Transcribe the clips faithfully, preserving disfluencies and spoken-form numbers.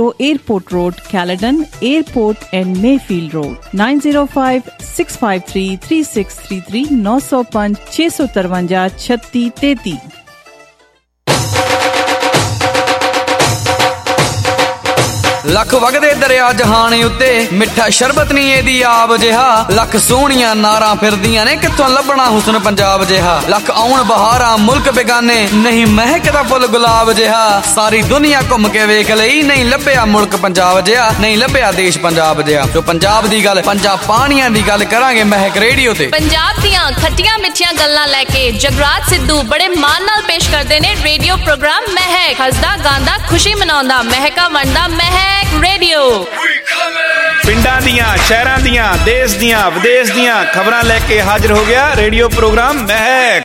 zero Airport Road, Caledon, Airport and Mayfield Road. nine zero five six five three three six three three nine zero five six three five छत्ती तैंती। Lakh ਵਗਦੇ ਦਰਿਆ ਜਹਾਨ ਉੱਤੇ ਮਿੱਠਾ ਸ਼ਰਬਤ ਨਹੀਂ ਇਹਦੀ ਆਬ ਜਿਹਾ ਲੱਖ ਸੋਹਣੀਆਂ ਨਾਰਾਂ ਫਿਰਦੀਆਂ ਨੇ ਕਿੱਥੋਂ ਲੱਭਣਾ ਹੁਸਨ ਪੰਜਾਬ ਜਿਹਾ ਲੱਖ ਆਉਣ ਬਹਾਰਾਂ ਮੁਲਕ ਬੇਗਾਨੇ ਨਹੀਂ ਮਹਿਕਦਾ ਫੁੱਲ ਗੁਲਾਬ ਜਿਹਾ ਸਾਰੀ ਦੁਨੀਆ ਘੁੰਮ ਕੇ ਵੇਖ ਲਈ ਨਹੀਂ ਲੱਭਿਆ ਮੁਲਕ ਪੰਜਾਬ ਜਿਹਾ ਨਹੀਂ ਲੱਭਿਆ ਦੇਸ਼ ਪੰਜਾਬ ਜਿਹਾ ਜੋ ਪੰਜਾਬ ਦੀ ਗੱਲ ਪੰਜਾਬ ਪਾਣੀਆਂ ਦੀ ਗੱਲ ਕਰਾਂਗੇ ਮਹਿਕ ਰੇਡੀਓ ਤੇ ਪੰਜਾਬ ਦੀਆਂ ਖੱਟੀਆਂ ਮਿੱਠੀਆਂ ਗੱਲਾਂ ਲੈ ਕੇ ਜਗਰਾਜ ਸਿੱਧੂ ਬੜੇ ਮਾਣ ਨਾਲ ਪੇਸ਼ ਕਰਦੇ ਨੇ ਰੇਡੀਓ ਪ੍ਰੋਗਰਾਮ ਮਹਿਕ ਹੱਸਦਾ ਗਾਉਂਦਾ ਖੁਸ਼ੀ ਮਨਾਉਂਦਾ ਮਹਿਕਾ ਵੰਡਦਾ ਮਹਿਕ ਰੇਡੀਓ ਪਿੰਡਾਂ ਦੀਆਂ ਸ਼ਹਿਰਾਂ ਦੀਆਂ ਦੇਸ਼ ਦੀਆਂ ਵਿਦੇਸ਼ ਦੀਆਂ ਖਬਰਾਂ ਲੈ ਕੇ ਹਾਜ਼ਰ ਹੋ ਗਿਆ radio program Mehak.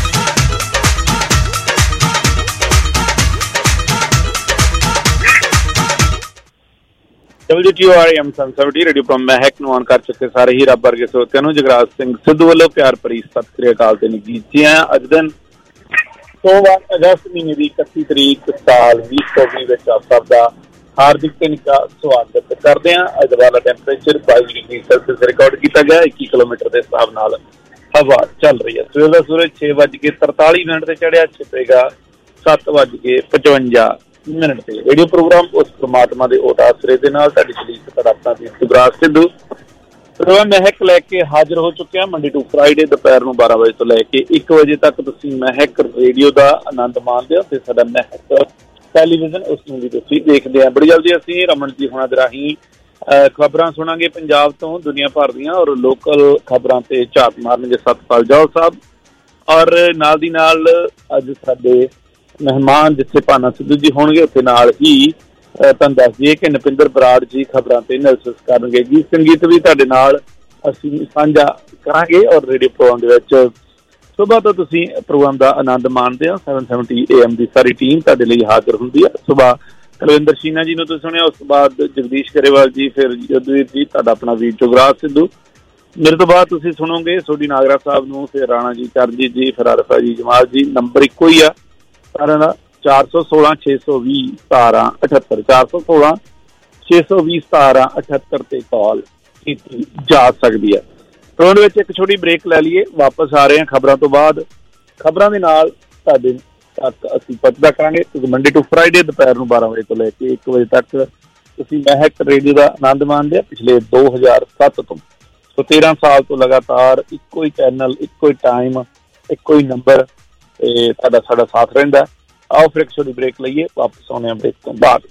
W T O R M seven seventy radio program Mehak ਨੂੰ ਆਨ ਕਰ ਚੁੱਕੇ ਸਾਰੇ ਹੀ ਰੱਬ ਵਰਗੇ ਸਰੋਤਿਆਂ ਨੂੰ ਜਗਰਾਜ ਸਿੰਘ ਸਿੱਧੂ ਵੱਲੋਂ ਪਿਆਰ ਭਰੀ ਸਤਿ ਸ੍ਰੀ ਅਕਾਲ ਤੇ ਨਿੱਘੀਆਂ ਅੱਜ ਦਿਨ ਸੋਮਵਾਰ ਅਗਸਤ ਮਹੀਨੇ ਦੀ ਇਕੱਤੀ ਤਰੀਕ ਸਾਲ ਵੀਹ ਸੌ ਵੀਹ ਵਿੱਚ ਆਪ ਸਭ ਦਾ ਹਾਰਦਿਕ ਤੇ ਨਿੱਘਾ ਸਵਾਗਤ ਕਰਦੇ ਹਾਂ। ਅੱਜ ਵਾਲਾ ਟੈਂਪਰੇਚਰ ਬਾਈ ਡਿਗਰੀ ਸੈਲਸੀਅਸ ਰਿਕਾਰਡ ਕੀਤਾ ਗਿਆ। ਇੱਕੀ ਕਿਲੋਮੀਟਰ ਦੇ ਹਿਸਾਬ ਨਾਲ ਹਵਾ ਚੱਲ ਰਹੀ ਹੈ। ਸਵੇਰ ਦਾ ਸੂਰਜ ਛੇ ਵੱਜ ਕੇ ਤਰਤਾਲੀ ਮਿੰਟ ਤੇ ਚੜ੍ਹਿਆ, ਛਿਪੇਗਾ ਸੱਤ ਵੱਜ ਕੇ ਪਚਵੰਜਾ ਮਿੰਟ ਤੇ। ਰੇਡੀਓ ਪ੍ਰੋਗਰਾਮ ਉਸ ਪ੍ਰਮਾਤਮਾ ਦੇ ਓਟ ਆਸਰੇ ਦੇ ਨਾਲ ਤੁਹਾਡੀ ਸਲੀਕ ਤੁਹਾਡਾ ਆਪਣਾ ਦੀ ਜਗਰਾਜ ਸਿੱਧੂ ਪ੍ਰੋਗਰਾਮ ਮਹਿਕ ਲੈ ਕੇ ਹਾਜ਼ਰ ਹੋ ਚੁੱਕਿਆ। ਮੰਡੇ ਟੂ ਫਰਾਈਡੇ ਦੁਪਹਿਰ ਨੂੰ ਬਾਰਾਂ ਵਜੇ ਤੋਂ ਲੈ ਕੇ ਇੱਕ ਵਜੇ ਤੱਕ ਤੁਸੀਂ ਮਹਿਕ ਰੇਡੀਓ ਦਾ ਆਨੰਦ ਮਾਣਦੇ ਹੋ ਤੇ ਸਾਡਾ ਮਹਿਕ ਟੈਲੀਵਿਜ਼ਨ ਉਸ ਨੂੰ ਵੀ ਤੁਸੀਂ ਦੇਖਦੇ ਆ। ਬੜੀ ਜਲਦੀ ਅਸੀਂ ਰਮਨ ਜੀ ਹੋਣਾ ਦੇ ਰਾਹੀਂ ਖਬਰਾਂ ਸੁਣਾਂਗੇ ਪੰਜਾਬ ਤੋਂ ਦੁਨੀਆ ਭਰ ਦੀਆਂ ਔਰ ਲੋਕਲ ਖਬਰਾਂ ਤੇ ਝਾਤ ਮਾਰਨਗੇ ਸਤਪਾਲ ਜੌਹਲ ਸਾਹਿਬ ਔਰ ਨਾਲ ਦੀ ਨਾਲ ਅੱਜ ਸਾਡੇ ਮਹਿਮਾਨ ਜਿੱਥੇ ਭਾਨਾ ਸਿੱਧੂ ਜੀ ਹੋਣਗੇ ਉੱਥੇ ਨਾਲ ਹੀ ਤੁਹਾਨੂੰ ਦੱਸ ਦਈਏ ਕਿ ਨਪਿੰਦਰ ਬਰਾੜ ਜੀ ਖਬਰਾਂ ਤੇ ਐਨਾਲਿਸਿਸ ਕਰਨਗੇ। ਗੀਤ ਸੰਗੀਤ ਵੀ ਤੁਹਾਡੇ ਨਾਲ ਅਸੀਂ ਸਾਂਝਾ ਕਰਾਂਗੇ ਔਰ ਰੇਡੀਓ ਪ੍ਰੋਗਰਾਮ ਦੇ ਵਿੱਚ ਸੁਬਾਹ ਤੋਂ ਤੁਸੀਂ ਪ੍ਰੋਗਰਾਮ ਦਾ ਆਨੰਦ ਮਾਣਦੇ ਹੋ। ਸੈਵਨ ਸੈਵਨਟੀ ਏ ਐਮ ਦੀ ਸਾਰੀ ਟੀਮ ਤੁਹਾਡੇ ਲਈ ਹਾਜ਼ਰ ਹੁੰਦੀ ਹੈ। ਸੁਬਾਹ ਕੁਲਵਿੰਦਰ ਸ਼ੀਨਾ ਜੀ ਨੂੰ ਤੁਸੀਂ ਸੁਣਿਆ, ਉਸ ਤੋਂ ਬਾਅਦ ਜਗਦੀਸ਼ ਗਰੇਵਾਲ ਜੀ, ਫਿਰ ਯਦਵੀਰ ਜੀ, ਤੁਹਾਡਾ ਆਪਣਾ ਵੀਰ ਜਗਰਾਜ ਸਿੱਧੂ। ਮੇਰੇ ਤੋਂ ਬਾਅਦ ਤੁਸੀਂ ਸੁਣੋਗੇ ਸੋਢੀ ਨਾਗਰਾ ਸਾਹਿਬ ਨੂੰ, ਫਿਰ ਰਾਣਾ ਜੀ, ਚਰਨਜੀਤ ਜੀ, ਫਿਰ ਆਰਫਾ ਜੀ, ਜਮਾਲ ਜੀ। ਨੰਬਰ ਇੱਕੋ ਹੀ ਆ ਸਾਰਿਆਂ ਦਾ ਚਾਰ ਸੌ ਸੋਲਾਂ ਛੇ ਸੌ ਵੀਹ ਸਤਾਰਾਂ ਅਠੱਤਰ ਚਾਰ ਸੌ ਸੋਲਾਂ ਛੇ ਸੌ ਵੀਹ ਸਤਾਰਾਂ ਅਠੱਤਰ ਤੇ ਕਾਲ ਕੀਤੀ ਜਾ ਸਕਦੀ ਹੈ। ਪ੍ਰੋਗਰਾਮ ਵਿੱਚ ਇੱਕ ਛੋਟੀ ਬ੍ਰੇਕ ਲੈ ਲਈਏ, ਵਾਪਸ ਆ ਰਹੇ ਹਾਂ ਖਬਰਾਂ ਤੋਂ ਬਾਅਦ। ਖਬਰਾਂ ਦੇ ਨਾਲ ਤੁਹਾਡੇ ਤੱਕ ਅਸੀਂ ਪਹੁੰਚਦਾ ਕਰਾਂਗੇ ਕਿਉਂਕਿ ਮੰਡੇ ਟੂ ਫਰਾਈਡੇ ਦੁਪਹਿਰ ਨੂੰ ਬਾਰਾਂ ਵਜੇ ਤੋਂ ਲੈ ਕੇ ਇੱਕ ਵਜੇ ਤੱਕ ਤੁਸੀਂ ਮਹਿਕ ਰੇਡੀਓ ਦਾ ਆਨੰਦ ਮਾਣਦੇ ਆ। ਪਿਛਲੇ ਦੋ ਹਜ਼ਾਰ ਸੱਤ ਤੋਂ ਸੋ ਤੇਰਾਂ ਸਾਲ ਤੋਂ ਲਗਾਤਾਰ ਇੱਕੋ ਹੀ ਚੈਨਲ, ਇੱਕੋ ਹੀ ਟਾਈਮ, ਇੱਕੋ ਹੀ ਨੰਬਰ ਤੇ ਤੁਹਾਡਾ ਸਾਡਾ ਸਾਥ ਰਹਿੰਦਾ। ਆਓ ਫਿਰ ਇੱਕ ਛੋਟੀ ਬ੍ਰੇਕ ਲਈਏ, ਵਾਪਸ ਆਉਂਦੇ ਹਾਂ ਬ੍ਰੇਕ ਤੋਂ ਬਾਅਦ।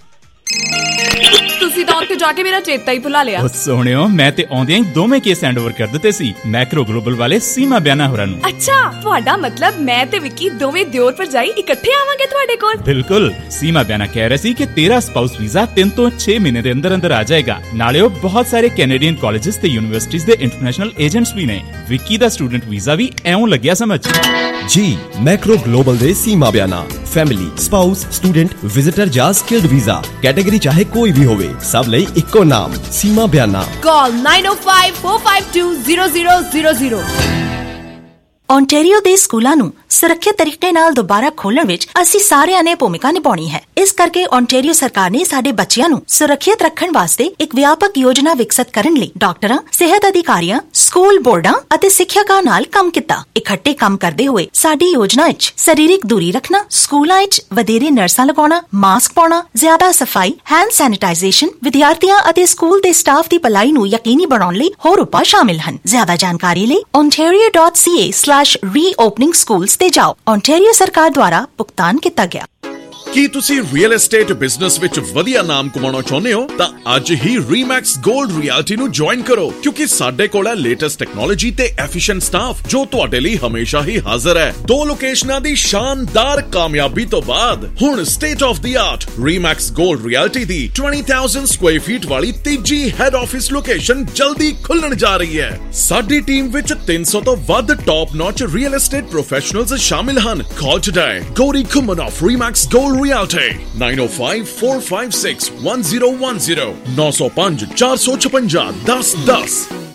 ਤੁਸੀਂ ਤਾਂ ਉੱਥੇ ਜਾ ਕੇ ਮੇਰਾ ਚੇਤਾ ਹੀ ਭੁਲਾ ਲਿਆ। ਉਹ ਸੋਹਣਿਓ, ਮੈਂ ਤੇ ਆਉਂਦਿਆਂ ਹੀ ਦੋਵੇਂ ਕੇਸ ਹੈਂਡ ਓਵਰ ਕਰ ਦਿੱਤੇ ਸੀ ਮੈਕਰੋ ਗਲੋਬਲ ਵਾਲੇ ਸੀਮਾ ਬਿਆਨਾ ਹੋਰਾਂ ਨੂੰ। ਅੱਛਾ, ਤੁਹਾਡਾ ਮਤਲਬ ਮੈਂ ਤੇ ਵਿੱਕੀ ਦੋਵੇਂ ਦਿਓਰ ਭਰਜਾਈ ਇਕੱਠੇ ਆਵਾਂਗੇ ਤੁਹਾਡੇ ਕੋਲ? ਬਿਲਕੁਲ। ਸੀਮਾ ਬਿਆਨਾ ਕਹਿ ਰਹੇ ਸੀ ਕਿ ਤੇਰਾ ਸਪਾਊਸ ਵੀਜ਼ਾ ਤਿੰਨ ਤੋਂ ਛੇ ਮਹੀਨੇ ਦੇ ਅੰਦਰ ਅੰਦਰ ਆ ਜਾਏਗਾ। ਨਾਲੇ ਉਹ ਬਹੁਤ ਸਾਰੇ ਕੈਨੇਡੀਅਨ ਕਾਲਜਿਸ ਤੇ ਯੂਨੀਵਰਸਿਟੀਜ਼ ਦੇ ਇੰਟਰਨੈਸ਼ਨਲ ਏਜੰਟਸ ਵੀ ਨੇ। ਵਿੱਕੀ ਦਾ ਸਟੂਡੈਂਟ ਵੀਜ਼ਾ ਵੀ ਐਉਂ ਲੱਗਿਆ ਸਮਝ ਜੀ। ਮੈਕਰੋ ਗਲੋਬਲ ਦੇ Seema Biana family, spouse, student, visitor ਜਾਂ ਸਕਿਲਡ ਵੀਜ਼ਾ ਕੈਟੇਗਰੀ ਚਾਹੇ ਕੋਈ ਵੀ ਹੋਵੇ, ਸਭ ਲਈ ਇੱਕੋ ਨਾਮ Seema Biana. Call nine oh five four five two zero zero zero zero। Ontario ਦੇ ਸਕੂਲਾਂ ਨੂੰ ਸੁਰੱਖਿਅਤ ਤਰੀਕੇ ਨਾਲ ਦੁਬਾਰਾ ਖੋਲ੍ਹਣ ਵਿੱਚ ਅਸੀਂ ਸਾਰਿਆਂ ਨੇ ਭੂਮਿਕਾ ਨਿਭਾਉਣੀ ਹੈ। ਇਸ ਕਰਕੇ ਓਨਟਾਰੀਓ ਸਰਕਾਰ ਨੇ ਸਾਡੇ ਬੱਚਿਆਂ ਨੂੰ ਸੁਰੱਖਿਅਤ ਰੱਖਣ ਵਾਸਤੇ ਇੱਕ ਵਿਆਪਕ ਯੋਜਨਾ ਵਿਕਸਿਤ ਕਰਨ ਲਈ ਡਾਕਟਰਾਂ, ਸਿਹਤ ਅਧਿਕਾਰੀਆਂ, ਸਕੂਲ ਬੋਰਡਾਂ ਅਤੇ ਸਿੱਖਿਅਕਾਂ ਨਾਲ ਕੰਮ ਕੀਤਾ। ਇਕੱਠੇ ਕੰਮ ਕਰਦੇ ਹੋਏ ਸਾਡੀ ਯੋਜਨਾ ਵਿੱਚ ਸਰੀਰਕ ਦੂਰੀ ਰੱਖਣਾ, ਸਕੂਲਾਂ ਵਿੱਚ ਵਧੇਰੇ ਨਰਸਾਂ ਲਗਾਉਣਾ, ਮਾਸਕ ਪਾਉਣਾ, ਜ਼ਿਆਦਾ ਸਫਾਈ, ਹੈਂਡ ਸੈਨੀਟਾਈਜ਼ੇਸ਼ਨ, ਵਿਦਿਆਰਥੀਆਂ ਅਤੇ ਸਕੂਲ ਦੇ ਸਟਾਫ ਦੀ ਭਲਾਈ ਨੂੰ ਯਕੀਨੀ ਬਣਾਉਣ ਲਈ ਹੋਰ ਉਪਾਅ ਸ਼ਾਮਿਲ ਹਨ। ਜ਼ਿਆਦਾ ਜਾਣਕਾਰੀ ਲਈ ontario dot c a slash reopening schools ਤੇ ਜਾਓ। ਓਨਟਾਰੀਓ ਸਰਕਾਰ ਦੁਆਰਾ ਭੁਗਤਾਨ ਕੀਤਾ ਗਿਆ। ਕੀ ਤੁਸੀਂ ਰੀਅਲ ਐਸਟੇਟ ਬਿਜ਼ਨਸ ਵਿੱਚ ਵਧੀਆ ਨਾਮ ਕਮਾਉਣਾ ਚਾਹੁੰਦੇ ਹੋ ਤਾਂ ਅੱਜ ਹੀ ਰੀਮੈਕਸ ਗੋਲਡ ਰਿਐਲਟੀ ਨੂੰ ਜੁਆਇਨ ਕਰੋ ਕਿਉਂਕਿ ਸਾਡੇ ਕੋਲ ਹੈ ਲੇਟੈਸਟ ਟੈਕਨੋਲੋਜੀ ਤੇ ਐਫੀਸ਼ੀਐਂਟ ਸਟਾਫ ਜੋ ਤੁਹਾਡੇ ਲਈ ਹਮੇਸ਼ਾ ਹੀ ਹਾਜ਼ਰ ਹੈ। ਦੋ ਲੋਕੇਸ਼ਨਾਂ ਦੀ ਸ਼ਾਨਦਾਰ ਕਾਮਯਾਬੀ ਤੋਂ ਬਾਅਦ ਹੁਣ state of the art Remax Gold Realty ਦੀ twenty thousand ਸਕੁਆਇਰ ਫੀਟ ਵਾਲੀ ਤੀਜੀ ਹੈਡ ਆਫਿਸ ਲੋਕੇਸ਼ਨ ਜਲਦੀ ਖੁੱਲਣ ਜਾ ਰਹੀ ਹੈ। ਸਾਡੀ ਟੀਮ ਵਿੱਚ ਤਿੰਨ ਸੌ ਤੋਂ ਵੱਧ top notch real estate professionals ਸ਼ਾਮਿਲ ਹਨ। Call today Gori Khuman of Remax Gold Realty nine oh five four five six one zero one zero nine oh five four five six one zero one zero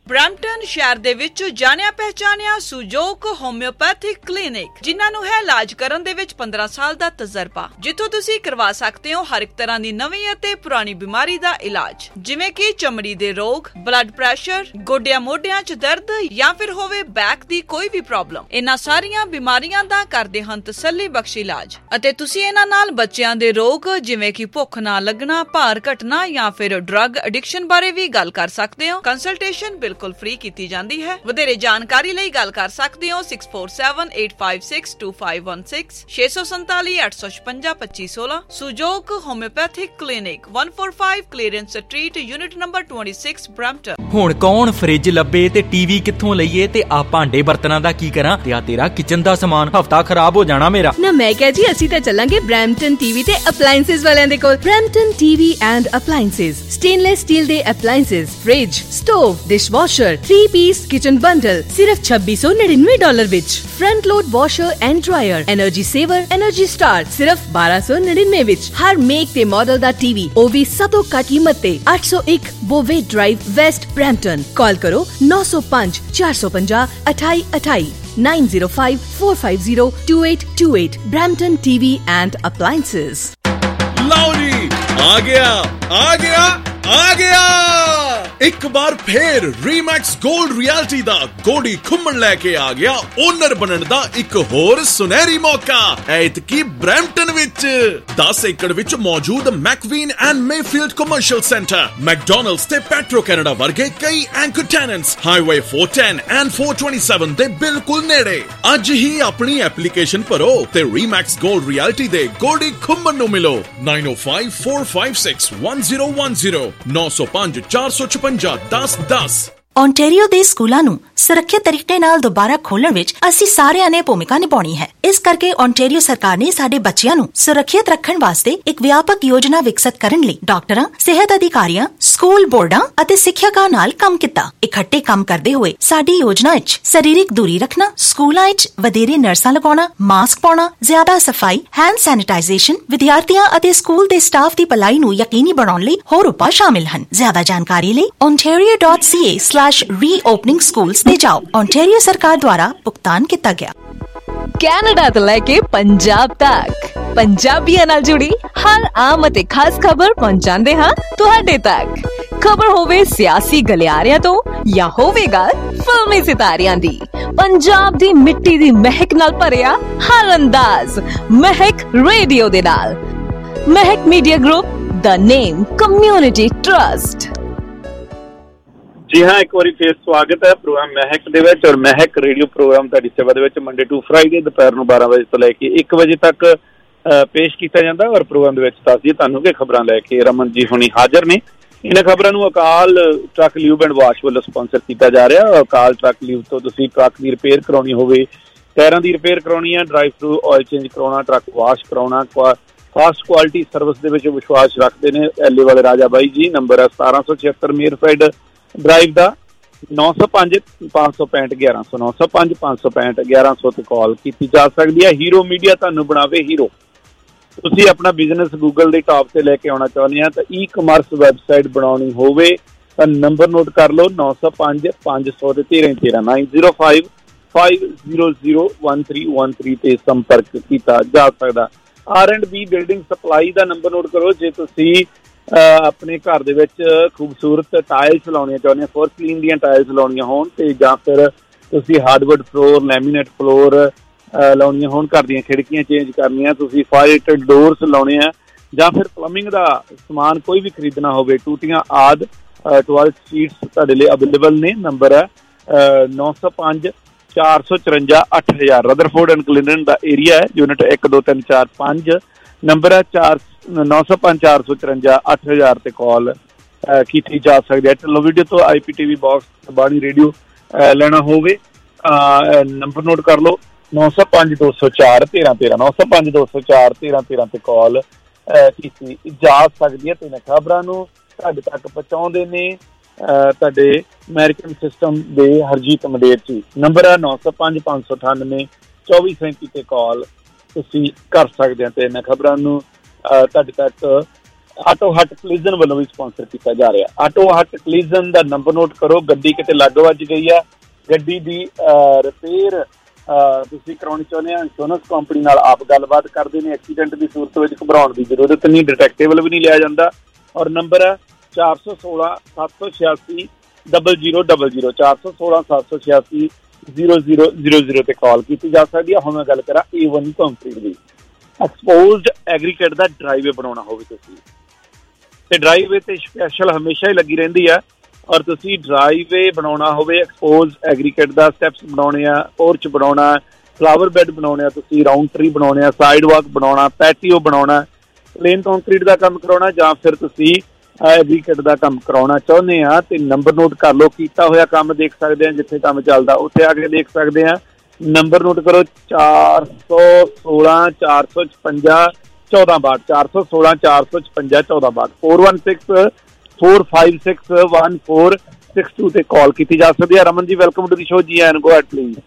Brampton ਸ਼ਹਿਰ ਦੇ ਵਿੱਚ ਜਾਣਿਆ ਪਹਿਚਾਨਿਆ ਸੁਜੋਕ homeopathic clinic, ਜਿਨ੍ਹਾਂ ਨੂੰ ਹੈ ਇਲਾਜ ਕਰਨ ਦੇ ਵਿੱਚ ਪੰਦਰਾਂ ਸਾਲ ਦਾ ਤਜਰਬਾ, ਜਿੱਥੋਂ ਤੁਸੀਂ ਕਰਵਾ ਸਕਦੇ ਹੋ ਹਰ ਇੱਕ ਤਰ੍ਹਾਂ ਦੀ ਨਵੀਂ ਅਤੇ ਪੁਰਾਣੀ ਬਿਮਾਰੀ ਦਾ ਇਲਾਜ, ਜਿਵੇਂ ਕਿ ਚਮੜੀ ਦੇ ਰੋਗ, ਬਲੱਡ ਪ੍ਰੈਸ਼ਰ, ਗੋਡਿਆਂ ਮੋਢਿਆਂ 'ਚ ਦਰਦ ਜਾਂ ਫਿਰ ਹੋਵੇ ਬੈਕ ਦੀ ਕੋਈ ਵੀ ਪ੍ਰੋਬਲਮ। ਇਹਨਾਂ ਸਾਰੀਆਂ ਬਿਮਾਰੀਆਂ ਦਾ ਕਰਦੇ ਹਨ ਤਸੱਲੀ ਬਖਸ਼ ਇਲਾਜ, ਅਤੇ ਤੁਸੀਂ ਇਹਨਾਂ ਨਾਲ ਬੱਚਿਆਂ ਦੇ ਰੋਗ ਜਿਵੇਂ ਕਿ ਭੁੱਖ ਨਾ ਲੱਗਣਾ, ਭਾਰ ਘਟਣਾ ਜਾਂ ਫਿਰ ਡਰੱਗ ਐਡਿਕਸ਼ਨ ਬਾਰੇ ਵੀ ਗੱਲ ਕਰ ਸਕਦੇ ਹੋ। ਕੰਸਲਟੇਸ਼ਨ ਬਿਲਕੁਲ ਫ੍ਰੀ ਕੀਤੀ ਜਾਂਦੀ ਹੈ। ਵਧੇਰੇ ਜਾਣਕਾਰੀ ਲਈ ਗੱਲ ਕਰ ਸਕਦੇ ਹੋ six four seven eight five six two five one six ਛੇ ਸੌ ਸੰਤਾਲੀ ਅੱਠ ਸੌ ਛਪੰਜਾ ਪੱਚੀ ਸੋਲਾਂ। Sujok homeopathic clinic one forty-five Clearance street, unit number twenty-six, Brampton. ਹੁਣ ਕੌਣ ਫ੍ਰਿਜ ਲੱਭੇ ਤੇ ਟੀਵੀ ਕਿੱਥੋਂ ਲਈਏ ਤੇ ਆ ਭਾਂਡੇ ਬਰਤਨਾਂ ਦਾ ਕੀ ਕਰਾਂ, ਤੇ ਆ ਤੇਰਾ ਕਿਚਨ ਦਾ ਸਮਾਨ ਹਫਤਾ ਖਰਾਬ ਹੋ ਜਾਣਾ ਮੇਰਾ। ਨਾ ਮੈਂ ਕਿਹਾ ਜੀ ਅਸੀਂ ਤਾਂ ਚੱਲਾਂਗੇ ਬ੍ਰੈਂਪਟਨ ਟੀਵੀ ਤੇ ਅਪਲਾਈਐਂਸਸ ਵਾਲਿਆਂ ਦੇ ਕੋਲ। Brampton TV and appliances, stainless steel ਦੇ appliances, fridge, stove, dishwasher, three piece kitchen bundle ਸਿਰਫ ਛੱਬੀ ਸੌ ਨੜਿਨਵੇਂ ਡਾਲਰ ਵਿੱਚ। Front load washer and dryer, energy saver, energy star ਸਿਰਫ ਬਾਰਾਂ ਸੌ ਨੜਿਨਵੇਂ ਵਿੱਚ। ਹਰ ਮੇਕ ਤੇ ਮਾਡਲ ਦਾ ਟੀਵੀ, ਉਹ ਵੀ ਸਭ ਤੋਂ ਘੱਟ ਕੀਮਤ ਤੇ। ਅੱਠ ਸੌ ਇੱਕ ਬੋਵੇ ਡਰਾਈਵ, ਵੈਸਟ ਬ੍ਰੈਂਪਟਨ। ਕਾਲ ਕਰੋ ਨੌ ਸੌ ਪੰਜ ਚਾਰ ਸੌ ਪੰਜਾਹ ਅਠਾਈ ਅਠਾਈ nine zero five four five zero two eight two eight। Brampton T V and Appliances। ਲਓ ਜੀ, ਆ ਗਿਆ ਆ ਗਿਆ ਆ ਗਿਆ ਇੱਕ ਵਾਰ ਫੇਰ ਰੀਮੈਕਸ 골ਡ ਰਿਐਲਿਟੀ ਦਾ ਗੋਡੀ ਖੁੰਮਣ ਲੈ ਕੇ ਆ ਗਿਆ ਓਨਰ ਬਣਨ ਦਾ ਇੱਕ ਹੋਰ ਸੁਨਹਿਰੀ ਮੌਕਾ, ਐਤਕੀ ਬ੍ਰੈਂਪਟਨ ਵਿੱਚ। ਦਸ ਏਕੜ ਵਿੱਚ ਮੌਜੂਦ McVean and Mayfield commercial centre, McDonald's ਤੇ ਪੈਟਰੋ ਕੈਨੇਡਾ ਵਰਗੇ ਕਈ anchor tenants highway four ten and four twenty-seven ਦੇ ਬਿਲਕੁਲ ਨੇੜੇ। ਅੱਜ ਹੀ ਆਪਣੀ ਐਪਲੀਕੇਸ਼ਨ ਭਰੋ ਤੇ ਰੀਮੈਕਸ 골ਡ ਰਿਐਲਿਟੀ ਦੇ ਗੋਡੀ ਖੁੰਮਣ ਨੂੰ ਮਿਲੋ। nine oh five four five six one zero one zero ਨੌ ਸੌ ਪੰਜ ਚਾਰ ਸੌ ਛਪੰਜਾ ਦਸ ਦਸ। ਓਨਟਾਰੀਓ ਦੇ ਸਕੂਲਾਂ ਨੂੰ ਸੁਰੱਖਿਅਤ ਤਰੀਕੇ ਨਾਲ ਦੁਬਾਰਾ ਖੋਲ੍ਹਣ ਵਿੱਚ ਅਸੀਂ ਸਾਰਿਆਂ ਨੇ ਭੂਮਿਕਾ ਨਿਭਾਉਣੀ ਹੈ। ਇਸ ਕਰਕੇ ਓਨਟਾਰੀਓ ਸਰਕਾਰ ਨੇ ਸਾਡੇ ਬੱਚਿਆਂ ਨੂੰ ਸੁਰੱਖਿਅਤ ਰੱਖਣ ਵਾਸਤੇ ਇੱਕ ਵਿਆਪਕ ਯੋਜਨਾ ਵਿਕਸਿਤ ਕਰਨ ਲਈ ਡਾਕਟਰਾਂ, ਸਿਹਤ ਅਧਿਕਾਰੀਆਂ, ਸਕੂਲ ਬੋਰਡਾਂ ਅਤੇ ਸਿੱਖਿਅਕਾਂ ਨਾਲ ਕੰਮ ਕੀਤਾ। ਇਕੱਠੇ ਕੰਮ ਕਰਦੇ ਹੋਏ ਸਾਡੀ ਯੋਜਨਾ ਵਿੱਚ ਸਰੀਰਕ ਦੂਰੀ ਰੱਖਣਾ, ਸਕੂਲਾਂ ਵਿੱਚ ਵਧੇਰੇ ਨਰਸਾਂ ਲਗਾਉਣਾ, ਮਾਸਕ ਪਾਉਣਾ, ਜ਼ਿਆਦਾ ਸਫਾਈ, ਹੈਂਡ ਸੈਨੀਟਾਈਜ਼ੇਸ਼ਨ, ਵਿਦਿਆਰਥੀਆਂ ਅਤੇ ਸਕੂਲ ਦੇ ਸਟਾਫ ਦੀ ਭਲਾਈ ਨੂੰ ਯਕੀਨੀ ਬਣਾਉਣ ਲਈ ਹੋਰ ਉਪਾਅ ਸ਼ਾਮਿਲ ਹਨ। ਜ਼ਿਆਦਾ ਜਾਣਕਾਰੀ ਲਈ ontario dot c a slash reopening schools ਤੇ ਜਾਓ। ਓਨਟਾਰੀਓ ਸਰਕਾਰ ਦੁਆਰਾ ਭੁਗਤਾਨ ਕੀਤਾ ਗਿਆ। ਕੈਨੇਡਾ ਤੋਂ ਲੈ ਕੇ ਪੰਜਾਬ ਤੱਕ ਪੰਜਾਬੀਆਂ ਨਾਲ ਜੁੜੀ ਹਰ ਆਮ ਅਤੇ ਖਾਸ ਖਬਰ ਪਹੁੰਚਾਉਂਦੇ ਹਾਂ ਤੁਹਾਡੇ ਤੱਕ। ਖਬਰ ਹੋਵੇ ਸਿਆਸੀ ਗਲਿਆਰਿਆਂ ਤੋਂ ਜਾਂ ਹੋਵੇਗਾ ਫਿਲਮੀ ਸਿਤਾਰਿਆਂ ਦੀ, ਪੰਜਾਬ ਦੀ ਮਿੱਟੀ ਦੀ ਮਹਿਕ ਨਾਲ ਭਰਿਆ ਹਰ ਅੰਦਾਜ਼ ਮਹਿਕ ਰੇਡੀਓ ਦੇ ਨਾਲ। Mehak media group, the name community trust. ਜੀ ਹਾਂ, ਇੱਕ ਵਾਰੀ ਫੇਰ ਸਵਾਗਤ ਹੈ ਪ੍ਰੋਗਰਾਮ ਮਹਿਕ ਦੇ ਵਿੱਚ। ਔਰ ਮਹਿਕ ਰੇਡੀਓ ਪ੍ਰੋਗਰਾਮ ਤੁਹਾਡੀ ਸੇਵਾ ਦੇ ਵਿੱਚ ਮੰਡੇ ਟੂ ਫਰਾਈਡੇ ਦੁਪਹਿਰ ਨੂੰ ਬਾਰਾਂ ਵਜੇ ਤੋਂ ਲੈ ਕੇ ਇੱਕ ਵਜੇ ਤੱਕ ਪੇਸ਼ ਕੀਤਾ ਜਾਂਦਾ। ਔਰ ਪ੍ਰੋਗਰਾਮ ਦੇ ਵਿੱਚ ਦੱਸ ਦਈਏ ਤੁਹਾਨੂੰ ਕਿ ਖਬਰਾਂ ਲੈ ਕੇ ਰਮਨ ਜੀ ਹੁਣੀ ਹਾਜ਼ਰ ਨੇ। ਇਹਨਾਂ ਖਬਰਾਂ ਨੂੰ Akal truck lube and wash ਵੱਲੋਂ ਸਪਾਂਸਰ ਕੀਤਾ ਜਾ ਰਿਹਾ। ਅਕਾਲ ਟਰੱਕ ਲਿਊਬ ਤੋਂ ਤੁਸੀਂ ਟਰੱਕ ਦੀ ਰਿਪੇਅਰ ਕਰਾਉਣੀ ਹੋਵੇ, ਟਾਇਰਾਂ ਦੀ ਰਿਪੇਅਰ ਕਰਾਉਣੀ ਹੈ, ਡਰਾਈਵ ਥਰੂ ਆਇਲ ਚੇਂਜ ਕਰਾਉਣਾ, ਟਰੱਕ ਵਾਸ਼ ਕਰਾਉਣਾ, ਫਾਸਟ ਕੁਆਲਿਟੀ ਸਰਵਿਸ ਦੇ ਵਿੱਚ ਵਿਸ਼ਵਾਸ ਰੱਖਦੇ ਨੇ ਐਲੇ ਵਾਲੇ ਰਾਜਾ ਬਾਈ ਜੀ। ਨੰਬਰ ਹੈ ਸਤਾਰਾਂ ਸੌ ਛਿਅੱਤਰ ਮੇਰਫੈਡ ਡਰਾਈਵ ਦਾ, ਨੌ ਸੌ ਪੰਜ ਪੰਜ ਸੌ ਪੈਂਹਠ ਗਿਆਰਾਂ ਸੌ ਨੌ ਸੌ ਪੰਜ ਪੰਜ ਸੌ ਪੈਂਹਠ ਗਿਆਰਾਂ ਸੌ ਤੇ ਕਾਲ ਕੀਤੀ ਜਾ ਸਕਦੀ ਹੈ। ਹੀਰੋ ਮੀਡੀਆ ਤੁਹਾਨੂੰ ਬਣਾਵੇ ਹੀਰੋ। ਤੁਸੀਂ ਆਪਣਾ ਬਿਜ਼ਨਸ ਗੂਗਲ ਦੇ ਟਾਪ ਤੇ ਲੈ ਕੇ ਆਉਣਾ ਚਾਹੁੰਦੇ ਆ ਤਾਂ ਈ ਕਮਰਸ ਵੈਬਸਾਈਟ ਬਣਾਉਣੀ ਹੋਵੇ ਤਾਂ ਨੰਬਰ ਨੋਟ ਕਰ ਲਓ ਨੌ ਸੌ ਪੰਜ ਪੰਜ ਸੌ ਤੇ ਤੇਰਾਂ ਤੇਰਾਂ nine zero five five zero zero one three one three ਤੇ ਸੰਪਰਕ ਕੀਤਾ ਜਾ ਸਕਦਾ। R and B building supply ਦਾ ਨੰਬਰ ਨੋਟ ਕਰੋ ਜੇ ਤੁਸੀਂ ਆਪਣੇ ਘਰ ਦੇ ਵਿੱਚ ਖੂਬਸੂਰਤ ਟਾਇਲਸ ਲਾਉਣੀਆਂ ਚਾਹੁੰਦੇ ਹੋ, ਫੋਰਕਲੀਨ ਦੀਆਂ ਟਾਇਲਸ ਲਾਉਣੀਆਂ ਹੋਣ ਤੇ ਜਾਂ ਫਿਰ ਤੁਸੀਂ ਹਾਰਡਵੁੱਡ ਫਲੋਰ, ਲੈਮੀਨੇਟ ਫਲੋਰ ਲਾਉਣੀਆਂ ਹੋਣ, ਘਰ ਦੀਆਂ ਖਿੜਕੀਆਂ ਚੇਂਜ ਕਰਨੀਆਂ, ਤੁਸੀਂ ਫਾਇਰ ਰੇਟਡ ਡੋਰਸ ਲਾਉਣੇ ਆ, ਜਾਂ ਫਿਰ ਪਲੰਬਿੰਗ ਦਾ ਸਮਾਨ ਕੋਈ ਵੀ ਖਰੀਦਣਾ ਹੋਵੇ, ਟੂਟੀਆਂ ਆਦਿ, ਟਵਾਇਲਟ ਸੀਟਸ ਤੁਹਾਡੇ ਲਈ ਅਵੇਲੇਬਲ ਨੇ। ਨੰਬਰ ਹੈ ਨੌ ਸੌ ਪੰਜ ਚਾਰ ਸੌ ਚੁਰੰਜਾ ਅੱਠ ਹਜ਼ਾਰ। ਰਦਰਫੋਰਡ ਐਂਡ ਕਲਿੰਡਨ ਦਾ ਏਰੀਆ ਹੈ, ਯੂਨਿਟ ਇੱਕ ਦੋ ਤਿੰਨ ਚਾਰ ਪੰਜ। ਨੰਬਰ ਹੈ ਚਾਰ ਨੌ ਸੌ ਪੰਜ ਚਾਰ ਸੌ ਚੁਰੰਜਾ ਅੱਠ ਹਜ਼ਾਰ ਤੇ ਕਾਲ ਕੀਤੀ ਜਾ ਸਕਦੀ ਹੈ। ਟੈਲੋ ਵੀਡੀਓ ਤੋਂ I P T V box ਬਾਣੀ ਰੇਡੀਓ ਲੈਣਾ ਹੋਵੇ ਨੰਬਰ ਨੋਟ ਕਰ ਲਓ ਨੌ ਸੌ ਪੰਜ ਦੋ ਸੌ ਚਾਰ ਤੇਰਾਂ ਤੇਰਾਂ ਨੌ ਸੌ ਪੰਜ ਦੋ ਸੌ ਚਾਰ ਤੇਰਾਂ ਤੇਰਾਂ ਤੇ ਕਾਲ ਕੀਤੀ ਜਾ ਸਕਦੀ ਹੈ। ਤੇ ਇਹਨਾਂ ਖਬਰਾਂ ਨੂੰ ਤੁਹਾਡੇ ਤੱਕ ਪਹੁੰਚਾਉਂਦੇ ਨੇ ਤੁਹਾਡੇ ਅਮਰੀਕਨ ਸਿਸਟਮ ਦੇ ਹਰਜੀਤ ਮੰਡੇਰ ਜੀ। ਨੰਬਰ ਹੈ ਨੌ ਸੌ ਪੰਜ ਪੰਜ ਸੌ ਅਠਾਨਵੇਂ ਚੌਵੀ ਸੈਂਤੀ ਤੇ ਕਾਲ ਤੁਸੀਂ ਕਰ ਸਕਦੇ ਹੋ। ਤੇ ਇਹਨਾਂ ਖਬਰਾਂ ਨੂੰ ਤੁਹਾਡੇ ਤੱਕ ਆਟੋ ਹੱਟ ਕਲੀਜ਼ਨ ਵੱਲੋਂ ਵੀ ਸਪਾਂਸਰ ਕੀਤਾ ਜਾ ਰਿਹਾ। ਆਟੋ ਹੱਟ ਕਲੀਜ਼ਨ ਦਾ ਨੰਬਰ ਨੋਟ ਕਰੋ। ਗੱਡੀ ਕਿਤੇ ਲੱਗ ਵੱਜ ਗਈ ਹੈ, ਗੱਡੀ ਦੀ ਰਿਪੇਅਰ ਤੁਸੀਂ ਕਰਾਉਣੀ ਚਾਹੁੰਦੇ ਹੋ, ਇੰਸ਼ੋਰੈਂਸ ਕੰਪਨੀ ਨਾਲ ਆਪ ਗੱਲਬਾਤ ਕਰਦੇ ਨੇ। ਐਕਸੀਡੈਂਟ ਦੀ ਸੂਰਤ ਵਿੱਚ ਘਬਰਾਉਣ ਦੀ ਜ਼ਰੂਰਤ ਨਹੀਂ, ਡਿਟੈਕਟੇਬਲ ਵੀ ਨਹੀਂ ਲਿਆ ਜਾਂਦਾ। ਔਰ ਨੰਬਰ ਹੈ ਚਾਰ ਸੌ ਸੋਲਾਂ ਸੱਤ ਸੌ ਛਿਆਸੀ ਡਬਲ ਜ਼ੀਰੋ ਡਬਲ ਜ਼ੀਰੋ ਚਾਰ ਸੌ ਸੋਲਾਂ ਸੱਤ ਸੌ ਛਿਆਸੀ ਜ਼ੀਰੋ ਜ਼ੀਰੋ ਜ਼ੀਰੋ ਜ਼ੀਰੋ ਤੇ ਕਾਲ ਕੀਤੀ ਜਾ ਸਕਦੀ ਹੈ। ਹੁਣ ਮੈਂ ਗੱਲ ਕਰਾਂ ਏ ਵਨ ਕੰਕਰੀਟ ਦੀ। ਐਕਸਪੋਜ਼ਡ ਐਗਰੀਕੇਟ ਦਾ ਡਰਾਈਵੇ ਬਣਾਉਣਾ ਹੋਵੇ ਤੁਸੀਂ, ਤੇ ਡਰਾਈਵੇ ਤੇ ਸਪੈਸ਼ਲ ਹਮੇਸ਼ਾ ਹੀ ਲੱਗੀ ਰਹਿੰਦੀ ਹੈ। ਔਰ ਤੁਸੀਂ ਡਰਾਈਵੇ ਬਣਾਉਣਾ ਹੋਵੇ, ਐਕਸਪੋਜ਼ ਐਗਰੀਕੇਟ ਦਾ ਸਟੈਪਸ ਬਣਾਉਣੇ ਆ, ਪੋਰਚ ਬਣਾਉਣਾ, ਫਲਾਵਰ ਬੈੱਡ ਬਣਾਉਣੇ ਆ, ਤੁਸੀਂ ਰਾਊਂਡ ਟਰੀ ਬਣਾਉਣੇ ਆ, ਸਾਈਡ ਵਾਕ ਬਣਾਉਣਾ, ਪੈਟੀਓ ਬਣਾਉਣਾ, ਪਲੇਨ ਕੰਕਰੀਟ ਦਾ ਕੰਮ ਕਰਾਉਣਾ, ਜਾਂ ਫਿਰ ਤੁਸੀਂ ਐਗਰੀਕੇਟ ਦਾ ਕੰਮ ਕਰਾਉਣਾ ਚਾਹੁੰਦੇ ਆ, ਤੇ ਨੰਬਰ ਨੋਟ ਕਰ ਲਓ। ਕੀਤਾ ਹੋਇਆ ਕੰਮ ਦੇਖ ਸਕਦੇ ਆ, ਜਿੱਥੇ ਕੰਮ ਚੱਲਦਾ ਉੱਥੇ ਆ ਕੇ ਦੇਖ ਸਕਦੇ ਆ। ਨੰਬਰ ਨੋਟ ਕਰੋ ਚਾਰ ਸੌ ਸੋਲਾਂ ਚਾਰ ਸੌ ਛਪੰਜਾ ਚੌਦਾਂ ਬਾਹਠ ਚਾਰ ਸੌ ਸੋਲਾਂ ਚਾਰ ਸੌ ਛਪੰਜਾ ਚੌਦਾਂ ਬਾਹਠ four one six four five six one four six two ਤੇ ਕਾਲ ਕੀਤੀ ਜਾ ਸਕਦੀ ਹੈ। Raman ji, welcome to the show. ਜੀ ਐਨ ਗੋ ਐਟ ਪਲੀਜ਼।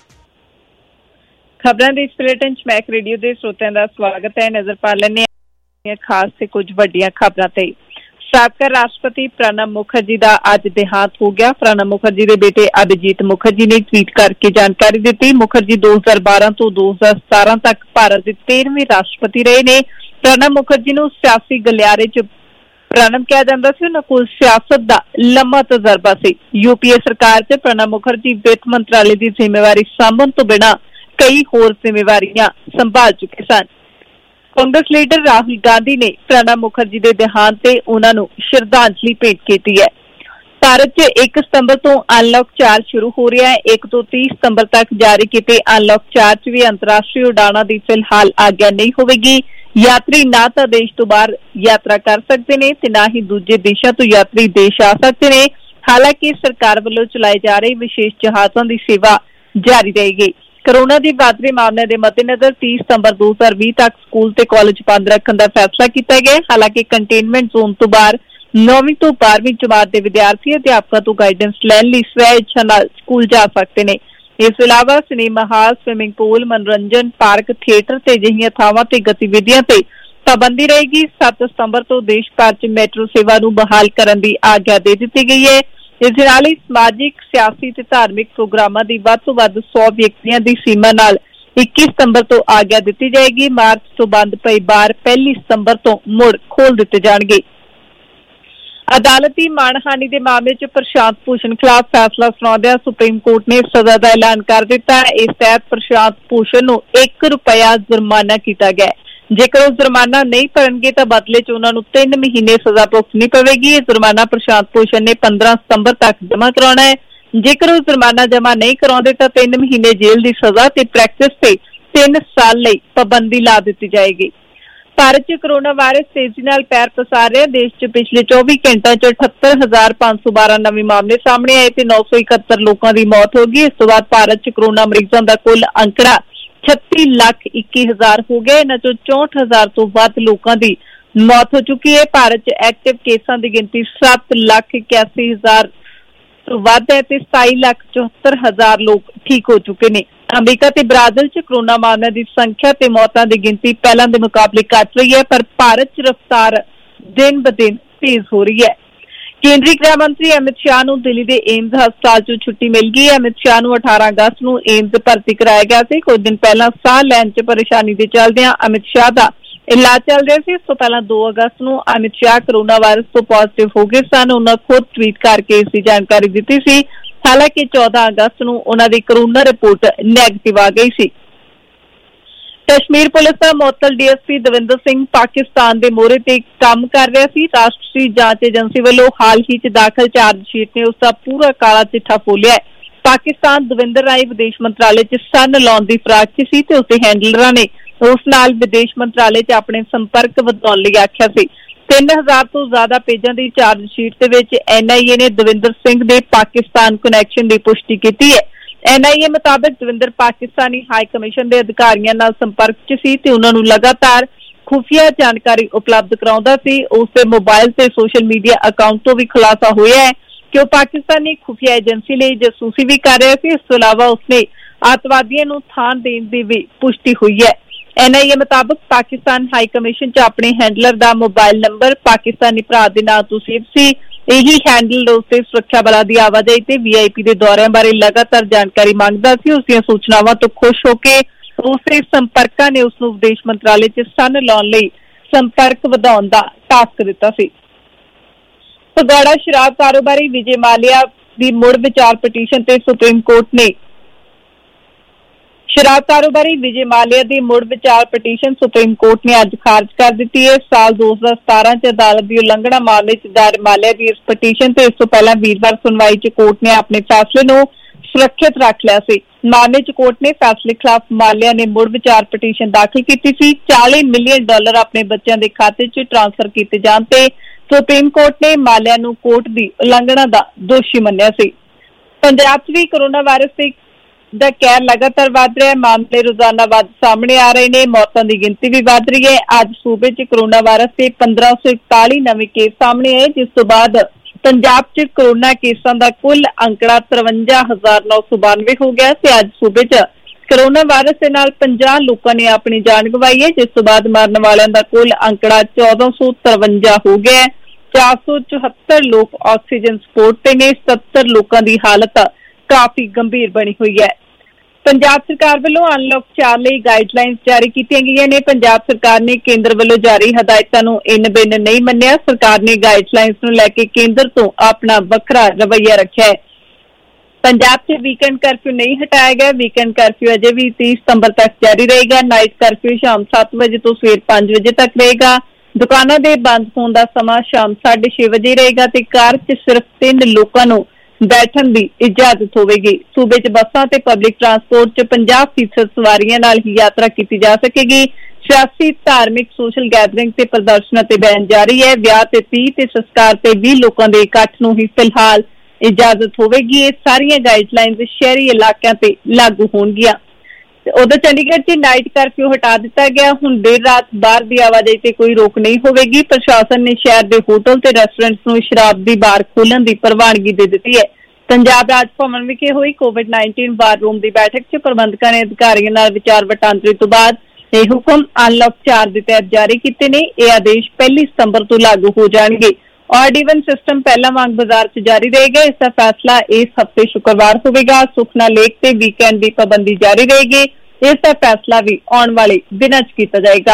ਖਬਰਾਂ ਦੇ ਇਸ ਬੁਲੇਟਿਨ ਚ ਮੈਕ ਰੇਡੀਓ ਦੇ ਸਰੋਤਿਆਂ ਦਾ ਸਵਾਗਤ ਹੈ। ਨਜ਼ਰ ਪਾ ਲੈਂਦੇ ਹਾਂ ਖਾਸ ਤੇ ਕੁਝ ਵੱਡੀਆਂ ਖਬਰਾਂ ਤੇ। ਸਾਬਕਾ ਰਾਸ਼ਟਰਪਤੀ ਪ੍ਰਣਬ ਮੁਖਰਜੀ ਦਾ ਅੱਜ ਦੇਹਾਂਤ ਹੋ ਗਿਆ। ਪ੍ਰਣਬ ਮੁਖਰਜੀ ਦੇ ਬੇਟੇ ਅਭਿਜੀਤ ਮੁਖਰਜੀ ਨੇ ਟਵੀਟ ਕਰਕੇ ਜਾਣਕਾਰੀ ਦਿੱਤੀ। ਮੁਖਰਜੀ ਦੋ ਹਜ਼ਾਰ ਬਾਰਾਂ ਤੋਂ ਦੋ ਹਜ਼ਾਰ ਸਤਾਰਾਂ ਤੱਕ ਭਾਰਤ ਦੇ ਤੇਰਵੇਂ ਰਾਸ਼ਟਰਪਤੀ ਰਹੇ ਨੇ। ਪ੍ਰਣਬ ਮੁਖਰਜੀ ਨੂੰ ਸਿਆਸੀ ਗਲਿਆਰੇ ਚ ਪ੍ਰਣਬ ਕਿਹਾ ਜਾਂਦਾ ਸੀ। ਉਹਨਾਂ ਕੋਲ ਸਿਆਸਤ ਦਾ ਲੰਮਾ ਤਜਰਬਾ ਸੀ। ਯੂਪੀਏ ਸਰਕਾਰ ਚ ਪ੍ਰਣਬ ਮੁਖਰਜੀ ਵਿੱਤ ਮੰਤਰਾਲੇ ਦੀ ਜ਼ਿੰਮੇਵਾਰੀ ਸਾਂਭਣ ਤੋਂ ਬਿਨਾਂ ਕਈ ਹੋਰ ਜ਼ਿੰਮੇਵਾਰੀਆਂ ਸੰਭਾਲ ਚੁੱਕੇ ਸਨ। ਕਾਂਗਰਸ ਲੀਡਰ ਰਾਹੁਲ ਗਾਂਧੀ ਨੇ ਪ੍ਰਣਬ ਮੁਖਰਜੀ ਦੇ ਦੇਹਾਂਤ ਤੇ ਉਹਨਾਂ ਨੂੰ ਸ਼ਰਧਾਂਜਲੀ ਭੇਂਟ ਕੀਤੀ ਹੈ। ਭਾਰਤ ਚ ਇੱਕ ਸਤੰਬਰ ਤੋਂ ਅਨਲੌਕ ਚਾਰ ਸ਼ੁਰੂ ਹੋ ਰਿਹਾ ਹੈ। ਇੱਕ ਤੋਂ ਤੀਹ ਸਤੰਬਰ ਤੱਕ ਜਾਰੀ ਕੀਤੇ ਅਨਲੌਕ ਚਾਰ ਚ ਵੀ ਅੰਤਰਰਾਸ਼ਟਰੀ ਉਡਾਣਾਂ ਦੀ ਫਿਲਹਾਲ ਆਗਿਆ ਨਹੀਂ ਹੋਵੇਗੀ। ਯਾਤਰੀ ਨਾ ਤਾਂ ਦੇਸ਼ ਤੋਂ ਬਾਹਰ ਯਾਤਰਾ ਕਰ ਸਕਦੇ ਨੇ ਤੇ ਨਾ ਹੀ ਦੂਜੇ ਦੇਸ਼ਾਂ ਤੋਂ ਯਾਤਰੀ ਦੇਸ਼ ਆ ਸਕਦੇ ਨੇ। ਹਾਲਾਂਕਿ ਸਰਕਾਰ ਵੱਲੋਂ ਚਲਾਏ ਜਾ ਰਹੇ ਵਿਸ਼ੇਸ਼ ਜਹਾਜ਼ਾਂ ਦੀ ਸੇਵਾ ਜਾਰੀ ਰਹੇਗੀ। ਕੋਰੋਨਾ ਦੀ ਵੱਧ ਰਹੇ ਮਾਮਲਿਆਂ ਦੇ ਮੱਦੇਨਜ਼ਰ ਤੀਹ ਸਤੰਬਰ ਦੋ ਹਜ਼ਾਰ ਵੀਹ ਤੱਕ ਸਕੂਲ ਤੇ ਕਾਲਜ ਬੰਦ ਰੱਖਣ ਦਾ ਫੈਸਲਾ ਕੀਤਾ ਗਿਆ। ਹਾਲਾਂਕਿ ਕੰਟੇਨਮੈਂਟ ਜ਼ੋਨ ਤੋਂ ਬਾਹਰ ਨੌਵੀਂ ਤੋਂ ਬਾਰਵੀਂ ਜਮਾਤ ਦੇ ਵਿਦਿਆਰਥੀ ਅਧਿਆਪਕਾਂ ਤੋਂ ਗਾਈਡੈਂਸ ਲੈਣ ਲਈ ਸਵੈ ਇੱਛਾ ਨਾਲ ਸਕੂਲ ਜਾ ਸਕਦੇ ਨੇ। ਇਸ ਤੋਂ ਇਲਾਵਾ ਸਿਨੇਮਾ ਹਾਲ, ਸਵਿਮਿੰਗ ਪੂਲ, ਮਨੋਰੰਜਨ ਪਾਰਕ, ਥੀਏਟਰ ਤੇ ਅਜਿਹੀਆਂ ਥਾਵਾਂ ਤੇ ਗਤੀਵਿਧੀਆਂ ਤੇ ਪਾਬੰਦੀ ਰਹੇਗੀ। ਸੱਤ ਸਤੰਬਰ ਤੋਂ ਦੇਸ਼ ਭਰ ਚ ਮੈਟਰੋ ਸੇਵਾ ਨੂੰ ਬਹਾਲ ਕਰਨ ਦੀ ਆਗਿਆ ਦੇ ਦਿੱਤੀ ਗਈ ਹੈ। ਇਸ ਦੇ ਨਾਲ ਹੀ ਸਮਾਜਿਕ, ਸਿਆਸੀ ਤੇ ਧਾਰਮਿਕ ਪ੍ਰੋਗਰਾਮਾਂ ਦੀ ਵੱਧ ਤੋਂ ਵੱਧ ਸੌ ਵਿਅਕਤੀਆਂ ਦੀ ਸੀਮਾ ਨਾਲ ਇੱਕੀ ਸਤੰਬਰ ਤੋਂ ਆਗਿਆ ਦਿੱਤੀ ਜਾਏਗੀ। ਮਾਰਚ ਤੋਂ ਬੰਦ ਪਏ ਬਾਰ ਪਹਿਲੀ ਸਤੰਬਰ ਤੋਂ ਮੁੜ ਖੋਲ ਦਿੱਤੇ ਜਾਣਗੇ। ਅਦਾਲਤੀ ਮਾਣਹਾਨੀ ਦੇ ਮਾਮਲੇ ਚ ਪ੍ਰਸ਼ਾਂਤ ਭੂਸ਼ਣ ਖਿਲਾਫ ਫੈਸਲਾ ਸੁਣਾਉਂਦਿਆਂ ਸੁਪਰੀਮ ਕੋਰਟ ਨੇ ਸਜ਼ਾ ਦਾ ਐਲਾਨ ਕਰ ਦਿੱਤਾ। ਇਸ ਤਹਿਤ ਪ੍ਰਸ਼ਾਂਤ ਭੂਸ਼ਣ ਨੂੰ ਇੱਕ ਰੁਪਇਆ ਜੁਰਮਾਨਾ ਕੀਤਾ ਗਿਆ। ਜੇਕਰ ਉਹ ਜੁਰਮਾਨਾ ਨਹੀਂ ਭਰਨਗੇ ਤਾਂ ਬਦਲੇ ਚ ਉਹਨਾਂ ਨੂੰ ਤਿੰਨ ਮਹੀਨੇ ਸਜ਼ਾ ਭੁਗਤਣੀ ਪਵੇਗੀ। ਇਹ ਜੁਰਮਾਨਾ ਪ੍ਰਸ਼ਾਂਤ ਭੂਸ਼ਣ ਨੇ ਪੰਦਰਾਂ ਸਤੰਬਰ ਤੱਕ ਜਮ੍ਹਾਂ ਕਰਾਉਣਾ ਹੈ। ਜੇਕਰ ਉਹ ਜੁਰਮਾਨਾ ਜਮ੍ਹਾਂ ਨਹੀਂ ਕਰਾਉਂਦੇ ਤਾਂ ਤਿੰਨ ਮਹੀਨੇ ਜੇਲ੍ਹ ਦੀ ਸਜ਼ਾ ਤੇ ਪ੍ਰੈਕਟਿਸ ਤੇ ਤਿੰਨ ਸਾਲ ਲਈ ਪਾਬੰਦੀ ਲਾ ਦਿੱਤੀ ਜਾਏਗੀ। ਭਾਰਤ ਚ ਕੋਰੋਨਾ ਵਾਇਰਸ ਤੇਜ਼ੀ ਨਾਲ ਪੈਰ ਪਸਾਰ ਰਿਹਾ। ਦੇਸ਼ ਚ ਪਿਛਲੇ ਚੌਵੀ ਘੰਟਿਆਂ ਚ ਅਠੱਤਰ ਹਜ਼ਾਰ ਪੰਜ ਸੌ ਬਾਰਾਂ ਨਵੇਂ ਮਾਮਲੇ ਸਾਹਮਣੇ ਆਏ ਤੇ ਨੌ ਸੌ ਇਕਹੱਤਰ ਲੋਕਾਂ ਦੀ ਮੌਤ ਹੋ ਗਈ। ਇਸ ਤੋਂ ਬਾਅਦ ਭਾਰਤ ਚ ਕੋਰੋਨਾ ਮਰੀਜ਼ਾਂ ਦਾ ਕੁੱਲ ਅੰਕੜਾ ਛੱਤੀ ਲੱਖ ਇੱਕੀ ਹਜ਼ਾਰ ਹੋ ਗਿਆ। ਇਹਨਾਂ ਚੋਂ ਚੌਂਹਠ ਹਜ਼ਾਰ ਤੋਂ ਵੱਧ ਲੋਕਾਂ ਦੀ ਮੌਤ ਹੋ ਚੁੱਕੀ ਹੈ। ਭਾਰਤ ਚ ਐਕਟਿਵ ਕੇਸਾਂ ਦੀ ਗਿਣਤੀ ਸੱਤ ਲੱਖ ਇਕਿਆਸੀ ਹਜ਼ਾਰ ਤੋਂ ਵੱਧ ਹੈ ਤੇ ਸਤਾਈ ਲੱਖ ਚੌਹੱਤਰ ਹਜ਼ਾਰ ਲੋਕ ਠੀਕ ਹੋ ਚੁੱਕੇ ਨੇ। ਅਮਰੀਕਾ ਤੇ ਬ੍ਰਾਜ਼ੀਲ ਚ ਕੋਰੋਨਾ ਮਾਮਲਿਆਂ ਦੀ ਸੰਖਿਆ ਤੇ ਮੌਤਾਂ ਦੀ ਗਿਣਤੀ ਪਹਿਲਾਂ ਦੇ ਮੁਕਾਬਲੇ ਘੱਟ ਰਹੀ ਹੈ, ਪਰ ਭਾਰਤ ਚ ਰਫ਼ਤਾਰ ਦਿਨ ਬ ਦਿਨ ਤੇਜ਼ ਹੋ ਰਹੀ ਹੈ। ਕੇਂਦਰੀ ਗ੍ਰਹਿ ਮੰਤਰੀ ਅਮਿਤ ਸ਼ਾਹ ਨੂੰ ਦਿੱਲੀ ਦੇ ਏਮਜ਼ ਹਸਪਤਾਲ ਚੋਂ ਛੁੱਟੀ ਮਿਲ ਗਈ ਹੈ। ਅਮਿਤ ਸ਼ਾਹ ਨੂੰ ਅਠਾਰਾਂ ਅਗਸਤ ਨੂੰ ਏਮਜ਼ ਭਰਤੀ ਕਰਾਇਆ ਗਿਆ ਸੀ। ਕੁਝ ਦਿਨ ਪਹਿਲਾਂ ਸਾਹ ਲੈਣ ਚ ਪਰੇਸ਼ਾਨੀ ਦੇ ਚੱਲਦਿਆਂ ਅਮਿਤ ਸ਼ਾਹ ਦਾ ਇਲਾਜ ਚੱਲ ਰਿਹਾ ਸੀ। ਇਸ ਤੋਂ ਪਹਿਲਾਂ ਦੋ ਅਗਸਤ ਨੂੰ ਅਮਿਤ ਸ਼ਾਹ ਕੋਰੋਨਾ ਵਾਇਰਸ ਤੋਂ ਪੋਜ਼ਿਟਿਵ ਹੋ ਗਏ ਸਨ। ਉਹਨਾਂ ਖੁਦ ਟਵੀਟ ਕਰਕੇ ਇਸ ਦੀ ਜਾਣਕਾਰੀ ਦਿੱਤੀ ਸੀ। ਹਾਲਾਂਕਿ ਚੌਦਾਂ ਅਗਸਤ ਨੂੰ ਉਹਨਾਂ ਦੀ ਕੋਰੋਨਾ ਰਿਪੋਰਟ ਨੈਗੇਟਿਵ ਆ ਗਈ ਸੀ। ਕਸ਼ਮੀਰ ਪੁਲਿਸ ਦਾ ਮੁਅੱਤਲ D S P Davinder Singh Pakistan ਦੇ ਮੋਹਰੇ ਤੇ ਕੰਮ ਕਰ ਰਿਹਾ ਸੀ। ਰਾਸ਼ਟਰੀ ਜਾਂਚ ਏਜੰਸੀ ਵੱਲੋਂ ਹਾਲ ਹੀ ਚ ਦਾਖਲ ਚਾਰਜ ਸ਼ੀਟ ਨੇ ਉਸ ਦਾ ਪੂਰਾ ਕਾਲਾ ਚਿੱਠਾ ਫੋਲਿਆ ਹੈ। ਪਾਕਿਸਤਾਨ ਦਵਿੰਦਰ ਰਾਏ ਵਿਦੇਸ਼ ਮੰਤਰਾਲੇ ਚ ਸੰਨ ਲਾਉਣ ਦੀ ਫਰਾਕ ਚ ਸੀ ਤੇ ਉਸਦੇ ਹੈਂਡਲਰਾਂ ਨੇ ਉਸ ਨਾਲ ਵਿਦੇਸ਼ ਮੰਤਰਾਲੇ ਚ ਆਪਣੇ ਸੰਪਰਕ ਵਧਾਉਣ ਲਈ ਆਖਿਆ ਸੀ। ਤਿੰਨ ਹਜ਼ਾਰ ਤੋਂ ਜ਼ਿਆਦਾ ਪੇਜਾਂ ਦੀ ਚਾਰਜ ਸ਼ੀਟ ਦੇ ਵਿੱਚ ਐਨ ਆਈ ਏ ਨੇ ਦਵਿੰਦਰ ਸਿੰਘ ਦੇ ਪਾਕਿਸਤਾਨ ਕਨੈਕਸ਼ਨ ਦੀ ਪੁਸ਼ਟੀ ਕੀਤੀ ਹੈ। ਐਨ ਆਈ ਏ ਮੁਤਾਬਕ ਦਵਿੰਦਰ ਪਾਕਿਸਤਾਨੀ ਹਾਈ ਕਮਿਸ਼ਨ ਦੇ ਅਧਿਕਾਰੀਆਂ ਨਾਲ ਸੰਪਰਕ ਚ ਸੀ ਤੇ ਉਹਨਾਂ ਨੂੰ ਲਗਾਤਾਰ ਖੁਫੀਆ ਜਾਣਕਾਰੀ ਉਪਲਬਧ ਕਰਾਉਂਦਾ ਸੀ। ਉਸ ਦੇ ਮੋਬਾਈਲ ਤੇ ਸੋਸ਼ਲ ਮੀਡੀਆ ਅਕਾਊਂਟ ਤੋਂ ਵੀ ਖੁਲਾਸਾ ਹੋਇਆ ਹੈ ਕਿ ਉਹ ਪਾਕਿਸਤਾਨੀ ਖੁਫੀਆ ਏਜੰਸੀ ਲਈ ਜਾਸੂਸੀ ਵੀ ਕਰ ਰਿਹਾ ਸੀ। ਇਸ ਤੋਂ ਇਲਾਵਾ ਉਸਨੇ ਆਤੰਕਵਾਦੀਆਂ ਨੂੰ ਥਾਂ ਦੇਣ ਦੀ ਵੀ ਪੁਸ਼ਟੀ ਹੋਈ ਹੈ। ਐਨ ਆਈ ਏ ਮੁਤਾਬਕ ਪਾਕਿਸਤਾਨ ਹਾਈ ਕਮਿਸ਼ਨ 'ਚ ਆਪਣੇ ਹੈਂਡਲਰ ਦਾ ਮੋਬਾਈਲ ਨੰਬਰ ਪਾਕਿਸਤਾਨੀ ਭਰਾ ਦੇ ਨਾਂ ਤੋਂ ਸੇਵ ਸੀ। ਇਹੀ ਹੈਂਡਲ ਉਸ ਦੇ ਸੁਰੱਖਿਆ ਬਲਾਂ ਦੀ ਆਵਾਜਾਈ ਤੇ ਵੀ ਆਈ ਪੀ ਦੇ ਦੌਰਿਆਂ ਬਾਰੇ ਲਗਾਤਾਰ ਜਾਣਕਾਰੀ ਮੰਗਦਾ ਸੀ। ਉਸ ਦੀਆਂ ਸੂਚਨਾਵਾਂ ਤੋਂ ਖੁਸ਼ ਹੋ ਕੇ ਉਸ ਦੇ ਸੰਪਰਕਾਂ ਨੇ ਉਸ ਨੂੰ ਵਿਦੇਸ਼ ਮੰਤਰਾਲੇ 'ਚ ਸੰਨ ਲਾਉਣ ਲਈ ਸੰਪਰਕ ਵਧਾਉਣ ਦਾ ਟਾਸਕ ਦਿੱਤਾ ਸੀ। ਫਗਵਾੜਾ ਸ਼ਰਾਬ ਕਾਰੋਬਾਰੀ ਵਿਜੇ ਮਾਲਿਆ ਦੀ ਮੁੜ ਵਿਚਾਰ ਪਟੀਸ਼ਨ ਤੇ ਸੁਪਰੀਮ ਕੋਰਟ ਨੇ ਸ਼ਰਾਬ ਕਾਰੋਬਾਰੀ ਵਿਜੇ ਮਾਲਿਆ ਦੀ ਮੁੜ ਵਿਚਾਰ ਪਟੀਸ਼ਨ ਸੁਪਰੀਮ ਕੋਰਟ ਨੇ ਅੱਜ ਖਾਰਜ ਕਰ ਦਿੱਤੀ ਹੈ। ਸਾਲ ਦੋ ਹਜ਼ਾਰ ਸਤਾਰਾਂ 'ਚ ਅਦਾਲਤ ਦੀ ਉਲੰਘਣਾ ਮਾਮਲੇ 'ਚ ਦਾਇਰ ਮਾਲਿਆ ਦੀ ਇਸ ਪਟੀਸ਼ਨ ਤੇ ਇਸ ਤੋਂ ਪਹਿਲਾਂ ਵੀਰਵਾਰ ਸੁਣਵਾਈ 'ਚ ਕੋਰਟ ਨੇ ਆਪਣੇ ਫੈਸਲੇ ਨੂੰ ਸੁਰੱਖਿਅਤ ਰੱਖ ਲਿਆ ਸੀ। ਮਾਮਲੇ 'ਚ ਕੋਰਟ ਨੇ ਫੈਸਲੇ ਖਿਲਾਫ ਮਾਲਿਆ ਨੇ ਮੁੜ ਵਿਚਾਰ ਪਟੀਸ਼ਨ ਦਾਖਲ ਕੀਤੀ ਸੀ। ਚਾਲੀ ਮਿਲੀਅਨ ਡਾਲਰ ਆਪਣੇ ਬੱਚਿਆਂ ਦੇ ਖਾਤੇ 'ਚ ਟ੍ਰਾਂਸਫਰ ਕੀਤੇ ਜਾਣ ਤੇ ਸੁਪਰੀਮ ਕੋਰਟ ਨੇ ਮਾਲਿਆ ਨੂੰ ਕੋਰਟ ਦੀ ਉਲੰਘਣਾ ਦਾ ਦੋਸ਼ੀ ਮੰਨਿਆ ਸੀ। ਪੰਜਾਬ 'ਚ ਵੀ ਕੋਰੋਨਾ ਵਾਇਰਸ ਦਾ ਕਹਿਰ ਲਗਾਤਾਰ ਵੱਧ ਰਿਹਾ ਹੈ। ਮਾਮਲੇ ਰੋਜ਼ਾਨਾ ਵੱਧ ਸਾਹਮਣੇ ਆ ਰਹੇ ਨੇ। ਮੌਤਾਂ ਦੀ ਗਿਣਤੀ ਵੀ ਵੱਧ ਰਹੀ ਹੈ। ਅੱਜ ਸੂਬੇ 'ਚ ਕੋਰੋਨਾ ਵਾਇਰਸ ਦੇ ਪੰਦਰਾਂ ਸੌ ਇਕਤਾਲੀ ਨਵੇਂ ਕੇਸ ਸਾਹਮਣੇ ਆਏ, ਜਿਸ ਤੋਂ ਬਾਅਦ ਪੰਜਾਬ 'ਚ ਕੋਰੋਨਾ ਕੇਸਾਂ ਦਾ ਕੁੱਲ ਅੰਕੜਾ ਤਰਵੰਜਾ ਹਜ਼ਾਰ ਨੌ ਸੌ ਬਾਨਵੇਂ ਹੋ ਗਿਆ ਤੇ ਅੱਜ ਸੂਬੇ 'ਚ ਕੋਰੋਨਾ ਵਾਇਰਸ ਦੇ ਨਾਲ ਪੰਜਾਹ ਲੋਕਾਂ ਨੇ ਆਪਣੀ ਜਾਨ ਗਵਾਈ ਹੈ, ਜਿਸ ਤੋਂ ਬਾਅਦ ਮਰਨ ਵਾਲਿਆਂ ਦਾ ਕੁੱਲ ਅੰਕੜਾ ਚੌਦਾਂ ਸੌ ਤਰਵੰਜਾ ਹੋ ਗਿਆ ਹੈ। ਚਾਰ ਸੌ ਚੁਹੱਤਰ ਲੋਕ ਆਕਸੀਜਨ ਸਪੋਰਟ ਤੇ ਨੇ। ਸੱਤਰ ਲੋਕਾਂ ਦੀ ਹਾਲਤ ਕਾਫੀ ਗੰਭੀਰ ਬਣੀ ਹੋਈ ਹੈ। ਪੰਜਾਬ ਸਰਕਾਰ ਵੱਲੋਂ ਅਨਲੌਕ ਚਾਰ ਲਈ ਗਾਈਡਲਾਈਨਸ ਜਾਰੀ ਕੀਤੀਆਂ ਗਈਆਂ ਨੇ। ਪੰਜਾਬ ਸਰਕਾਰ ਨੇ ਕੇਂਦਰ ਵੱਲੋਂ ਜਾਰੀ ਹਦਾਇਤਾਂ ਨੂੰ ਇੰਨ ਬਿੰਨ ਨਹੀਂ ਮੰਨਿਆ। ਸਰਕਾਰ ਨੇ ਗਾਈਡਲਾਈਨਸ ਨੂੰ ਲੈ ਕੇ ਕੇਂਦਰ ਤੋਂ ਆਪਣਾ ਵੱਖਰਾ ਰਵੱਈਆ ਰੱਖਿਆ ਹੈ। ਪੰਜਾਬ 'ਚ ਵੀਕਐਂਡ ਕਰਫਿਊ ਨਹੀਂ ਹਟਾਇਆ ਗਿਆ। ਵੀਕਐਂਡ ਕਰਫਿਊ ਅਜੇ ਵੀ ਤੀਹ ਸਤੰਬਰ ਤੱਕ ਜਾਰੀ ਰਹੇਗਾ। ਨਾਈਟ ਕਰਫਿਊ ਸ਼ਾਮ ਸੱਤ ਵਜੇ ਤੋਂ ਸਵੇਰ ਪੰਜ ਵਜੇ ਤੱਕ ਰਹੇਗਾ। ਦੁਕਾਨਾਂ ਦੇ ਬੰਦ ਹੋਣ ਦਾ ਸਮਾਂ ਸ਼ਾਮ ਸਾਢੇ ਛੇ ਵਜੇ ਰਹੇਗਾ ਤੇ ਕਾਰ 'ਚ ਸਿਰਫ ਤਿੰਨ ਲੋਕਾਂ ਨੂੰ ਬੈਠਣ ਦੀ ਇਜਾਜ਼ਤ ਹੋਵੇਗੀ। ਸੂਬੇ 'ਚ ਬੱਸਾਂ ਤੇ ਪਬਲਿਕ ਟਰਾਂਸਪੋਰਟ 'ਚ ਪੰਜਾਹ ਫੀਸਦ ਸਵਾਰੀਆਂ ਨਾਲ ਹੀ ਯਾਤਰਾ ਕੀਤੀ ਜਾ ਸਕੇਗੀ। ਸਿਆਸੀ, ਧਾਰਮਿਕ, ਸੋਸ਼ਲ ਗੈਦਰਿੰਗ ਤੇ ਪ੍ਰਦਰਸ਼ਨਾਂ ਤੇ ਬੈਨ ਜਾਰੀ ਹੈ। ਵਿਆਹ ਤੇ ਤੀਹ ਤੇ ਸੰਸਕਾਰ ਤੇ ਵੀਹ ਲੋਕਾਂ ਦੇ ਇਕੱਠ ਨੂੰ ਹੀ ਫਿਲਹਾਲ ਇਜਾਜ਼ਤ ਹੋਵੇਗੀ। ਇਹ ਸਾਰੀਆਂ ਗਾਈਡਲਾਈਨਸ ਸ਼ਹਿਰੀ ਇਲਾਕਿਆਂ ਤੇ ਲਾਗੂ ਹੋਣਗੀਆਂ। ਉਧਰ ਚੰਡੀਗੜ੍ਹ 'ਚ ਨਾਈਟ ਕਰਫਿਊ ਹਟਾ ਦਿੱਤਾ ਗਿਆ। ਹੁਣ ਦੇਰ ਰਾਤ ਬਾਹਰ ਦੀ ਆਵਾਜਾਈ ਤੇ ਕੋਈ ਰੋਕ ਨਹੀਂ ਹੋਵੇਗੀ। ਪ੍ਰਸ਼ਾਸਨ ਨੇ ਸ਼ਹਿਰ ਦੇ ਹੋਟਲ ਤੇ ਰੈਸਟੋਰੈਂਟਸ ਨੂੰ ਸ਼ਰਾਬ ਦੀ ਬਾਰ ਖੋਲ੍ਹਣ ਦੀ ਪ੍ਰਵਾਨਗੀ ਦੇ ਦਿੱਤੀ ਹੈ। ਪੰਜਾਬ ਰਾਜ ਭਵਨ ਵਿਖੇ ਹੋਈ ਕੋਵਿਡ ਉੱਨੀ ਵਾਰ ਰੂਮ ਦੀ ਬੈਠਕ 'ਚ ਪ੍ਰਬੰਧਕਾਂ ਨੇ ਅਧਿਕਾਰੀਆਂ ਨਾਲ ਵਿਚਾਰ ਵਟਾਂਦਰੇ ਤੋਂ ਬਾਅਦ ਇਹ ਹੁਕਮ ਅਨਲੌਕ ਚਾਰ ਦੇ ਤਹਿਤ ਜਾਰੀ ਕੀਤੇ ਨੇ। ਇਹ ਆਦੇਸ਼ ਪਹਿਲੀ ਸਤੰਬਰ ਤੋਂ ਲਾਗੂ ਹੋ ਜਾਣਗੇ। ਆਡ ਈਵਨ ਸਿਸਟਮ ਪਹਿਲਾਂ ਵਾਂਗ ਬਾਜ਼ਾਰ 'ਚ ਜਾਰੀ ਰਹੇਗਾ। ਇਸ ਦਾ ਫੈਸਲਾ ਇਸ ਹਫ਼ਤੇ ਸ਼ੁੱਕਰਵਾਰ ਹੋਵੇਗਾ। ਸੁਖਨਾ ਲੇਕ ਤੇ ਵੀਕਐਂਡ ਦੀ ਪਾਬੰਦੀ ਜਾਰੀ ਰਹੇਗੀ। ਇਸ ਦਾ ਫੈਸਲਾ ਵੀ ਆਉਣ ਵਾਲੇ ਦਿਨਾਂ 'ਚ ਕੀਤਾ ਜਾਏਗਾ।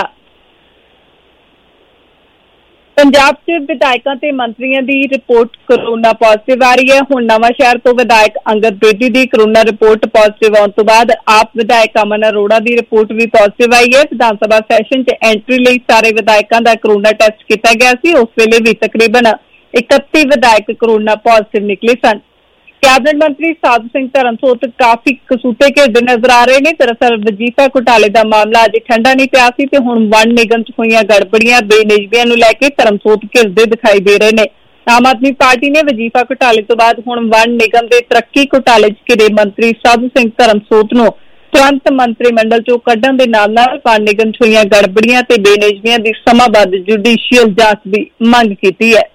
ਪੰਜਾਬ 'ਚ ਵਿਧਾਇਕਾਂ ਤੇ ਮੰਤਰੀਆਂ ਦੀ ਰਿਪੋਰਟ ਕੋਰੋਨਾ ਪॉजिटिव ਆ ਰਹੀ ਹੈ। ਹੁਣ ਨਵਾਂ ਸ਼ਹਿਰ ਤੋਂ ਵਿਧਾਇਕ ਅੰਗਦ ਬੇਦੀ ਦੀ ਕੋਰੋਨਾ ਰਿਪੋਰਟ ਪॉजिटिव ਆਉਣ ਤੋਂ ਬਾਅਦ ਆਪ ਵਿਧਾਇਕ ਅਮਨ ਅਰੋੜਾ ਦੀ ਰਿਪੋਰਟ ਵੀ ਪॉजिटिव ਆਈ ਹੈ। ਵਿਧਾਨ ਸਭਾ ਸੈਸ਼ਨ 'ਚ ਐਂਟਰੀ ਲਈ ਸਾਰੇ ਵਿਧਾਇਕਾਂ ਦਾ ਕੋਰੋਨਾ ਟੈਸਟ ਕੀਤਾ ਗਿਆ ਸੀ। ਉਸ ਵੇਲੇ ਵੀ ਤਕਰੀਬਨ ਇਕੱਤੀ ਵਿਧਾਇਕ ਕੋਰੋਨਾ ਪॉजिटिव ਨਿਕਲੇ ਸਨ। ਕੈਬਨਿਟ ਮੰਤਰੀ ਸਾਧੂ ਸਿੰਘ ਧਰਮਸੋਤ ਕਾਫੀ ਕਸੂਤੇ ਘਿਰਦੇ ਨਜ਼ਰ ਆ ਰਹੇ ਨੇ। ਦਰਅਸਲ ਵਜ਼ੀਫਾ ਘੁਟਾਲੇ ਦਾ ਮਾਮਲਾ ਅਜੇ ਠੰਡਾ ਨਹੀਂ ਪਿਆ ਸੀ ਤੇ ਹੁਣ ਵਣ ਨਿਗਮ 'ਚ ਹੋਈਆਂ ਗੜਬੜੀਆਂ, ਬੇਨਿਯਮੀਆਂ ਨੂੰ ਲੈ ਕੇ ਧਰਮਸੋਤ ਘਿਰਦੇ ਦਿਖਾਈ ਦੇ ਰਹੇ ਨੇ। ਆਮ ਆਦਮੀ ਪਾਰਟੀ ਨੇ ਵਜ਼ੀਫਾ ਘੁਟਾਲੇ ਤੋਂ ਬਾਅਦ ਹੁਣ ਵਣ ਨਿਗਮ ਦੇ ਤਰੱਕੀ ਘੁਟਾਲੇ 'ਚ ਘਿਰੇ ਮੰਤਰੀ ਸਾਧੂ ਸਿੰਘ ਧਰਮਸੋਤ ਨੂੰ ਤੁਰੰਤ ਮੰਤਰੀ ਮੰਡਲ 'ਚੋਂ ਕੱਢਣ ਦੇ ਨਾਲ ਨਾਲ ਵਣ ਨਿਗਮ 'ਚ ਹੋਈਆਂ ਗੜਬੜੀਆਂ ਤੇ ਬੇਨਿਯਮੀਆਂ ਦੀ ਸਮਾਂਬੱਧ ਜੁਡੀਸ਼ੀਅਲ ਜਾਂਚ ਦੀ ਮੰਗ ਕੀਤੀ ਹੈ।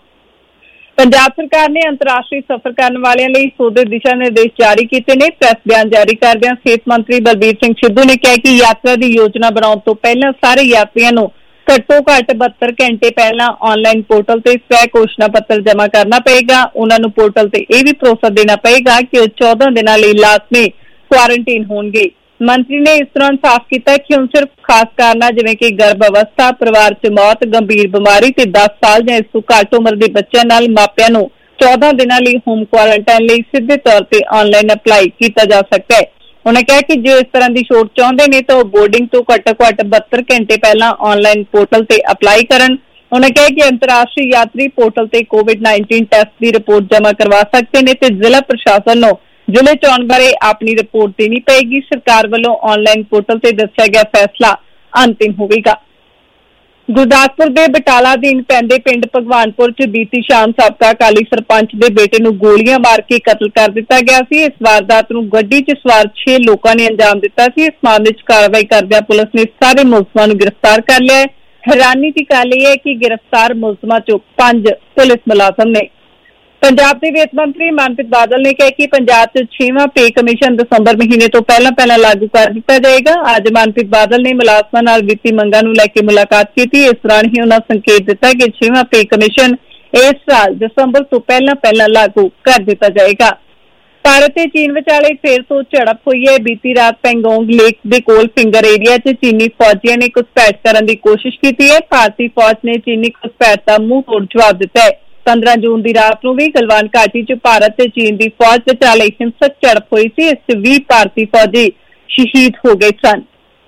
ਪੰਜਾਬ ਸਰਕਾਰ ਨੇ ਅੰਤਰਰਾਸ਼ਟਰੀ ਸਫ਼ਰ ਕਰਨ ਵਾਲਿਆਂ ਲਈ ਸੋਧੇ ਦਿਸ਼ਾ ਨਿਰਦੇਸ਼ ਜਾਰੀ ਕੀਤੇ ਨੇ। ਪ੍ਰੈਸ ਬਿਆਨ ਜਾਰੀ ਕਰਦਿਆਂ ਸਿਹਤ ਮੰਤਰੀ ਬਲਬੀਰ ਸਿੰਘ ਸਿੱਧੂ ਨੇ ਕਿਹਾ ਕਿ ਯਾਤਰਾ ਦੀ ਯੋਜਨਾ ਬਣਾਉਣ ਤੋਂ ਪਹਿਲਾਂ ਸਾਰੇ ਯਾਤਰੀਆਂ ਨੂੰ ਘੱਟੋ ਘੱਟ ਬਹੱਤਰ ਘੰਟੇ ਪਹਿਲਾਂ ਆਨਲਾਈਨ ਪੋਰਟਲ ਤੇ ਸਵੈ ਘੋਸ਼ਣਾ ਪੱਤਰ ਜਮ੍ਹਾਂ ਕਰਨਾ ਪਏਗਾ। ਉਹਨਾਂ ਨੂੰ ਪੋਰਟਲ ਤੇ ਇਹ ਵੀ ਭਰੋਸਾ ਦੇਣਾ ਪਏਗਾ ਕਿ ਉਹ ਚੌਦਾਂ ਦਿਨਾਂ ਲਈ ਲਾਜ਼ਮੀ ਕੁਆਰੰਟੀਨ ਹੋਣਗੇ। ਮੰਤਰੀ ਨੇ ਇਸ ਦੌਰਾਨ ਸਾਫ਼ ਕੀਤਾ ਕਿ ਹੁਣ ਸਿਰਫ ਖਾਸ ਕਾਰਨਾਂ ਜਿਵੇਂ ਕਿ ਗਰਭ ਅਵਸਥਾ, ਪਰਿਵਾਰ 'ਚ ਮੌਤ, ਗੰਭੀਰ ਬਿਮਾਰੀ ਤੇ ਦਸ ਸਾਲ ਜਾਂ ਇਸ ਤੋਂ ਘੱਟ ਉਮਰ ਦੇ ਬੱਚਿਆਂ ਨਾਲ ਮਾਪਿਆਂ ਨੂੰ ਚੌਦਾਂ ਦਿਨਾਂ ਲਈ ਹੋਮ ਕੁਆਰੰਟਾਈਨ ਲਈ ਸਿੱਧੇ ਤੌਰ ਤੇ ਆਨਲਾਈਨ ਅਪਲਾਈ ਕੀਤਾ ਜਾ ਸਕਦਾ ਹੈ। ਉਹਨਾਂ ਕਿਹਾ ਕਿ ਜੋ ਇਸ ਤਰ੍ਹਾਂ ਦੀ ਛੋਟ ਚਾਹੁੰਦੇ ਨੇ ਤਾਂ ਉਹ ਬੋਰਡਿੰਗ ਤੋਂ ਘੱਟੋ ਘੱਟ ਬਹੱਤਰ ਘੰਟੇ ਪਹਿਲਾਂ ਆਨਲਾਈਨ ਪੋਰਟਲ ਤੇ ਅਪਲਾਈ ਕਰਨ। ਉਹਨਾਂ ਕਿਹਾ ਕਿ ਅੰਤਰਰਾਸ਼ਟਰੀ ਯਾਤਰੀ ਪੋਰਟਲ ਤੇ ਕੋਵਿਡ ਉੱਨੀ ਟੈਸਟ ਦੀ ਰਿਪੋਰਟ ਜਮ੍ਹਾਂ ਕਰਵਾ ਸਕਦੇ ਨੇ ਤੇ ਜ਼ਿਲ੍ਹਾ ਪ੍ਰਸ਼ਾਸਨ ਨੂੰ ਜ਼ਿਲ੍ਹੇ ਚ ਆਉਣ ਬਾਰੇ ਆਪਣੀ ਰਿਪੋਰਟ ਦੇਣੀ ਪਏਗੀ। ਸਰਕਾਰ ਵੱਲੋਂ ਆਨਲਾਈਨ ਪੋਰਟਲ ਤੇ ਦੱਸਿਆ ਗਿਆ ਫੈਸਲਾ ਅੰਤਿਮ ਹੋਵੇਗਾ। ਗੁਰਦਾਸਪੁਰ ਦੇ ਬਟਾਲਾ ਅਧੀਨ ਪੈਂਦੇ ਪਿੰਡ ਭਗਵਾਨਪੁਰ ਚ ਬੀਤੀ ਸ਼ਾਮ ਸਾਬਕਾ ਅਕਾਲੀ ਸਰਪੰਚ ਦੇ ਬੇਟੇ ਨੂੰ ਗੋਲੀਆਂ ਮਾਰ ਕੇ ਕਤਲ ਕਰ ਦਿੱਤਾ ਗਿਆ ਸੀ। ਇਸ ਵਾਰਦਾਤ ਨੂੰ ਗੱਡੀ ਚ ਸਵਾਰ ਛੇ ਲੋਕਾਂ ਨੇ ਅੰਜਾਮ ਦਿੱਤਾ ਸੀ। ਇਸ ਮਾਮਲੇ ਚ ਕਾਰਵਾਈ ਕਰਦਿਆਂ ਪੁਲਿਸ ਨੇ ਸਾਰੇ ਮੁਲਜ਼ਮਾਂ ਨੂੰ ਗ੍ਰਿਫਤਾਰ ਕਰ ਲਿਆ ਹੈ। ਹੈਰਾਨੀ ਦੀ ਗੱਲ ਇਹ ਹੈ ਕਿ ਗ੍ਰਿਫਤਾਰ ਮੁਲਜ਼ਮਾਂ ਚੋਂ ਪੰਜ ਪੁਲਿਸ ਮੁਲਾਜ਼ਮ ਨੇ। ਪੰਜਾਬ ਦੇ ਵਿੱਤ ਮੰਤਰੀ ਮਨਪ੍ਰੀਤ ਬਾਦਲ ਨੇ ਕਿਹਾ ਕਿ ਪੰਜਾਬ 'ਚ ਛੇਵਾਂ ਪੇ ਕਮਿਸ਼ਨ ਦਸੰਬਰ ਮਹੀਨੇ ਤੋਂ ਪਹਿਲਾਂ ਪਹਿਲਾਂ ਲਾਗੂ ਕਰ ਦਿੱਤਾ ਜਾਏਗਾ। ਅੱਜ ਮਨਪ੍ਰੀਤ ਬਾਦਲ ਨੇ ਮੁਲਾਜ਼ਮਾਂ ਨਾਲ ਵਿੱਤੀ ਮੰਗਾਂ ਨੂੰ ਲੈ ਕੇ ਮੁਲਾਕਾਤ ਕੀਤੀ। ਇਸ ਦੌਰਾਨ ਹੀ ਉਹਨਾਂ ਸੰਕੇਤ ਦਿੱਤਾ ਕਿ ਛੇਵਾਂ ਪੇ ਕਮਿਸ਼ਨ ਇਸ ਸਾਲ ਦਸੰਬਰ ਤੋਂ ਪਹਿਲਾਂ ਪਹਿਲਾਂ ਲਾਗੂ ਕਰ ਦਿੱਤਾ ਜਾਏਗਾ। ਭਾਰਤ ਤੇ ਚੀਨ ਵਿਚਾਲੇ ਫੇਰ ਤੋਂ ਝੜਪ ਹੋਈ ਹੈ। ਬੀਤੀ ਰਾਤ ਪੈਂਗੋਂਗ ਲੇਕ ਦੇ ਕੋਲ ਫਿੰਗਰ ਏਰੀਆ 'ਚ ਚੀਨੀ ਫੌਜੀਆਂ ਨੇ ਘੁਸਪੈਠ ਕਰਨ ਦੀ ਕੋਸ਼ਿਸ਼ ਕੀਤੀ ਹੈ। ਭਾਰਤੀ ਫੌਜ ਨੇ ਚੀਨੀ ਘੁਸਪੈਠ ਦਾ ਮੂੰਹ ਤੋੜ ਜਵਾਬ ਦਿੱਤਾ ਹੈ। ਪੰਦਰਾਂ ਜੂਨ ਦੀ ਰਾਤ ਨੂੰ ਵੀ ਗਲਵਾਨ ਘਾਟੀ 'ਚ ਭਾਰਤ ਤੇ ਚੀਨ ਦੀ ਫੌਜ ਵਿਚਾਲੇ ਹਿੰਸਕ ਝੜਪ ਹੋਈ ਸੀ। ਇਸ 'ਚ ਵੀਹ ਭਾਰਤੀ ਫੌਜੀ ਸ਼ਹੀਦ ਹੋ ਗਏ ਸਨ।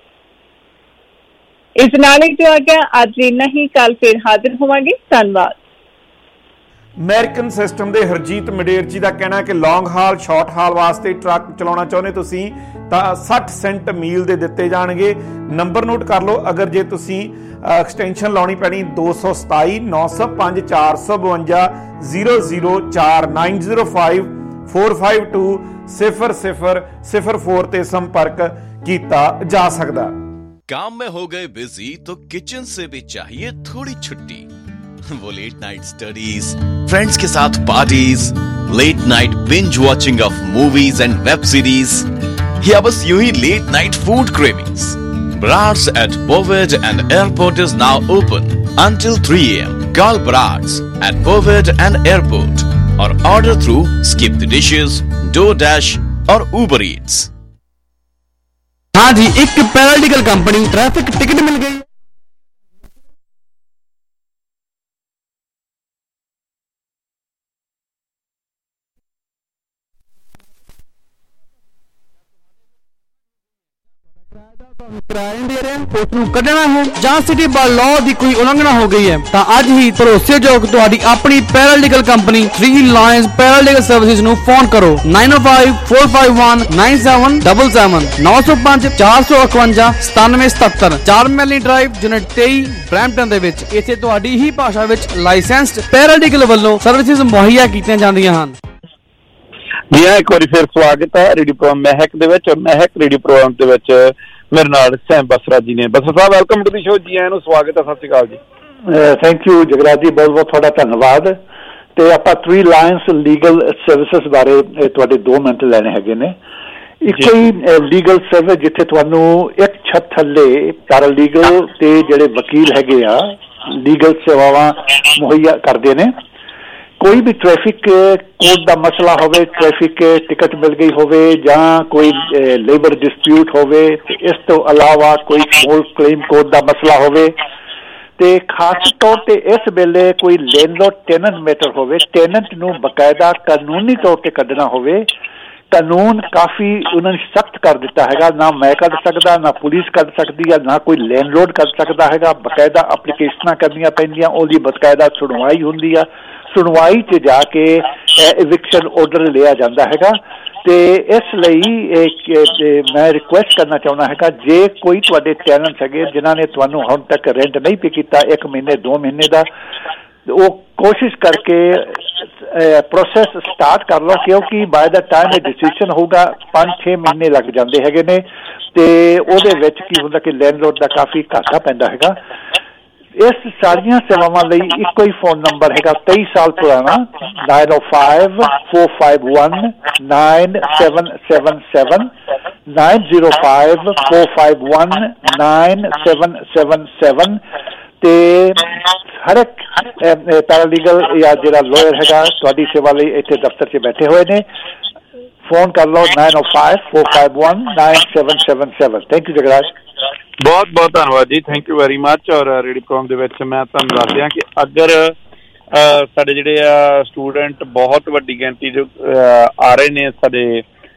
ਇਸ ਨਾਲ ਹੀ ਜੋ ਆ ਗਿਆ ਅੱਜ ਇੰਨਾ ਹੀ, ਕੱਲ ਫਿਰ ਹਾਜ਼ਰ ਹੋਵਾਂਗੇ। ਧੰਨਵਾਦ। ਅਮਰੀਕਨ ਸਿਸਟਮ ਦੇ ਹਰਜੀਤ ਮਡੇਰ ਜੀ ਦਾ ਕਹਿਣਾ ਹੈ ਕਿ ਲੌਂਗ ਹਾਲ ਸ਼ਾਰਟ ਹਾਲ ਵਾਸਤੇ ਟਰੱਕ ਚਲਾਉਣਾ ਚਾਹੁੰਦੇ ਤੁਸੀਂ ਤਾਂ ਸੱਠ ਸੈਂਟ ਮੀਲ ਦੇ ਦਿੱਤੇ ਜਾਣਗੇ। ਨੰਬਰ ਨੋਟ ਕਰ ਲਓ, ਅਗਰ ਜੇ ਤੁਸੀਂ ਐਕਸਟੈਂਸ਼ਨ ਲਾਉਣੀ ਪੈਣੀ ਦੋ ਸੌ ਸਤਾਈ ਨੌ ਸੌ ਪੰਜ ਚਾਰ ਸੌ ਬਵੰਜਾ ਜ਼ੀਰੋ ਜ਼ੀਰੋ ਚਾਰ nine zero five four five two सिफर सिफर सिफर फोर ते संपर्क किया जा सकता। काम में हो गए बिजी तो किचन से भी चाहिए थोड़ी छुट्टी। वो लेट नाइट स्टडीज, फ्रेंड्स के साथ parties, late night binge watching of movies and web series, या बस यूं ही late night food cravings. Brad's at Bovid and Airport is now open until three a m Call Brad's at Bovid and Airport or order through Skip the Dishes, DoorDash or Uber Eats. हाँ जी, एक paralegal company traffic ticket मिल गई। ਕਿਰਾਏ ਦੇ ਰਹੇ ਹਾਂ, ਉਸਨੂੰ ਕੱਢਣਾ ਹੈ ਜਾਂ ਸਿਟੀ ਬਾਰ ਲਾਅ ਦੀ ਕੋਈ ਉਲੰਘਣਾ ਹੋ ਗਈ ਹੈ ਤਾਂ ਅੱਜ ਹੀ ਭਰੋਸੇਯੋਗ ਤੁਹਾਡੀ ਆਪਣੀ paralegal company Three Lions paralegal services ਨੂੰ ਫੋਨ ਕਰੋ nine O five four five one nine seven seven seven नौ सौ पाँच चार सौ इकवंजा सतानवे सतहत्तर चार ਮੈਲੀ ਡਰਾਈਵ ਯੂਨਿਟ तेई ਬਰੈਂਪਟਨ ਦੇ ਵਿੱਚ। ਇੱਥੇ ਤੁਹਾਡੀ ਹੀ ਭਾਸ਼ਾ ਵਿੱਚ ਲਾਇਸੈਂਸਡ ਪੈਰਾਲੀਗਲ ਵੱਲੋਂ ਸਰਵਿਸਿਜ਼ ਮੁਹੱਈਆ ਕੀਤੀਆਂ ਜਾਂਦੀਆਂ ਹਨ। ਜੀ ਇੱਕ ਵਾਰੀ ਫਿਰ ਸਵਾਗਤ ਹੈ ਰੇਡੀਓ ਪ੍ਰੋਗਰਾਮ ਮਹਿਕ ਦੇ ਵਿੱਚ। ਮਹਿਕ ਰੇਡੀਓ ਪ੍ਰੋਗਰਾਮ ਦੇ ਵਿੱਚ ਮੇਰੇ ਨਾਲ ਸੈਮ ਬਸਰਾ ਜੀ ਨੇ। Basra sahib welcome to the show ਜੀ, ਆਇਆਂ ਨੂੰ ਸਵਾਗਤ ਹੈ। ਸਤਿ ਸ਼੍ਰੀ ਅਕਾਲ ਜੀ। ਥੈਂਕ ਯੂ ਜਗਰਾਜ ਜੀ, ਬਹੁਤ ਬਹੁਤ ਤੁਹਾਡਾ ਧੰਨਵਾਦ। ਤੇ ਆਪਾਂ ਥ੍ਰੀ ਲਾਇਨਸ ਲੀਗਲ ਸਰਵਿਸਿਜ਼ ਬਾਰੇ ਤੁਹਾਡੇ ਦੋ ਮਿੰਟ ਲੈਣੇ ਹੈਗੇ ਨੇ। ਇੱਕੋ ਹੀ ਲੀਗਲ ਸਰਵਿਸ ਜਿੱਥੇ ਤੁਹਾਨੂੰ ਇੱਕ ਛੱਤ ਥੱਲੇ ਪੈਰਾਲੀਗਲ ਤੇ ਜਿਹੜੇ ਵਕੀਲ ਹੈਗੇ ਆ ਲੀਗਲ ਸੇਵਾਵਾਂ ਮੁਹੱਈਆ ਕਰਦੇ ਨੇ। ਕੋਈ ਵੀ ਟ੍ਰੈਫਿਕ ਕੋਡ ਦਾ ਮਸਲਾ ਹੋਵੇ, ਟ੍ਰੈਫਿਕ ਟਿਕਟ ਮਿਲ ਗਈ ਹੋਵੇ ਜਾਂ ਕੋਈ ਲੇਬਰ ਡਿਸਪਿਊਟ ਹੋਵੇ, ਇਸ ਤੋਂ ਇਲਾਵਾ ਕੋਈ ਸਮੋਲ ਕਲੇਮ ਕੋਡ ਦਾ ਮਸਲਾ ਹੋਵੇ ਤੇ ਖਾਸ ਤੌਰ ਤੇ ਇਸ ਵੇਲੇ ਕੋਈ ਲੈਂਡਲੋਰਡ ਟੈਨੈਂਟ ਮੈਟਰ ਹੋਵੇ, ਟੈਨੈਂਟ ਨੂੰ ਬਕਾਇਦਾ ਕਾਨੂੰਨੀ ਤੌਰ ਤੇ ਕੱਢਣਾ ਹੋਵੇ। ਕਾਨੂੰਨ ਕਾਫੀ ਉਹਨਾਂ ਨੇ ਸਖਤ ਕਰ ਦਿੱਤਾ ਹੈਗਾ। ਨਾ ਮੈਂ ਕੱਢ ਸਕਦਾ, ਨਾ ਪੁਲਿਸ ਕੱਢ ਸਕਦੀ ਹੈ, ਨਾ ਕੋਈ ਲੈਂਡਲੋਰਡ ਕੱਢ ਸਕਦਾ ਹੈਗਾ। ਬਕਾਇਦਾ ਐਪਲੀਕੇਸ਼ਨਾਂ ਕਰਨੀਆਂ ਪੈਂਦੀਆਂ, ਉਹਦੀ ਬਕਾਇਦਾ ਸੁਣਵਾਈ ਹੁੰਦੀ ਆ। ਸੁਣਵਾਈ 'ਚ ਜਾ ਕੇ ਇਵਿਕਸ਼ਨ ਆਰਡਰ ਲਿਆ ਜਾਂਦਾ ਹੈਗਾ। ਤੇ ਇਸ ਲਈ ਮੈਂ ਰਿਕੁਐਸਟ ਕਰਨਾ ਚਾਹੁੰਦਾ ਹੈਗਾ, ਜੇ ਕੋਈ ਤੁਹਾਡੇ ਟੈਨੈਂਟਸ ਹੈਗੇ ਜਿਨ੍ਹਾਂ ਨੇ ਤੁਹਾਨੂੰ ਹੁਣ ਤੱਕ ਰੈਂਟ ਨਹੀਂ ਪੇ ਕੀਤਾ ਇੱਕ ਮਹੀਨੇ ਦੋ ਮਹੀਨੇ ਦਾ, ਉਹ ਕੋਸ਼ਿਸ਼ ਕਰਕੇ ਪ੍ਰੋਸੈਸ ਸਟਾਰਟ ਕਰ ਲਓ, ਕਿਉਂਕਿ ਬਾਏ ਦਾ ਟਾਈਮ ਇਹ ਡਿਸੀਜ਼ਨ ਹੋਊਗਾ ਪੰਜ ਛੇ ਮਹੀਨੇ ਲੱਗ ਜਾਂਦੇ ਹੈਗੇ ਨੇ। ਤੇ ਉਹਦੇ ਵਿੱਚ ਕੀ ਹੁੰਦਾ ਕਿ ਲੈਂਡਲੋਰਡ ਦਾ ਕਾਫੀ ਘਾਟਾ ਪੈਂਦਾ ਹੈਗਾ। ਇਸ ਸਾਰੀਆਂ ਸੇਵਾਵਾਂ ਲਈ ਇੱਕੋ ਹੀ ਫੋਨ ਨੰਬਰ ਹੈਗਾ तेईस ਸਾਲ ਪੁਰਾਣਾ nine O five four five one nine seven seven seven nine zero five four five one nine seven seven seven. ਤੇ ਹਰ ਇੱਕ ਪੈਰਾਲੀਗਲ ਜਾਂ ਜਿਹੜਾ ਲੋਅਰ ਹੈਗਾ ਤੁਹਾਡੀ ਸੇਵਾ ਲਈ ਇੱਥੇ ਦਫ਼ਤਰ 'ਚ ਬੈਠੇ ਹੋਏ ਨੇ। ਫੋਨ ਕਰ ਲਓ nine O five four five one nine seven seven seven. Thank you Jagraj. ਬਹੁਤ ਬਹੁਤ ਧੰਨਵਾਦ ਜੀ, ਥੈਂਕ ਯੂ ਵੈਰੀ ਮੱਚ। ਔਰ ਰੇਡੀਓ ਪ੍ਰੋਗਰਾਮ ਦੇ ਵਿੱਚ ਮੈਂ ਤੁਹਾਨੂੰ ਦੱਸ ਦਿਆਂ ਕਿ ਅਗਰ ਸਾਡੇ ਜਿਹੜੇ ਆ ਸਟੂਡੈਂਟ ਬਹੁਤ ਵੱਡੀ ਗਿਣਤੀ ਜੋ ਆ ਰਹੇ ਨੇ ਸਾਡੇ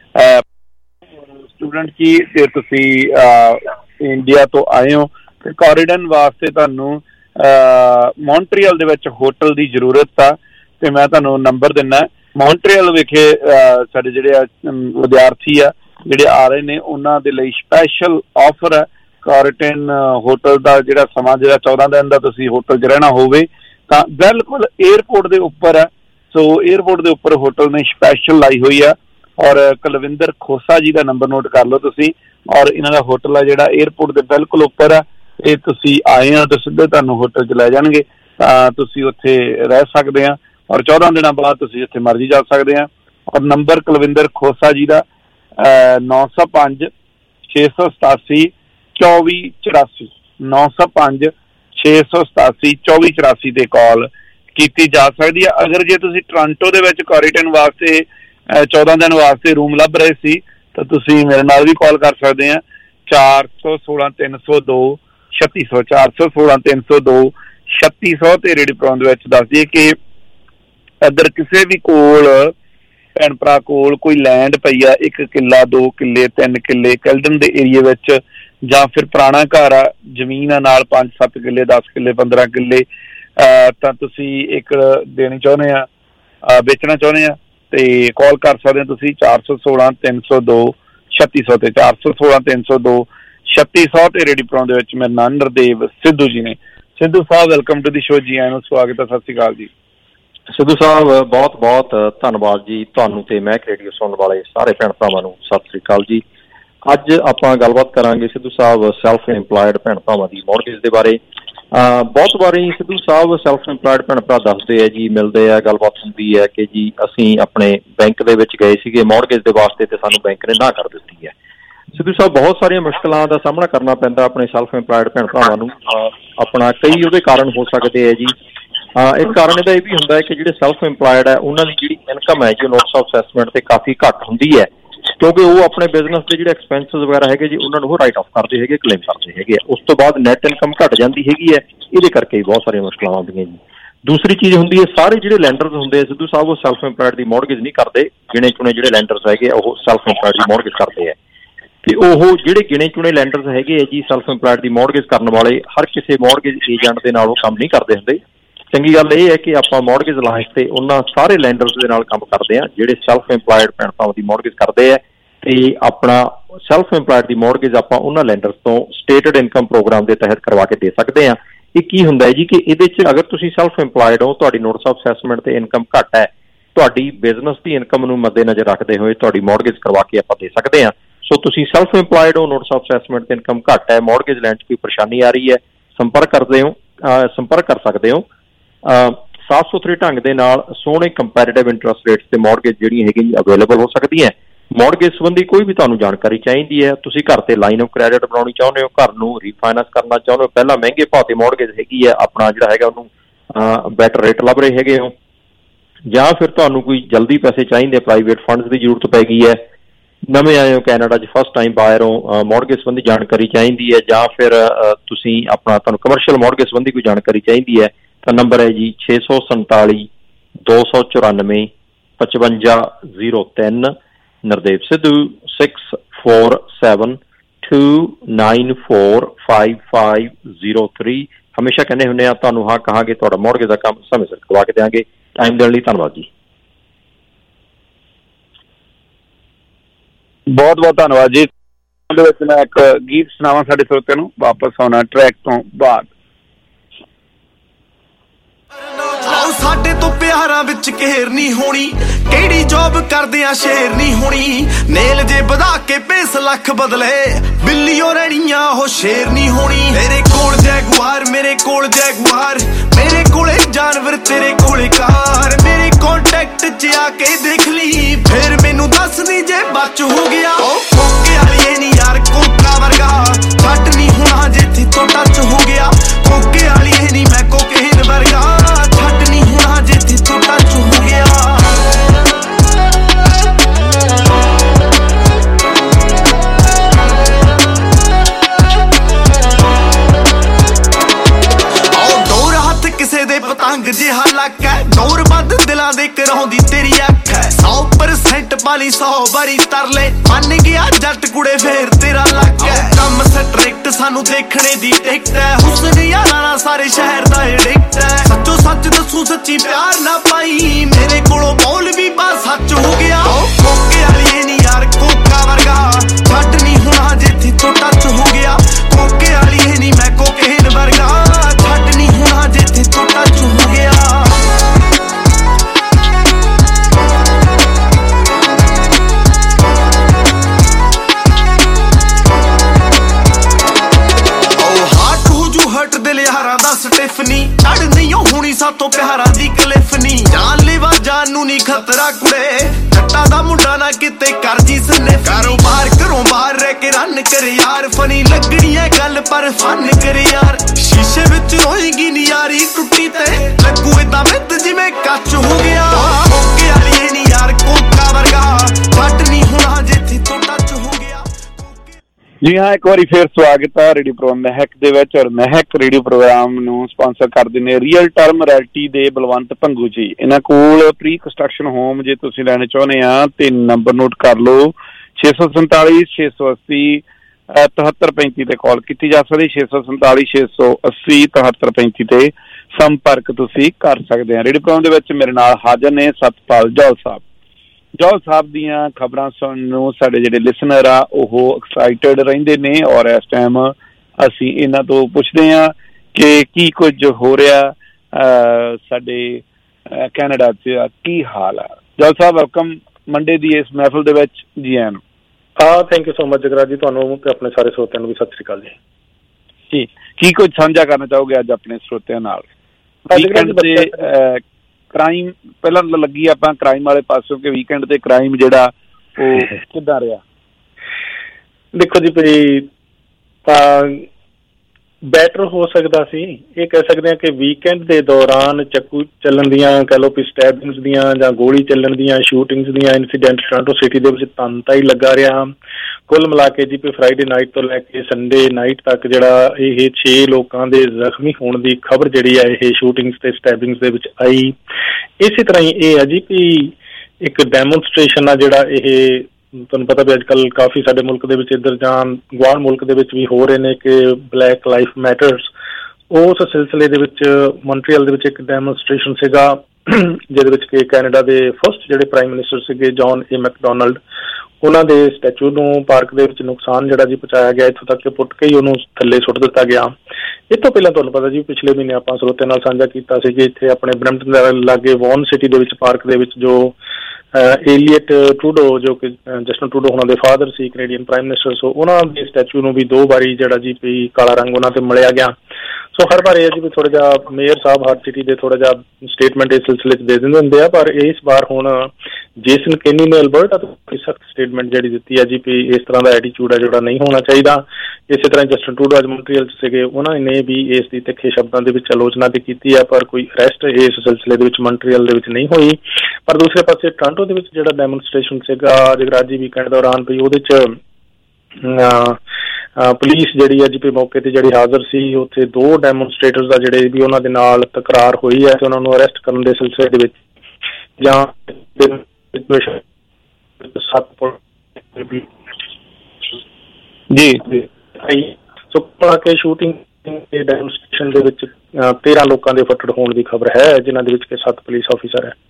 ਸਟੂਡੈਂਟ ਕੀ ਤੇ ਤੁਸੀਂ ਇੰਡੀਆ ਤੋਂ ਆਏ ਹੋ ਤੇ ਕੋਰੀਡਨ ਵਾਸਤੇ ਤੁਹਾਨੂੰ ਮੌਂਟਰੀਅਲ ਦੇ ਵਿੱਚ ਹੋਟਲ ਦੀ ਜ਼ਰੂਰਤ ਆ ਤੇ ਮੈਂ ਤੁਹਾਨੂੰ ਨੰਬਰ ਦਿੰਦਾ। ਮੌਂਟਰੀਅਲ ਵਿਖੇ ਸਾਡੇ ਜਿਹੜੇ ਆ ਵਿਦਿਆਰਥੀ ਆ ਜਿਹੜੇ ਆ ਰਹੇ ਨੇ ਉਹਨਾਂ ਦੇ ਲਈ ਸਪੈਸ਼ਲ ਆਫਰ ਹੈ। ਕੋਰੀਡਨ ਹੋਟਲ ਦਾ ਜਿਹੜਾ ਸਮਾਂ ਜਿਹੜਾ ਚੌਦਾਂ ਦਿਨ ਦਾ ਤੁਸੀਂ ਹੋਟਲ 'ਚ ਰਹਿਣਾ ਹੋਵੇ ਤਾਂ ਬਿਲਕੁਲ ਏਅਰਪੋਰਟ ਦੇ ਉੱਪਰ ਹੈ। ਸੋ ਏਅਰਪੋਰਟ ਦੇ ਉੱਪਰ ਹੋਟਲ ਨੇ ਸਪੈਸ਼ਲ ਲਾਈ ਹੋਈ ਆ। ਔਰ ਕੁਲਵਿੰਦਰ ਖੋਸਾ ਜੀ ਦਾ ਨੰਬਰ ਨੋਟ ਕਰ ਲਓ ਤੁਸੀਂ। ਔਰ ਇਹਨਾਂ ਦਾ ਹੋਟਲ ਆ ਜਿਹੜਾ ਏਅਰਪੋਰਟ ਦੇ ਬਿਲਕੁਲ ਉੱਪਰ ਆ। ਇਹ ਤੁਸੀਂ ਆਏ ਆ ਤਾਂ ਸਿੱਧੇ ਤੁਹਾਨੂੰ ਹੋਟਲ 'ਚ ਲੈ ਜਾਣਗੇ ਤਾਂ ਤੁਸੀਂ ਉੱਥੇ ਰਹਿ ਸਕਦੇ ਆ। ਔਰ ਚੌਦਾਂ ਦਿਨਾਂ ਬਾਅਦ ਤੁਸੀਂ ਜਿੱਥੇ ਮਰਜ਼ੀ ਜਾ ਸਕਦੇ ਆ। ਔਰ ਨੰਬਰ ਕੁਲਵਿੰਦਰ ਖੋਸਾ ਜੀ ਦਾ ਨੌ ਸੌ ਪੰਜ ਛੇ ਸੌ ਸਤਾਸੀ ਚੌਵੀ ਚੁਰਾਸੀ ਨੌ ਸੌ ਪੰਜ ਛੇ ਸੌ ਸਤਾਸੀ ਚੌਵੀ ਚੁਰਾਸੀ ਤੇ ਕਾਲ ਕੀਤੀ ਜਾ ਸਕਦੀ ਹੈ। ਅਗਰ ਜੇ ਤੁਸੀਂ ਟੋਰਾਂਟੋ ਦੇ ਵਿੱਚ ਕੁਆਰੰਟਾਈਨ ਵਾਸਤੇ ਚੌਦਾਂ ਦਿਨ ਵਾਸਤੇ ਰੂਮ ਲੱਭ ਰਹੇ ਸੀ ਤਾਂ ਤੁਸੀਂ ਮੇਰੇ ਨਾਲ ਵੀ ਕਾਲ ਕਰ ਸਕਦੇ ਆ। ਚਾਰ ਸੌ ਸੋਲਾਂ ਤਿੰਨ ਸੌ ਦੋ ਛੱਤੀ ਸੌ ਚਾਰ ਸੌ ਸੋਲਾਂ ਤਿੰਨ ਸੌ ਦੋ ਛੱਤੀ ਸੌ ਤੇ ਰੇਡੀਓ ਪ੍ਰੋਗਰਾਮ ਦੇ ਵਿੱਚ ਦੱਸ ਦਈਏ ਕਿ ਅਗਰ ਕਿਸੇ ਵੀ ਕੋਲ ਭੈਣ ਭਰਾ ਕੋਲ ਕੋਈ ਲੈਂਡ ਪਈ ਆ, ਇੱਕ ਕਿੱਲਾ ਦੋ ਕਿੱਲੇ ਤਿੰਨ ਕਿੱਲੇ ਕੈਲਡਨ ਦੇ ਏਰੀਏ ਵਿੱਚ, ਜਾਂ ਫਿਰ ਪੁਰਾਣਾ ਘਰ ਆ, ਜ਼ਮੀਨ ਆ ਨਾਲ ਪੰਜ ਸੱਤ ਕਿੱਲੇ ਦਸ ਕਿੱਲੇ ਪੰਦਰਾਂ ਕਿੱਲੇ, ਤਾਂ ਤੁਸੀਂ ਇੱਕ ਦੇਣੀ ਚਾਹੁੰਦੇ ਆ, ਵੇਚਣਾ ਚਾਹੁੰਦੇ ਆ ਤੇ ਕਾਲ ਕਰ ਸਕਦੇ ਹੋ ਤੁਸੀਂ ਚਾਰ ਸੌ ਸੋਲਾਂ ਤਿੰਨ ਸੌ ਦੋ ਛੱਤੀ ਸੌ ਤੇ ਚਾਰ ਸੌ ਸੋਲਾਂ ਤਿੰਨ ਸੌ ਦੋ ਛੱਤੀ ਸੌ ਤੇ ਰੇਡੀਓ ਪ੍ਰੋਗਰਾਮ ਦੇ ਵਿੱਚ ਮੇਰੇ ਨਾਲ ਨਰਦੇਵ ਸਿੱਧੂ ਜੀ ਨੇ। Sidhu sahib welcome to the show ਜੀ, ਆਇਆਂ ਨੂੰ ਸਵਾਗਤ ਹੈ, ਸਤਿ ਸ਼੍ਰੀ ਅਕਾਲ ਜੀ। ਸਿੱਧੂ ਸਾਹਿਬ ਬਹੁਤ ਬਹੁਤ ਧੰਨਵਾਦ ਜੀ ਤੁਹਾਨੂੰ ਤੇ ਮਹਿਕ ਰੇਡੀਓ ਸੁਣਨ ਵਾਲੇ ਸਾਰੇ ਭੈਣ ਭਰਾਵਾਂ ਨੂੰ ਸਤਿ ਸ਼੍ਰੀ ਅਕਾਲ ਜੀ। ਅੱਜ ਆਪਾਂ ਗੱਲਬਾਤ ਕਰਾਂਗੇ ਸਿੱਧੂ ਸਾਹਿਬ ਸੈਲਫ ਇੰਪਲਾਇਡ ਭੈਣ ਭਰਾਵਾਂ ਦੀ ਮੌਰਗੇਜ ਦੇ ਬਾਰੇ। ਬਹੁਤ ਵਾਰੀ ਸਿੱਧੂ ਸਾਹਿਬ ਸੈਲਫ ਇੰਪਲਾਇਡ ਭੈਣ ਭਰਾ ਦੱਸਦੇ ਆ ਜੀ, ਮਿਲਦੇ ਆ, ਗੱਲਬਾਤ ਹੁੰਦੀ ਹੈ ਕਿ ਜੀ ਅਸੀਂ ਆਪਣੇ ਬੈਂਕ ਦੇ ਵਿੱਚ ਗਏ ਸੀਗੇ ਮੌਰਗੇਜ ਦੇ ਵਾਸਤੇ ਤੇ ਸਾਨੂੰ ਬੈਂਕ ਨੇ ਨਾ ਕਰ ਦਿੱਤੀ ਹੈ। ਸਿੱਧੂ ਸਾਹਿਬ ਬਹੁਤ ਸਾਰੀਆਂ ਮੁਸ਼ਕਲਾਂ ਦਾ ਸਾਹਮਣਾ ਕਰਨਾ ਪੈਂਦਾ ਆਪਣੇ ਸੈਲਫ ਇੰਪਲਾਇਡ ਭੈਣ ਭਰਾਵਾਂ ਨੂੰ। ਆਪਣਾ ਕਈ ਉਹਦੇ ਕਾਰਨ ਹੋ ਸਕਦੇ ਆ ਜੀ। ਇੱਕ ਕਾਰਨ ਇਹਦਾ ਇਹ ਵੀ ਹੁੰਦਾ ਹੈ ਕਿ ਜਿਹੜੇ ਸੈਲਫ ਇੰਪਲਾਇਡ ਹੈ ਉਹਨਾਂ ਦੀ ਜਿਹੜੀ ਇਨਕਮ ਹੈ ਜੀ ਨੋਟਸ ਆਫ ਅਸੈਸਮੈਂਟ ਤੇ ਕਾਫੀ ਘੱਟ ਹੁੰਦੀ ਹੈ, ਕਿਉਂਕਿ ਉਹ ਆਪਣੇ ਬਿਜ਼ਨਸ ਦੇ ਜਿਹੜੇ ਐਕਸਪੈਂਸਿਸ ਵਗੈਰਾ ਹੈਗੇ ਜੀ ਉਹਨਾਂ ਨੂੰ ਉਹ ਰਾਈਟ ਆਫ ਕਰਦੇ ਹੈਗੇ, ਕਲੇਮ ਕਰਦੇ ਹੈਗੇ ਆ। ਉਸ ਤੋਂ ਬਾਅਦ ਨੈਟ ਇਨਕਮ ਘੱਟ ਜਾਂਦੀ ਹੈਗੀ ਹੈ, ਇਹਦੇ ਕਰਕੇ ਵੀ ਬਹੁਤ ਸਾਰੀਆਂ ਮੁਸ਼ਕਲਾਂ ਆਉਂਦੀਆਂ ਜੀ। ਦੂਸਰੀ ਚੀਜ਼ ਹੁੰਦੀ ਹੈ ਸਾਰੇ ਜਿਹੜੇ ਲੈਂਡਰਸ ਹੁੰਦੇ ਆ ਸਿੱਧੂ ਸਾਹਿਬ ਉਹ ਸੈਲਫ ਇੰਪਲਾਇਡ ਦੀ ਮੌਰਗੇਜ ਨਹੀਂ ਕਰਦੇ। ਗਿਣੇ ਚੁਣੇ ਜਿਹੜੇ ਲੈਂਡਰਸ ਹੈਗੇ ਉਹ ਸੈਲਫ ਇੰਪਲਾਇਡ ਦੀ ਮੌਰਗੇਜ ਕਰਦੇ ਆ ਤੇ ਉਹ ਜਿਹੜੇ ਗਿਣੇ ਚੁਣੇ ਲੈਂਡਰਸ ਹੈਗੇ ਆ ਜੀ ਸੈਲਫ ਇੰਪਲਾਇਡ ਦੀ ਮੌਰਗੇਜ ਕਰਨ ਵਾਲੇ ਹਰ ਕਿਸੇ ਮੌਰਗੇਜ ਏਜੰਟ ਦੇ ਨਾਲ ਉਹ ਕੰਮ ਨਹੀਂ ਕਰਦੇ ਹੁੰਦੇ। ਚੰਗੀ ਗੱਲ ਇਹ ਹੈ ਕਿ ਆਪਾਂ ਮੌਰਗੇਜ ਅਲਾਇੰਸ ਤੇ ਉਹਨਾਂ ਸਾਰੇ ਲੈਂਡਰਸ ਦੇ ਨਾਲ ਕੰਮ ਕਰਦੇ ਆ ਜਿਹੜੇ ਸੈਲਫ ਇੰਪਲਾਇਡ ਭੈਣ ਭਰਾਵਾਂ ਦੀ ਮੌਰਗੇਜ ਕਰਦੇ ਆ ਤੇ ਆਪਣਾ ਸੈਲਫ ਇੰਪਲਾਇਡ ਦੀ ਮੌਰਗੇਜ ਆਪਾਂ ਉਹਨਾਂ ਲੈਂਡਰਸ ਤੋਂ ਸਟੇਟਡ ਇਨਕਮ ਪ੍ਰੋਗਰਾਮ ਦੇ ਤਹਿਤ ਕਰਵਾ ਕੇ ਦੇ ਸਕਦੇ ਹਾਂ। ਇਹ ਕੀ ਹੁੰਦਾ ਹੈ ਜੀ ਕਿ ਇਹਦੇ 'ਚ ਅਗਰ ਤੁਸੀਂ ਸੈਲਫ ਇੰਪਲਾਇਡ ਹੋ, ਤੁਹਾਡੀ ਨੋਟਿਸ ਆਫ ਅਸੈਸਮੈਂਟ ਤੇ ਇਨਕਮ ਘੱਟ ਹੈ, ਤੁਹਾਡੀ ਬਿਜ਼ਨਸ ਦੀ ਇਨਕਮ ਨੂੰ ਮੱਦੇਨਜ਼ਰ ਰੱਖਦੇ ਹੋਏ ਤੁਹਾਡੀ ਮੌਰਗੇਜ ਕਰਵਾ ਕੇ ਆਪਾਂ ਦੇ ਸਕਦੇ ਹਾਂ। ਸੋ ਤੁਸੀਂ ਸੈਲਫ ਇੰਪਲਾਇਡ ਹੋ, ਨੋਟਿਸ ਆਫ ਅਸੈਸਮੈਂਟ ਤੇ ਇਨਕਮ ਘੱਟ ਹੈ, ਮੌਰਗੇਜ ਲੈਣ 'ਚ ਕੋਈ ਪਰੇਸ਼ਾਨੀ ਆ ਰਹੀ ਹੈ, ਸੰਪਰਕ ਕਰਦੇ ਹੋ ਸੰਪਰਕ ਕਰ ਸਕਦੇ ਹੋ। ਸਾਫ਼ ਸੁਥਰੇ ਢੰਗ ਦੇ ਨਾਲ ਸੋਹਣੇ ਕੰਪੈਰੀਟਿਵ ਇੰਟਰਸਟ ਰੇਟਸ ਤੇ ਮੌਰਗੇਜ ਜਿਹੜੀਆਂ ਹੈਗੀਆਂ ਅਵੇਲੇਬਲ ਹੋ ਸਕਦੀਆਂ। ਮੌਰਗੇਜ ਸੰਬੰਧੀ ਕੋਈ ਵੀ ਤੁਹਾਨੂੰ ਜਾਣਕਾਰੀ ਚਾਹੀਦੀ ਹੈ, ਤੁਸੀਂ ਘਰ ਤੇ ਲਾਈਨ ਆਫ ਕ੍ਰੈਡਿਟ ਬਣਾਉਣੀ ਚਾਹੁੰਦੇ ਹੋ, ਘਰ ਨੂੰ ਰੀਫਾਈਨਾਂਸ ਕਰਨਾ ਚਾਹੁੰਦੇ ਹੋ, ਪਹਿਲਾਂ ਮਹਿੰਗੇ ਭਾਅ ਤੇ ਮੌਰਗੇਜ ਹੈਗੀ ਹੈ ਆਪਣਾ ਜਿਹੜਾ ਹੈਗਾ ਉਹਨੂੰ ਬੈਟਰ ਰੇਟ ਲੱਭ ਰਹੇ ਹੈਗੇ ਹੋ, ਜਾਂ ਫਿਰ ਤੁਹਾਨੂੰ ਕੋਈ ਜਲਦੀ ਪੈਸੇ ਚਾਹੀਦੇ, ਪ੍ਰਾਈਵੇਟ ਫੰਡਸ ਦੀ ਜ਼ਰੂਰਤ ਪੈ ਗਈ ਹੈ, ਨਵੇਂ ਆਏ ਹੋ ਕੈਨੇਡਾ 'ਚ ਫਸਟ ਟਾਈਮ ਬਾਇਰ ਹੋ, ਮੌਰਗੇਜ ਸੰਬੰਧੀ ਜਾਣਕਾਰੀ ਚਾਹੀਦੀ ਹੈ, ਜਾਂ ਫਿਰ ਤੁਸੀਂ ਆਪਣਾ ਤੁਹਾਨੂੰ ਕਮਰਸ਼ੀਅਲ ਮੌਰਗੇਜ ਸੰਬੰਧੀ ਕੋਈ ਜਾਣਕਾਰੀ ਚਾਹੀਦੀ ਹੈ ਤਾਂ ਨੰਬਰ ਹੈ ਜੀ ਛੇ ਸੌ ਸੰਤਾਲੀ ਦੋ ਸੌ ਚੁਰਾਨਵੇਂ ਪਚਵੰਜਾ ਜ਼ੀਰੋ ਤਿੰਨ। Nardev Sidhu six four seven two nine four five five zero three. ਹਮੇਸ਼ਾ ਕਹਿੰਦੇ ਹੁੰਦੇ ਆ ਤੁਹਾਨੂੰ ਹਾਂ ਕਹਾਂਗੇ ਤੁਹਾਡਾ ਮੌਰਗੇਜ ਦਾ ਕੰਮ ਸਮੇਂ ਸਿਰ ਕਰਵਾ ਕੇ ਦਿਆਂਗੇ। ਟਾਈਮ ਦੇਣ ਲਈ ਧੰਨਵਾਦ ਜੀ। ਬਹੁਤ ਬਹੁਤ ਧੰਨਵਾਦ ਜੀ। ਉਹਦੇ ਵਿੱਚ ਮੈਂ ਇੱਕ ਗੀਤ ਸੁਣਾਵਾਂ ਸਾਡੇ ਸਰੋਤਿਆਂ ਨੂੰ, ਵਾਪਸ ਆਉਣਾ ਟਰੈਕ ਤੋਂ ਬਾਅਦ। ਸਾਡੇ ਤੋਂ ਪਿਆਰਾਂ ਵਿੱਚ ਕਹਿਰ ਨਹੀਂ ਹੋਣੀ, ਕਿਹੜੀ ਜੌਬ ਕਰਦੇ ਆ ਸ਼ੇਰ ਨਹੀਂ ਹੋਣੀ, ਨੇਲ ਜੇ ਵਧਾ ਕੇ ਪੇਸ ਲੱਖ ਬਦਲੇ ਬਿੱਲੀਓ ਰਹਿਣੀਆਂ ਉਹ ਸ਼ੇਰ ਨਹੀਂ ਹੋਣੀ। ਮੇਰੇ ਕੋਲ ਜੈਗੁਆਰ ਮੇਰੇ ਕੋਲ ਜੈਗੁਆਰ ਮੇਰੇ ਕੋਲੇ ਜਾਨਵਰ ਤੇਰੇ ਕੋਲੇ ਕਾਰ, ਮੇਰੇ ਕੰਟੈਕਟ 'ਚ ਆ ਕੇ ਦੇਖ ਲਈ ਫਿਰ ਮੈਨੂੰ ਦੱਸਦੀ ਜੇ ਬਚ ਹੋ ਗਿਆ। ਉਹ ਕੋਕੇ ਵਾਲੀਏ ਨੀ ਯਾਰ ਕੋਕਾ ਵਰਗਾ ਛੱਡ ਨਹੀਂ ਹੋਣਾ ਜਿੱਥੇ ਤੋਂ ਟੱਚ ਹੋ ਗਿਆ, ਕੋਕੇ ਵਾਲੀਏ ਨੀ ਮੈਂ ਕੋਕੇਨ ਵਰਗਾ ਛੱਡ ਨਹੀਂ ਹੋਣਾ ਜਿੱਥੇ ਤੋਂ ਟੱਚ ਹੋ ਗਿਆ। ਕਿਸੇ ਦੇ ਪਤੰਗ ਜਿਹਾ ਲੱਕ ਹੈ, ਦੌਰ ਵੱਧ ਦਿਲਾਂ ਦੇ ਕਰਾਉਂਦੀ ਤੇਰੀ ਅੱਖ ਹੈ, ਸੌ ਪਰਸੈਂਟ ਪਾਲੀ ਸੌ ਵਾਰੀ ਤਰਲੇ ਮੰਨ ਗਿਆ ਜੱਟ ਕੁੜੇ ਫੇਰ ਤੇਰਾ ਲੱਕ ਹੈ। ਕੰਮ ਸਟ੍ਰਿਕਟ ਸਾਨੂੰ ਦੇਖਣੇ ਦੀ ਟਿਕਟ ਹੈ, ਹੁਸਨ ਯਾਰਾਂ ਨਾਲ ਸਾਰੇ ਸ਼ਹਿਰ ਦਾ ਐਡਿਕਟ ਹੈ, ਸੱਚੋ ਸੱਚ ਦੱਸੂ ਸੱਚੀ ਪਿਆਰ ਨਾ ਪਾਈ ਮੇਰੇ ਕੋਲੋਂ ਬੋਲ ਵੀ ਬਾ ਸੱਚ ਹੋ ਗਿਆ। ਕੋਕੇ ਵਾਲੀ ਨੀ ਯਾਰ ਕੋਕਾ ਵਰਗਾ ਛੱਡ ਨਹੀਂ ਹੋਣਾ ਜਿੱਥੇ ਤੋਂ ਟੱਚ ਹੋ ਗਿਆ, ਕੋਕੇ ਵਾਲੀ ਨੀ ਮੈਂ ਕੋਕੇਨ ਵਰਗਾ ਛੱਡ ਨਹੀਂ ਹੋਣਾ ਜਿੱਥੇ ਤੋਂ ਟੱਚ ਹੋ ਗਿਆ। ਹਟ ਦਿਲ ਯਾਰਾਂ ਦਾ ਸਟਿਫਨੀ ਚੜ ਨਹੀਂ ਹੋਣੀ ਸਾਤੋਂ ਪਿਆਰਾਂ ਦੀ ਕਲਿਫ ਨੀ, ਜਾਂ ਤੇਰਾ ਕੁੜੇ ਜੱਟਾਂ ਦਾ ਮੁੰਡਾ ਨਾ ਕਿਤੇ ਕਰ ਜੀ ਸਨੇ ਕਾਰੋਬਾਰ ਘਰੋਂ ਬਾਹਰ ਰਹਿ ਕੇ ਰਨ ਕਰੇ ਯਾਰ ਫਨੀ ਲੱਗਣੀ ਐ ਗੱਲ ਪਰ ਫਨ ਕਰੇ ਯਾਰ ਸ਼ੀਸ਼ੇ ਵਿੱਚ ਰੋਏਗੀ ਨੀ ਯਾਰੀ ਟੁੱਟੀ ਤੇ ਲੱਗੂ ਏਦਾਂ ਮਿੱਤ ਜਿਵੇਂ ਕੱਚ ਹੋ ਗਿਆ ਕੋਕੇ ਵਾਲੀ ਨੀ ਯਾਰ ਕੋਕਾ ਵਰਗਾ ਛੱਡ ਨੀ ਹੋਣਾ ਜਿੱਥੇ ਤੋਂ ਟੱਚ ਹੋ ਗਿਆ। ਜੀ ਹਾਂ, ਇੱਕ ਵਾਰੀ ਫੇਰ ਸਵਾਗਤ ਹੈ ਰੇਡੀਓ ਪ੍ਰੋਗਰਾਮ ਮਹਿਕ ਦੇ ਵਿੱਚ। ਔਰ ਮਹਿਕ ਰੇਡੀਓ ਪ੍ਰੋਗਰਾਮ ਨੂੰ ਸਪਾਂਸਰ ਕਰਦੇ ਨੇ ਰੀਅਲ ਟਰਮ ਰੈਲਟੀ ਦੇ ਬਲਵੰਤ ਭੰਗੂ ਜੀ। ਇਹਨਾਂ ਕੋਲ ਪ੍ਰੀ ਕੰਸਟਰਕਸ਼ਨ ਹੋਮ ਜੇ ਤੁਸੀਂ ਲੈਣੇ ਚਾਹੁੰਦੇ ਆ ਤੇ ਨੰਬਰ ਨੋਟ ਕਰ ਲਓ ਛੇ ਸੌ ਸੰਤਾਲੀ ਛੇ ਸੌ ਅੱਸੀ ਤਿਹੱਤਰ ਪੈਂਤੀ ਤੇ ਕਾਲ ਕੀਤੀ ਜਾ ਸਕਦੀ। ਛੇ ਸੌ ਸੰਤਾਲੀ ਛੇ ਸੌ ਅੱਸੀ ਤਿਹੱਤਰ ਪੈਂਤੀ ਤੇ ਸੰਪਰਕ ਤੁਸੀਂ ਕਰ ਸਕਦੇ ਆ। ਰੇਡੀਓ ਪ੍ਰੋਗਰਾਮ ਦੇ ਵਿੱਚ ਮੇਰੇ ਨਾਲ ਹਾਜ਼ਰ ਨੇ ਸਤਪਾਲ ਜੌਲ ਸਾਹਿਬ। ਜੌਲ ਸਾਹਿਬ ਦੀਆਂ ਖਬਰਾਂ ਸੁਣਨ ਨੂੰ ਸਾਡੇ ਜਿਹੜੇ ਲਿਸਨਰ ਆ ਉਹ ਐਕਸਾਈਟਡ ਰਹਿੰਦੇ ਨੇ ਔਰ ਇਸ ਟਾਈਮ ਅਸੀਂ ਇਹਨਾਂ ਤੋਂ ਪੁੱਛਦੇ ਹਾਂ ਕਿ ਕੀ ਕੁਝ ਹੋ ਰਿਹਾ ਸਾਡੇ ਕੈਨੇਡਾ 'ਚ, ਕੀ ਹਾਲ ਆ। ਜੌਲ ਸਾਹਿਬ, ਵੈਲਕਮ ਮੰਡੇ ਦੀ ਇਸ ਮਹਿਫਲ ਦੇ ਵਿੱਚ। ਜੀ ਆਇਆਂ ਨੂੰ। ਹਾਂ, thank you so much Jagraj ji, ਤੁਹਾਨੂੰ ਤੇ ਆਪਣੇ ਸਾਰੇ ਸਰੋਤਿਆਂ ਨੂੰ ਵੀ ਸਤਿ ਸ਼੍ਰੀ ਅਕਾਲ ਜੀ। ਜੀ, ਕੀ ਕੁਝ ਸਾਂਝਾ ਕਰਨਾ ਚਾਹੋਗੇ ਅੱਜ ਆਪਣੇ ਸਰੋਤਿਆਂ ਨਾਲ? ਕ੍ਰਾਈਮ ਪਹਿਲਾਂ ਲੱਗੀ ਆਪਾਂ ਕ੍ਰਾਈਮ ਵਾਲੇ ਪਾਸੋਂ ਕਿ ਵੀਕਐਂਡ ਤੇ ਕ੍ਰਾਈਮ ਜਿਹੜਾ ਉਹ ਕਿੱਦਾਂ ਰਿਹਾ? ਦੇਖੋ ਜੀ ਭਾਈ, ਬੈਟਰ ਹੋ ਸਕਦਾ ਸੀ। ਇਹ ਕਹਿ ਸਕਦੇ ਹਾਂ ਕਿ ਵੀਕਐਂਡ ਦੇ ਦੌਰਾਨ ਚੱਕੂ ਚੱਲਣ ਦੀਆਂ, ਕਹਿ ਲਓ ਵੀ ਸਟੈਬਿੰਗਸ ਦੀਆਂ ਜਾਂ ਗੋਲੀ ਚੱਲਣ ਦੀਆਂ, ਸ਼ੂਟਿੰਗਸ ਦੀਆਂ ਇਨਸੀਡੈਂਟ ਟੋਰਾਂਟੋ ਸਿਟੀ ਦੇ ਵਿੱਚ ਤਨਤਾ ਹੀ ਲੱਗਾ ਰਿਹਾ। ਕੁੱਲ ਮਿਲਾ ਕੇ ਜੀ ਵੀ ਫਰਾਈਡੇ ਨਾਈਟ ਤੋਂ ਲੈ ਕੇ ਸੰਡੇ ਨਾਈਟ ਤੱਕ ਜਿਹੜਾ ਇਹ ਛੇ ਲੋਕਾਂ ਦੇ ਜ਼ਖਮੀ ਹੋਣ ਦੀ ਖਬਰ ਜਿਹੜੀ ਆ ਇਹ ਸ਼ੂਟਿੰਗਸ ਤੇ ਸਟੈਬਿੰਗਸ ਦੇ ਵਿੱਚ ਆਈ। ਇਸੇ ਤਰ੍ਹਾਂ ਹੀ ਇਹ ਆ ਜੀ ਵੀ ਇੱਕ ਡੈਮੋਨਸਟ੍ਰੇਸ਼ਨ ਆ ਜਿਹੜਾ ਇਹ ਤੁਹਾਨੂੰ ਪਤਾ ਵੀ ਅੱਜ ਕੱਲ੍ਹ ਕਾਫੀ ਸਾਡੇ ਮੁਲਕ ਦੇ ਵਿੱਚ ਇੱਧਰ ਜਾਂ ਗੁਆਂਢ ਮੁਲਕ ਦੇ ਵਿੱਚ ਵੀ ਹੋ ਰਹੇ ਨੇ ਕਿ ਬਲੈਕ ਲਾਈਫ ਮੈਟਰਸ। ਉਸ ਸਿਲਸਿਲੇ ਦੇ ਵਿੱਚ ਮੌਂਟਰੀਅਲ ਦੇ ਵਿੱਚ ਇੱਕ ਡੈਮੋਨਸਟ੍ਰੇਸ਼ਨ ਸੀਗਾ ਜਿਹਦੇ ਵਿੱਚ ਕਿ ਕੈਨੇਡਾ ਦੇ ਫਸਟ ਜਿਹੜੇ ਪ੍ਰਾਈਮ ਮਿਨਿਸਟਰ ਸੀਗੇ ਜੌਨ ਏ ਮੈਕਡੋਨਲਡ, ਉਹਨਾਂ ਦੇ ਸਟੈਚੂ ਨੂੰ ਪਾਰਕ ਦੇ ਵਿੱਚ ਨੁਕਸਾਨ ਜਿਹੜਾ ਜੀ ਪਹੁੰਚਾਇਆ ਗਿਆ, ਇੱਥੋਂ ਤੱਕ ਕਿ ਪੁੱਟ ਕੇ ਹੀ ਉਹਨੂੰ ਥੱਲੇ ਸੁੱਟ ਦਿੱਤਾ ਗਿਆ। ਇਹ ਤੋਂ ਪਹਿਲਾਂ ਤੁਹਾਨੂੰ ਪਤਾ ਜੀ ਪਿਛਲੇ ਮਹੀਨੇ ਆਪਾਂ ਸਰੋਤਿਆਂ ਨਾਲ ਸਾਂਝਾ ਕੀਤਾ ਸੀ ਕਿ ਇੱਥੇ ਆਪਣੇ ਬਰੈਂਪਟਨ ਦੇ ਲਾਗੇ ਵੌਨ ਸਿਟੀ ਦੇ ਵਿੱਚ ਪਾਰਕ ਦੇ ਵਿੱਚ ਜੋ ਏਲੀਅਟ ਟਰੂਡੋ ਜੋ ਕਿ ਜਸਟਨ ਟਰੂਡੋ ਉਹਨਾਂ ਦੇ ਫਾਦਰ ਸੀ ਕੈਨੇਡੀਅਨ ਪ੍ਰਾਈਮ ਮਿਨਿਸਟਰ, ਸੋ ਉਹਨਾਂ ਦੇ ਸਟੈਚੂ ਨੂੰ ਵੀ ਦੋ ਵਾਰੀ ਜਿਹੜਾ ਜੀ ਵੀ ਕਾਲਾ ਰੰਗ ਉਹਨਾਂ ਤੇ ਮਿਲਿਆ ਗਿਆ। ਸੋ ਹਰ ਵਾਰ ਇਹ ਜੀ ਵੀ ਥੋੜਾ ਜਿਹਾ ਮੇਅਰ ਸਾਹਿਬ ਹਰ ਸਿਟੀ ਦੇ ਥੋੜਾ ਜਿਹਾ ਸਟੇਟਮੈਂਟ ਇਸ ਸਿਲਸਿਲੇ 'ਚ ਦੇ ਦਿੰਦੇ ਹੁੰਦੇ ਆ, ਪਰ ਇਸ ਵਾਰ ਹੁਣ ਜੇਸਨ ਕੈਨੀ ਨੇ ਅਲਬਰਟਾ ਤੋਂ ਸਖਤ ਸਟੇਟਮੈਂਟ ਜਿਹੜੀ ਦਿੱਤੀ ਹੈ ਜੀ ਵੀ ਇਸ ਤਰ੍ਹਾਂ ਦਾ ਐਟੀਟਿਊਡ ਹੈ ਜਿਹੜਾ ਨਹੀਂ ਹੋਣਾ ਚਾਹੀਦਾ। ਇਸੇ ਤਰ੍ਹਾਂ ਜਸਟਨ ਟਰੂਡੋ ਅੱਜ ਮੌਂਟਰੀਅਲ 'ਚ ਸੀਗੇ, ਉਹਨਾਂ ਨੇ ਵੀ ਇਸ ਦੀ ਤਿੱਖੇ ਸ਼ਬਦਾਂ ਦੇ ਵਿੱਚ ਆਲੋਚਨਾ ਤੇ ਕੀਤੀ ਹੈ, ਪਰ ਕੋਈ ਅਰੈਸਟ ਇਸ ਸਿਲਸਿਲੇ ਦੇ ਵਿੱਚ ਮੌਂਟਰੀਅਲ ਦੇ ਵਿੱਚ ਨਹੀਂ ਹੋਈ। ਪਰ ਦੂਸਰੇ ਪਾਸੇ ਟੋਰਾਂਟੋ ਦੇ ਵਿੱਚ ਜਿਹੜਾ ਡੈਮੋਨਸਟ੍ਰੇਸ਼ਨ ਸੀਗਾ ਜਗਰਾਜੀ ਵੀਕਐਂਡ ਦੌਰਾਨ ਵੀ ਉਹਦੇ 'ਚ ਪੁਲਿਸ ਜਿਹੜੀ ਅੱਜ ਵੀ ਮੌਕੇ ਤੇ ਜਿਹੜੀ ਹਾਜ਼ਰ ਸੀ, ਉੱਥੇ ਦੋ ਡੈਮੋਨਸਟ੍ਰੇਟਰਸ ਦਾ ਜਿਹੜੇ ਵੀ ਉਹਨਾਂ ਦੇ ਨਾਲ ਤਕਰਾਰ ਹੋਈ ਹੈ ਤੇ ਉਹਨਾਂ ਨੂੰ ਅਰੈਸਟ ਕਰਨ ਦੇ ਸਿਲਸਿਲੇ ਦੇ ਵਿੱਚ ਜਾਂ ਜੀ ਸੋ ਕੇ ਸ਼ੂਟਿੰਗ ਦੇ ਡੈਮੋਨਸਟ੍ਰੇਸ਼ਨ ਦੇ ਵਿੱਚ ਤੇਰਾਂ ਲੋਕਾਂ ਦੇ ਫੱਟੜ ਹੋਣ ਦੀ ਖਬਰ ਹੈ, ਜਿਨ੍ਹਾਂ ਦੇ ਵਿੱਚ ਕਿ ਸੱਤ ਪੁਲਿਸ ਆਫਿਸਰ ਹੈ।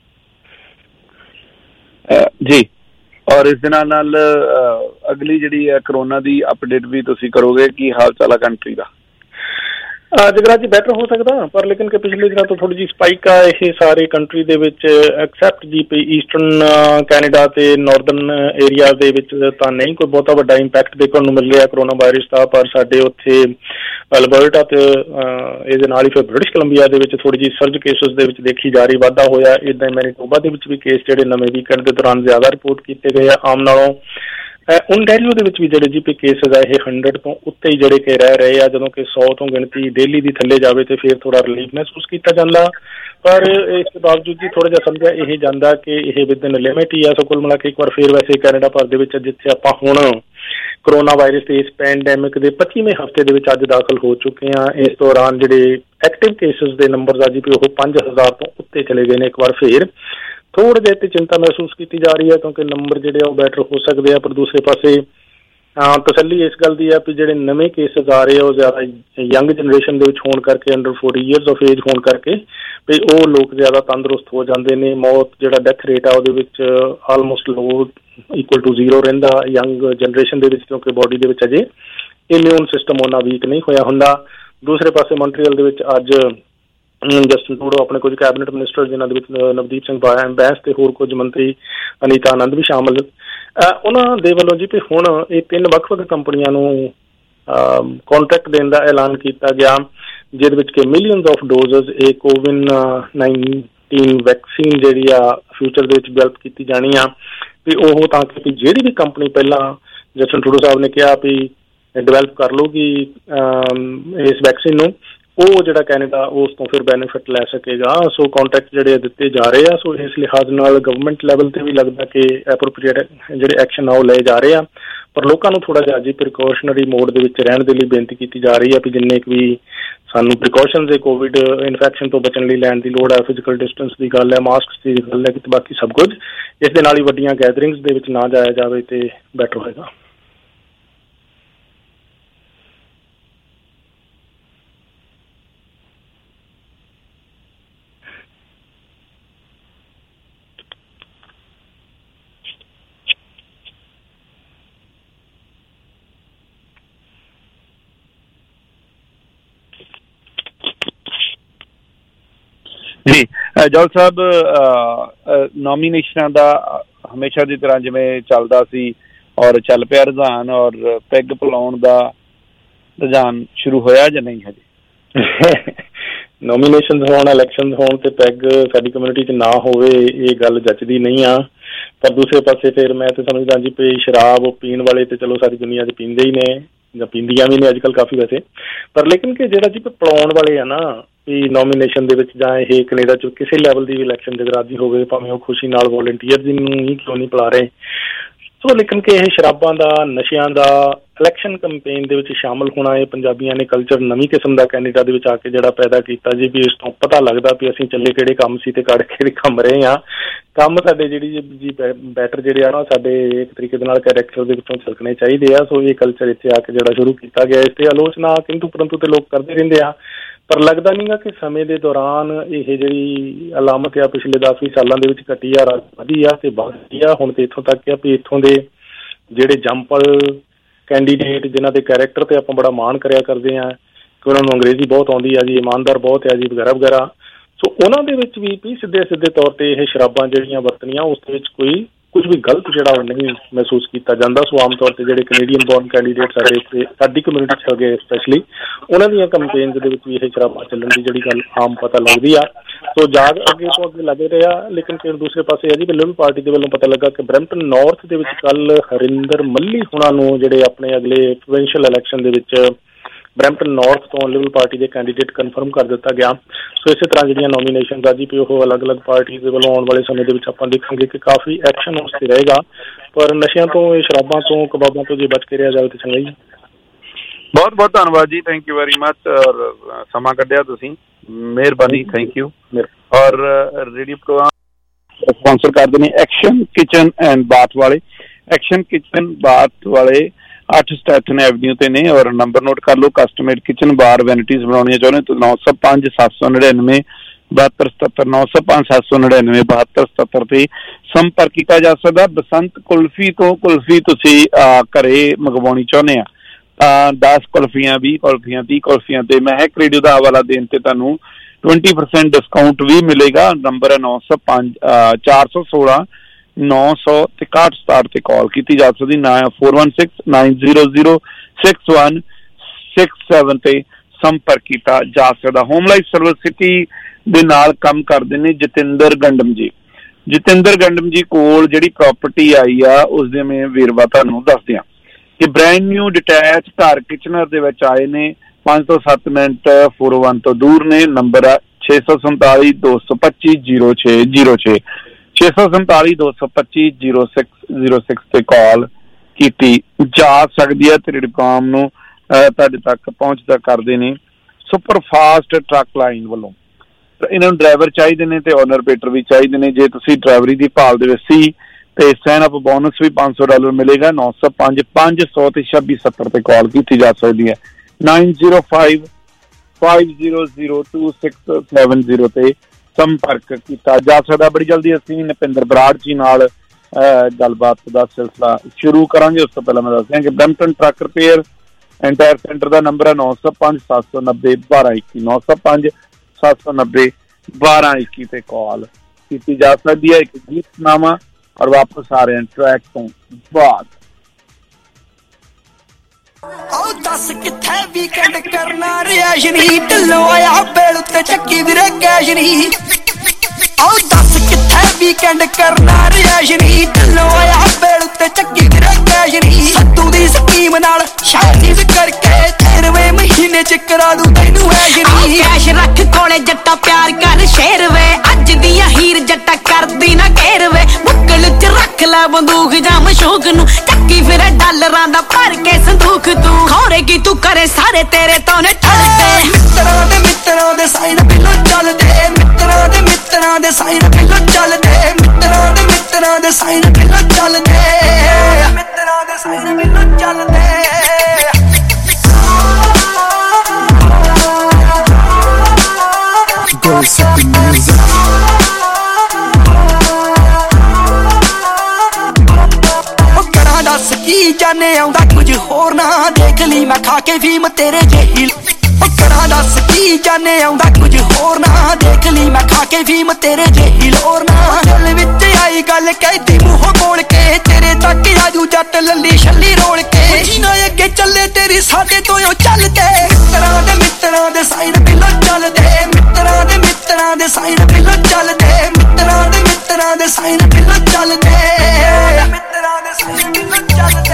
ਜੀ, ਔਰ ਇਸ ਦੇ ਨਾਲ ਨਾਲ ਅਗਲੀ ਜਿਹੜੀ ਹੈ ਕਰੋਨਾ ਦੀ ਅਪਡੇਟ ਵੀ ਤੁਸੀਂ ਕਰੋਗੇ, ਕੀ ਹਾਲ ਚਾਲ ਆ ਕੰਟਰੀ ਦਾ? ਜਗਰਾਜ ਜੀ ਬੈਟਰ ਹੋ ਸਕਦਾ, ਪਰ ਲੇਕਿਨ ਕਿ ਪਿਛਲੇ ਦਿਨਾਂ ਤੋਂ ਥੋੜੀ ਜਿਹੀ ਸਪਾਈਕ ਆ ਇਹ ਸਾਰੇ ਕੰਟਰੀ ਦੇ ਵਿੱਚ, except G P eastern Canada ਤੇ ਨਾਰਦਰਨ ਏਰੀਆ ਦੇ ਵਿੱਚ ਤਾਂ ਨਹੀਂ ਕੋਈ ਬਹੁਤਾ ਵੱਡਾ ਇੰਪੈਕਟ ਦੇਖਣ ਨੂੰ ਮਿਲ ਰਿਹਾ ਕਰੋਨਾ ਵਾਇਰਸ ਦਾ, ਪਰ ਸਾਡੇ ਉੱਥੇ ਅਲਬਰਟਾ ਤੇ ਇਹਦੇ ਨਾਲ ਹੀ ਫਿਰ ਬ੍ਰਿਟਿਸ਼ ਕੋਲੰਬੀਆ ਦੇ ਵਿੱਚ ਥੋੜੀ ਜਿਹੀ ਸਰਜ ਕੇਸਿਸ ਦੇ ਵਿੱਚ ਦੇਖੀ ਜਾ ਰਹੀ ਵਾਧਾ ਹੋਇਆ। ਇੱਦਾਂ ਮੈਨੀਟੋਬਾ ਦੇ ਵਿੱਚ ਵੀ ਕੇਸ ਜਿਹੜੇ ਨਵੇਂ ਵੀਕਐਂਡ ਦੇ ਦੌਰਾਨ ਜ਼ਿਆਦਾ ਰਿਪੋਰਟ ਕੀਤੇ ਗਏ ਆ ਆਮ ਨਾਲੋਂ। ਓਨਟਾਰੀਓ ਦੇ ਵਿੱਚ ਵੀ ਜਿਹੜੇ ਜੀ ਪੀ ਕੇਸਿਸ ਆ ਇਹ ਹੰਡਰਡ ਤੋਂ ਉੱਤੇ ਹੀ ਜਿਹੜੇ ਕਿ ਰਹਿ ਰਹੇ ਆ, ਜਦੋਂ ਕਿ ਸੌ ਤੋਂ ਗਿਣਤੀ ਡੇਲੀ ਦੀ ਥੱਲੇ ਜਾਵੇ ਤੇ ਫਿਰ ਥੋੜਾ ਰਿਲੀਫ ਮਹਿਸੂਸ ਕੀਤਾ ਜਾਂਦਾ, ਪਰ ਇਸ ਦੇ ਬਾਵਜੂਦ ਜੀ ਥੋੜਾ ਜਿਹਾ ਸਮਝਿਆ ਇਹ ਜਾਂਦਾ ਕਿ ਇਹ ਵਿਦਨ ਲਿਮਿਟ ਹੀ ਆ। ਸੋ ਕੁੱਲ ਮਿਲਾ ਕੇ ਇੱਕ ਵਾਰ ਫਿਰ ਵੈਸੇ ਕੈਨੇਡਾ ਭਰ ਦੇ ਵਿੱਚ ਜਿੱਥੇ ਆਪਾਂ ਹੁਣ ਕਰੋਨਾ ਵਾਇਰਸ ਦੇ ਇਸ ਪੈਂਡੈਮਿਕ ਦੇ ਪੱਚੀਵੇਂ ਹਫ਼ਤੇ ਦੇ ਵਿੱਚ ਅੱਜ ਦਾਖਲ ਹੋ ਚੁੱਕੇ ਹਾਂ, ਇਸ ਦੌਰਾਨ ਜਿਹੜੇ ਐਕਟਿਵ ਕੇਸਿਸ ਦੇ ਨੰਬਰ ਆ ਜੀ ਵੀ ਉਹ ਪੰਜ ਹਜ਼ਾਰ ਤੋਂ ਉੱਤੇ ਚਲੇ ਗਏ ਨੇ। ਇੱਕ ਵਾਰ ਫਿਰ ਥੋੜ੍ਹੇ ਜਿਹੇ ਤੇ ਚਿੰਤਾ ਮਹਿਸੂਸ ਕੀਤੀ ਜਾ ਰਹੀ ਹੈ ਕਿਉਂਕਿ ਨੰਬਰ ਜਿਹੜੇ ਆ ਉਹ ਬੈਟਰ ਹੋ ਸਕਦੇ ਆ, ਪਰ ਦੂਸਰੇ ਪਾਸੇ ਤਸੱਲੀ ਇਸ ਗੱਲ ਦੀ ਆ ਵੀ ਜਿਹੜੇ ਨਵੇਂ ਕੇਸਿਸ ਆ ਰਹੇ ਆ ਉਹ ਜ਼ਿਆਦਾ ਯੰਗ ਜਨਰੇਸ਼ਨ ਦੇ ਵਿੱਚ ਹੋਣ ਕਰਕੇ, under forty years of age ਹੋਣ ਕਰਕੇ ਵੀ ਉਹ ਲੋਕ ਜ਼ਿਆਦਾ ਤੰਦਰੁਸਤ ਹੋ ਜਾਂਦੇ ਨੇ। ਮੌਤ ਜਿਹੜਾ ਡੈਥ ਰੇਟ ਆ ਉਹਦੇ ਵਿੱਚ almost low equal to zero ਰਹਿੰਦਾ ਯੰਗ ਜਨਰੇਸ਼ਨ ਦੇ ਵਿੱਚ, ਕਿਉਂਕਿ ਬੋਡੀ ਦੇ ਵਿੱਚ ਅਜੇ ਇਮਿਊਨ ਸਿਸਟਮ ਉਹਨਾਂ ਵੀਕ ਨਹੀਂ ਹੋਇਆ ਹੁੰਦਾ। ਦੂਸਰੇ ਪਾਸੇ ਮੌਂਟਰੀਅਲ ਦੇ ਵਿੱਚ ਅੱਜ ਜਸਟਨ ਟਰੂਡੋ ਆਪਣੇ ਕੁਝ ਕੈਬਨਿਟ ਮਿਨਿਸਟਰ ਜਿਨ੍ਹਾਂ ਦੇ ਵਿੱਚ ਨਵਦੀਪ ਸਿੰਘ ਬੈਂਸ ਤੇ ਹੋਰ ਕੁਝ ਮੰਤਰੀ ਅਨੀਤਾ ਆਨੰਦ ਵੀ ਸ਼ਾਮਲ, ਉਹਨਾਂ ਦੇ ਵੱਲੋਂ ਜੀ ਵੀ ਹੁਣ ਇਹ ਤਿੰਨ ਵੱਖ ਵੱਖ ਕੰਪਨੀਆਂ ਨੂੰ ਕੰਟਰੈਕਟ ਦੇਣ ਦਾ ਐਲਾਨ ਕੀਤਾ ਗਿਆ, ਜਿਹਦੇ ਵਿੱਚ ਕਿ ਮਿਲੀਅਨਸ ਆਫ ਡੋਜ਼ਸ ਇਹ ਕੋਵਿਨ ਨਾਈਨ ਨਾਈਨਟੀਨ ਵੈਕਸੀਨ ਜਿਹੜੀ ਆ ਫਿਊਚਰ ਦੇ ਵਿੱਚ ਡਿਵੈਲਪ ਕੀਤੀ ਜਾਣੀ ਆ ਵੀ ਉਹ ਤਾਂ ਕਿ ਜਿਹੜੀ ਵੀ ਕੰਪਨੀ ਪਹਿਲਾਂ ਜਸਟਨ ਟਰੂਡੋ ਸਾਹਿਬ ਨੇ ਕਿਹਾ ਵੀ ਡਿਵੈਲਪ ਕਰ ਲਊਗੀ ਇਸ ਵੈਕਸੀਨ ਨੂੰ, ਉਹ ਜਿਹੜਾ ਕੈਨੇਡਾ ਉਸ ਤੋਂ ਫਿਰ ਬੈਨੀਫਿਟ ਲੈ ਸਕੇਗਾ। ਸੋ ਕੰਟੈਕਟ ਜਿਹੜੇ ਦਿੱਤੇ ਜਾ ਰਹੇ ਆ, ਸੋ ਇਸ ਲਿਹਾਜ਼ ਨਾਲ ਗਵਰਨਮੈਂਟ ਲੈਵਲ ਤੇ ਵੀ ਲੱਗਦਾ ਕਿ ਐਪਰੋਪਰੀਏਟ ਜਿਹੜੇ ਐਕਸ਼ਨ ਆ ਉਹ ਲਏ ਜਾ ਰਹੇ ਆ, ਪਰ ਲੋਕਾਂ ਨੂੰ ਥੋੜਾ ਜਿਹਾ ਜੀ ਪ੍ਰੀਕਾਸ਼ਨਰੀ ਮੋਡ ਦੇ ਵਿੱਚ ਰਹਿਣ ਦੇ ਲਈ ਬੇਨਤੀ ਕੀਤੀ ਜਾ ਰਹੀ ਹੈ ਵੀ ਜਿੰਨੇ ਕੁ ਵੀ ਸਾਨੂੰ ਪ੍ਰੀਕਾਸ਼ਨਸ ਹੈ ਕੋਵਿਡ ਇਨਫੈਕਸ਼ਨ ਤੋਂ ਬਚਣ ਲਈ ਲੈਣ ਦੀ ਲੋੜ ਹੈ, ਫਿਜ਼ੀਕਲ ਡਿਸਟੈਂਸ ਦੀ ਗੱਲ ਹੈ, ਮਾਸਕ ਦੀ ਗੱਲ ਹੈ, ਕਿ ਬਾਕੀ ਸਭ ਕੁਝ ਇਸ ਦੇ ਨਾਲ ਹੀ ਵੱਡੀਆਂ ਗੈਦਰਿੰਗਸ ਦੇ ਵਿੱਚ ਨਾ ਜਾਇਆ ਜਾਵੇ ਤੇ ਬੈਟਰ ਹੋਏਗਾ। ਜੀ ਜੌਲ ਸਾਹਿਬ, ਨੋਮੀਨੇਸ਼ਨਾਂ ਦਾ ਹਮੇਸ਼ਾ ਦੀ ਤਰ੍ਹਾਂ ਜਿਵੇਂ ਚੱਲਦਾ ਸੀ ਔਰ ਚੱਲ ਪਿਆ ਰੁਝਾਨ, ਔਰ ਪੈਗ ਪਿਲਾਉਣ ਦਾ ਰੁਝਾਨ ਸ਼ੁਰੂ ਹੋਇਆ ਜਾਂ ਨਹੀਂ ਹਜੇ? ਨੋਮੀਨੇਸ਼ਨ ਹੋਣ, ਇਲੈਕਸ਼ਨ ਹੋਣ ਤੇ ਪੈਗ ਸਾਡੀ ਕਮਿਊਨਿਟੀ 'ਚ ਨਾ ਹੋਵੇ ਇਹ ਗੱਲ ਜੱਚਦੀ ਨਹੀਂ ਆ, ਪਰ ਦੂਸਰੇ ਪਾਸੇ ਫਿਰ ਮੈਂ ਤਾਂ ਸਮਝਦਾ ਜੀ ਵੀ ਸ਼ਰਾਬ ਪੀਣ ਵਾਲੇ ਤੇ ਚਲੋ ਸਾਰੀ ਦੁਨੀਆ 'ਚ ਪੀਂਦੇ ਹੀ ਨੇ ਜਾਂ ਪੀਂਦੀਆਂ ਵੀ ਨੇ ਅੱਜ ਕੱਲ੍ਹ ਕਾਫੀ ਵੈਸੇ, ਪਰ ਲੇਕਿਨ ਕਿ ਜਿਹੜਾ ਜੀ ਪਿਲਾਉਣ ਵਾਲੇ ਆ ਨਾ ਵੀ ਨੋਮੀਨੇਸ਼ਨ ਦੇ ਵਿੱਚ ਜਾਂ ਇਹ ਕੈਨੇਡਾ 'ਚ ਕਿਸੇ ਲੈਵਲ ਦੀ ਵੀ ਇਲੈਕਸ਼ਨ ਜਗਰਾਜੀ ਹੋਵੇ, ਭਾਵੇਂ ਉਹ ਖੁਸ਼ੀ ਨਾਲ ਵੋਲੰਟੀਅਰ ਨੂੰ ਹੀ ਕਿਉਂ ਨਹੀਂ ਪਿਲਾ ਰਹੇ, ਸੋ ਲੇਕਿਨ ਕਿ ਇਹ ਸ਼ਰਾਬਾਂ ਦਾ, ਨਸ਼ਿਆਂ ਦਾ ਇਲੈਕਸ਼ਨ ਕੰਪੇਨ ਦੇ ਵਿੱਚ ਸ਼ਾਮਲ ਹੋਣਾ, ਇਹ ਪੰਜਾਬੀਆਂ ਨੇ ਕਲਚਰ ਨਵੀਂ ਕਿਸਮ ਦਾ ਕੈਨੇਡਾ ਦੇ ਵਿੱਚ ਆ ਕੇ ਜਿਹੜਾ ਪੈਦਾ ਕੀਤਾ ਜੀ, ਵੀ ਇਸ ਤੋਂ ਪਤਾ ਲੱਗਦਾ ਵੀ ਅਸੀਂ ਚੱਲੇ ਕਿਹੜੇ ਕੰਮ ਸੀ ਤੇ ਕੜ ਕਿਹੜੇ ਕੰਮ ਰਹੇ ਹਾਂ। ਕੰਮ ਸਾਡੇ ਜਿਹੜੀ ਜੀ ਬੈਟਰ ਜਿਹੜੇ ਆ ਨਾ ਸਾਡੇ ਇੱਕ ਤਰੀਕੇ ਦੇ ਨਾਲ ਕੈਰੈਕਟਰ ਦੇ ਵਿੱਚੋਂ ਛਲਕਣੇ ਚਾਹੀਦੇ ਆ। ਸੋ ਇਹ ਕਲਚਰ ਇੱਥੇ ਆ ਕੇ ਜਿਹੜਾ ਸ਼ੁਰੂ ਕੀਤਾ ਗਿਆ, ਇਸ ਤੇ ਆਲੋਚਨਾ ਕਿੰਤੂ ਪਰੰਤੂ ਤੇ ਲੋਕ ਕਰਦੇ ਰਹਿੰਦੇ ਆ, ਪਰ ਲੱਗਦਾ ਨਹੀਂ ਗਾ ਕਿ ਸਮੇਂ ਦੇ ਦੌਰਾਨ ਇਹ ਜਿਹੜੀ ਅਲਾਮਤ ਆ ਪਿਛਲੇ ਦਸ ਵੀਹ ਸਾਲਾਂ ਦੇ ਵਿੱਚ ਘਟੀ ਆ, ਵਧੀ ਆ ਤੇ ਵੱਧਦੀ ਆ। ਹੁਣ ਤੇ ਇੱਥੋਂ ਤੱਕ ਆ ਵੀ ਇੱਥੋਂ ਦੇ ਜਿਹੜੇ ਜੰਪਲ ਕੈਂਡੀਡੇਟ ਜਿਨ੍ਹਾਂ ਦੇ ਕੈਰੈਕਟਰ ਤੇ ਆਪਾਂ ਬੜਾ ਮਾਣ ਕਰਿਆ ਕਰਦੇ ਹਾਂ ਕਿ ਉਹਨਾਂ ਨੂੰ ਅੰਗਰੇਜ਼ੀ ਬਹੁਤ ਆਉਂਦੀ ਆ ਜੀ, ਇਮਾਨਦਾਰ ਬਹੁਤ ਆ ਜੀ, ਵਗੈਰਾ ਵਗੈਰਾ, ਸੋ ਉਹਨਾਂ ਦੇ ਵਿੱਚ ਵੀ ਵੀ ਸਿੱਧੇ ਸਿੱਧੇ ਤੌਰ ਤੇ ਇਹ ਸ਼ਰਾਬਾਂ ਜਿਹੜੀਆਂ ਵਰਤਣੀਆਂ ਉਸ ਦੇ ਵਿੱਚ ਕੋਈ ਕੁਝ ਵੀ ਗਲਤ ਜਿਹੜਾ ਉਹ ਨਹੀਂ ਮਹਿਸੂਸ ਕੀਤਾ ਜਾਂਦਾ। ਸੋ ਆਮ ਤੌਰ ਤੇ ਜਿਹੜੇ ਕੈਨੇਡੀਅਨ ਬੋਰਨ ਕੈਂਡੀਡੇਟ ਸਾਡੇ ਇੱਥੇ ਸਾਡੀ ਕਮਿਊਨਿਟੀ 'ਚ ਹੈਗੇ ਸਪੈਸ਼ਲੀ, ਉਹਨਾਂ ਦੀਆਂ ਕੰਪੇਨਸ ਦੇ ਵਿੱਚ ਵੀ ਇਹ ਸ਼ਰਾਬਾਂ ਚੱਲਣ ਦੀ ਜਿਹੜੀ ਗੱਲ ਆਮ ਪਤਾ ਲੱਗਦੀ ਆ। ਸੋ ਜਾਗ ਅੱਗੇ ਤੋਂ ਅੱਗੇ ਲੱਗ ਰਿਹਾ, ਲੇਕਿਨ ਫਿਰ ਦੂਸਰੇ ਪਾਸੇ ਹੈ ਜੀ ਲਿਬਰਲ ਪਾਰਟੀ ਦੇ ਵੱਲੋਂ ਪਤਾ ਲੱਗਾ ਕਿ ਬਰੈਂਪਟਨ ਨਾਰਥ ਦੇ ਵਿੱਚ ਕੱਲ ਹਰਿੰਦਰ ਮੱਲੀ ਹੁਣਾਂ ਨੂੰ ਜਿਹੜੇ ਆਪਣੇ ਅਗਲੇ ਪ੍ਰੋਵਿੰਸ਼ੀਅਲ ਇਲੈਕਸ਼ਨ ਦੇ ਵਿੱਚ ਬਰੈਂਪਟਨ ਨਾਰਥ ਤੋਂ ਲਿਬਰਲ ਪਾਰਟੀ ਦੇ ਕੈਂਡੀਡੇਟ ਕਨਫਰਮ ਕਰ ਦਿੱਤਾ ਗਿਆ। ਸੋ ਇਸੇ ਤਰ੍ਹਾਂ ਜਿਹੜੀਆਂ ਨੋਮੀਨੇਸ਼ਨ ਦਾ ਜੀ ਵੀ ਉਹ ਅਲੱਗ-ਅਲੱਗ ਪਾਰਟੀ ਦੇ ਵੱਲੋਂ ਆਉਣ ਵਾਲੇ ਸਮੇਂ ਦੇ ਵਿੱਚ ਆਪਾਂ ਦੇਖਾਂਗੇ ਕਿ ਕਾਫੀ ਐਕਸ਼ਨ ਉਸ 'ਤੇ ਰਹੇਗਾ, ਪਰ ਨਸ਼ਿਆਂ ਤੋਂ, ਇਹ ਸ਼ਰਾਬਾਂ ਤੋਂ, ਕਬਾਬਾਂ ਤੋਂ ਜੇ ਬਚ ਕੇ ਰਿਹਾ ਜਾਵੇ ਤਾਂ ਚੰਗਾ ਜੀ। ਬਹੁਤ ਬਹੁਤ ਧੰਨਵਾਦ ਜੀ, ਥੈਂਕ ਯੂ ਵੈਰੀ ਮਚ, ਔਰ ਸਮਾਂ ਕੱਢਿਆ ਤੁਸੀਂ, ਮਿਹਰਬਾਨੀ, ਥੈਂਕ ਯੂ। ਔਰ ਰੇਡੀਓ ਪ੍ਰੋਗਰਾਮ ਸਪਾਂਸਰ ਕਰਦੇ ਨੇ ਐਕਸ਼ਨ ਕਿਚਨ ਐਂਡ ਬਾਥ ਵਾਲੇ। ਐਕਸ਼ਨ ਕਿਚਨ ਬਾਥ ਵਾਲੇ ਅੱਠ ਸਟੈਥਨ ਐਵਨਿਊ ਤੇ ਨੇ, ਔਰ ਨੰਬਰ ਨੋਟ ਕਰ ਲਓ। ਕਸਟਮੇਡ ਕਿਚਨ ਬਾਰ ਵੈਨਿਟੀਜ਼ ਬਣਾਉਣੀਆਂ ਚਾਹੁੰਦੇ ਤਾਂ ਨੌ ਸੌ ਪੰਜ ਸੱਤ ਸੌ ਨੜਿਨਵੇਂ ਬਹੱਤਰ ਸਤੱਤਰ ਨੌ ਸੌ ਪੰਜ ਸੱਤ ਸੌ ਨੜਿਨਵੇਂ ਬਹੱਤਰ ਸਤੱਤਰ ਤੇ ਸੰਪਰਕ ਕੀਤਾ ਜਾ ਸਕਦਾ। ਬਸੰਤ ਕੁਲਫੀ ਤੋਂ ਕੁਲਫੀ ਤੁਸੀਂ ਘਰੇ ਮੰਗਵਾਉਣੀ ਚਾਹੁੰਦੇ ਆ ਤਾਂ ਦਸ ਕੁਲਫੀਆਂ, ਵੀਹ ਕੁਲਫੀਆਂ, ਤੀਹ ਕੁਲਫੀਆਂ ਤੇ ਮਹਿਕ ਰੇਡੀਓ ਦਾ ਹਵਾਲਾ ਦੇਣ ਤੇ ਤੁਹਾਨੂੰ ਟਵੰਟੀ ਪਰਸੈਂਟ ਡਿਸਕਾਊਂਟ ਵੀ ਮਿਲੇਗਾ। ਨੰਬਰ ਹੈ ਨੌ ਸੌ ਪੰਜ ਚਾਰ ਸੌ ਸੋਲਾਂ ਨੌ ਸੌ ਤੇ ਇਕਾਹਠ ਸਤਾਹਠ ਤੇ ਕਾਲ ਕੀਤੀ ਜਾ ਸਕਦੀ। ਨਾ four one six nine zero zero six one six seven ਤੇ ਸੰਪਰਕ ਕੀਤਾ ਜਾ ਸਕਦਾ। ਹੋਮ ਲਾਈਫ ਸਰਵਿਸ ਸਿਟੀ ਦੇ ਨਾਲ ਕੰਮ ਕਰਦੇ ਨੇ ਜਤਿੰਦਰ ਗੰਡਮ ਜੀ। ਜਤਿੰਦਰ ਗੰਡਮ ਜੀ ਕੋਲ ਜਿਹੜੀ ਪ੍ਰਾਪਰਟੀ ਆਈ ਆ ਉਸ ਦੇ ਮੈਂ ਵੇਰਵਾ ਤੁਹਾਨੂੰ ਦੱਸ ਦਿਆਂ ਕਿ ਬ੍ਰੈਂਡ ਨਿਊ ਡਿਟੈਚ ਘਰ ਕਿਚਨਰ ਦੇ ਵਿੱਚ ਆਏ ਨੇ। ਪੰਜ ਤੋਂ ਸੱਤ ਮਿੰਟ ਫੋਰ ਵਨ ਤੋਂ ਦੂਰ ਨੇ। ਨੰਬਰ ਆ ਛੇ ਸੌ ਸੰਤਾਲੀ ਦੋ ਸੌ ਪੱਚੀ ਜ਼ੀਰੋ ਛੇ ਜ਼ੀਰੋ ਛੇ ਛੇ ਸੌ ਸੰਤਾਲੀ ਦੋ ਸੌ ਪੱਚੀ ਜ਼ੀਰੋ ਸਿਕਸ ਜ਼ੀਰੋ ਸਿਕਸ ਤੇ ਕਾਲ ਕੀਤੀ ਜਾ ਸਕਦੀ ਹੈ ਤੇ ਰੇਡੀਓਕਾਮ ਨੂੰ ਤੁਹਾਡੇ ਤੱਕ ਪਹੁੰਚਦਾ ਕਰਦੇ ਨੇ ਸੁਪਰ ਫਾਸਟ ਟਰੱਕ ਲਾਈਨ ਵੱਲੋਂ। ਇਹਨਾਂ ਨੂੰ ਡਰਾਈਵਰ ਚਾਹੀਦੇ ਨੇ ਤੇ ਓਨਰ ਪੇਟਰ ਵੀ ਚਾਹੀਦੇ ਨੇ। ਜੇ ਤੁਸੀਂ ਡਰਾਈਵਰੀ ਦੀ ਭਾਲ ਦੇ ਵਿੱਚ ਸੀ ਤੇ ਸਾਈਨ ਅਪ ਬੋਨਸ ਵੀ ਪੰਜ ਸੌ ਡਾਲਰ ਮਿਲੇਗਾ। ਨੌ ਸੌ ਪੰਜ ਪੰਜ ਸੌ ਤੇ ਛੱਬੀ ਸੱਤਰ ਤੇ ਕਾਲ ਕੀਤੀ ਜਾ ਸਕਦੀ ਹੈ। Nine zero five five zero zero two six seven zero ਤੇ ਸੰਪਰਕ ਕੀਤਾ ਜਾ ਸਕਦਾ। ਬੜੀ ਜਲਦੀ ਅਸੀਂ ਨਪਿੰਦਰ ਬਰਾੜ ਜੀ ਨਾਲ ਗੱਲਬਾਤ ਦਾ ਸਿਲਸਿਲਾ ਸ਼ੁਰੂ ਕਰਾਂਗੇ। ਉਸ ਤੋਂ ਪਹਿਲਾਂ ਮੈਂ ਦੱਸ ਦਿਆਂ ਕਿ Brampton truck repair and tyre centre ਦਾ ਨੰਬਰ ਹੈ ਨੌ ਸੌ ਪੰਜ ਸੱਤ ਸੌ ਨੱਬੇ ਬਾਰਾਂ ਇੱਕੀ ਨੌ ਸੌ ਪੰਜ ਸੱਤ ਸੌ ਨੱਬੇ ਬਾਰਾਂ ਇੱਕੀ ਤੇ ਕਾਲ ਕੀਤੀ ਜਾ ਸਕਦੀ ਹੈ। ਇੱਕ ਗੀਤ ਸੁਣਾਵਾਂ ਔਰ ਵਾਪਸ ਆ ਰਹੇ ਹਾਂ ਟਰੈਕ ਤੋਂ ਬਾਅਦ। ਉਹ ਦੱਸ ਕਿੱਥੇ ਵੀਕਐਂਡ ਕਰਨਾ ਰਿਆ ਸ਼ਨੀ ਢਿੱਲੋਂ ਆਇਆ ਬੇਲ ਉੱਤੇ ਚੱਕੀ ਵੀਰੇ ਕੈਸ਼ ਨਹੀਂ ਆਓ ਦੱਸ ਕਿੱਥੇ ਵੀਕਐਂਡ ਕਰਨਾ ਰਿਆਸ਼ਨੀ ਢਿੱਲੋਂ ਆਇਆ ਬੇਲ ਉੱਤੇ ਚੱਕੀ ਤੇਰਾ ਕੈਸ਼ਨੀ ਸੱਤੂ ਦੀ ਸਕੀਮ ਨਾਲ ਸ਼ਾਦੀਜ਼ ਕਰਕੇ ਤੇਰਵੇਂ ਮਹੀਨੇ ਚ ਕਰਾ ਦੂ ਤੈਨੂੰ ਐਸ਼ਨੀ ਕੈਸ਼ ਰੱਖ ਕੋਲੇ ਜੱਟਾ ਪਿਆਰ ਕਰ ਸ਼ੇਰ ਵੇ ਅੱਜ ਦੀਆਂ ਹੀਰ ਜੱਟਾ ਕਰਦੀ ਨਾ ਘੇਰ ਵੇ ਮੁੱਕਲ ਚ ਰੱਖ ਲੈ ਬੰਦੂਕ ਜਾਂ ਮਸ਼ੂਕ ਨੂੰ ਚੱਕੀ ਫਿਰ ਡਾਲਰਾਂ ਦਾ ਭਰ ਕੇ ਸੰਦੂਕ ਤੂੰ ਖੋਰੇਗੀ ਤੂੰ ਕਰੇ ਸਾਰੇ ਤੇਰੇ ਤੋਂ ਨੇ ਠਰਦੇ ਮਿੱਤਰਾਂ ਦੇ ਮਿੱਤਰਾਂ ਦੇ ਸਾਈਨ ਬਿੱਲੋ ਚੱਲਦੇ ਮਿੱਤਰਾਂ ਦੇ ਮਿੱਤਰਾਂ ਦੇ ਸਾਈਨ ਬਿੱਲੋ ਚੱਲਦੇ ਮਿੱਤਰਾਂ ਦੇ ਮਿੱਤਰਾਂ ਦੇ ਸਾਈਨ ਬਿੱਲੋ ਚੱਲਦੇ ਮਿੱਤਰਾਂ ਦੇ ਸਾਈਨ ਬਿੱਲੋ ਚੱਲਦੇ Go set the music ਦੱਸ ਕੀ ਜਾਣੇ ਆਉਂਦਾ ਕੁਝ ਹੋਰ ਨਾ ਦੇਖ ਲਈ ਮੈਂ ਖਾ ਕੇ ਫੀਮ ਤੇਰੇ ਜਿਹੀ ਉਹ ਕਰਾਂ ਦੱਸ ਕੀ ਜਾਣੇ ਆਉਂਦਾ ਕੁਝ ਹੋਰ ਨਾ ਦੇਖ ਲਈ ਮੈਂ ਖਾ ਕੇ ਫੀਮ ਤੇਰੇ ਜਿਹੀ ਲੋਰ ਨਾ ਦਿਲ ਵਿੱਚ ਆਈ ਗੱਲ ਕਹਿਤੀ ਮੂੰਹੋਂ ਬੋਲ ਕੇ ਤੇਰੇ ਤੱਕ ਆਜੂ ਜੱਟ ਲੱਲੀ ਛੱਲੀ ਰੋਲ ਕੇ ਜੀਨਾ ਅੱਗੇ ਚੱਲੇ ਤੇਰੀ ਸਾਡੇ ਤੋਂ ਉਹ ਚੱਲਦੇ ਮਿੱਤਰਾਂ ਦੇ ਮਿੱਤਰਾਂ ਦੇ ਸਾਈਨ ਬਿੱਲੋ ਚੱਲਦੇ ਮਿੱਤਰਾਂ ਦੇ ਮਿੱਤਰਾਂ ਦੇ ਸਾਈਨ ਬਿੱਲੋ ਚੱਲਦੇ ਮਿੱਤਰਾਂ ਦੇ ਮਿੱਤਰਾਂ ਦੇ ਸਾਈਨ ਬਿੱਲੋ ਚੱਲਦੇ ਮਿੱਤਰਾਂ ਦੇ ਸਾਈਨ ਬਿੱਲੋ ਚੱਲਦੇ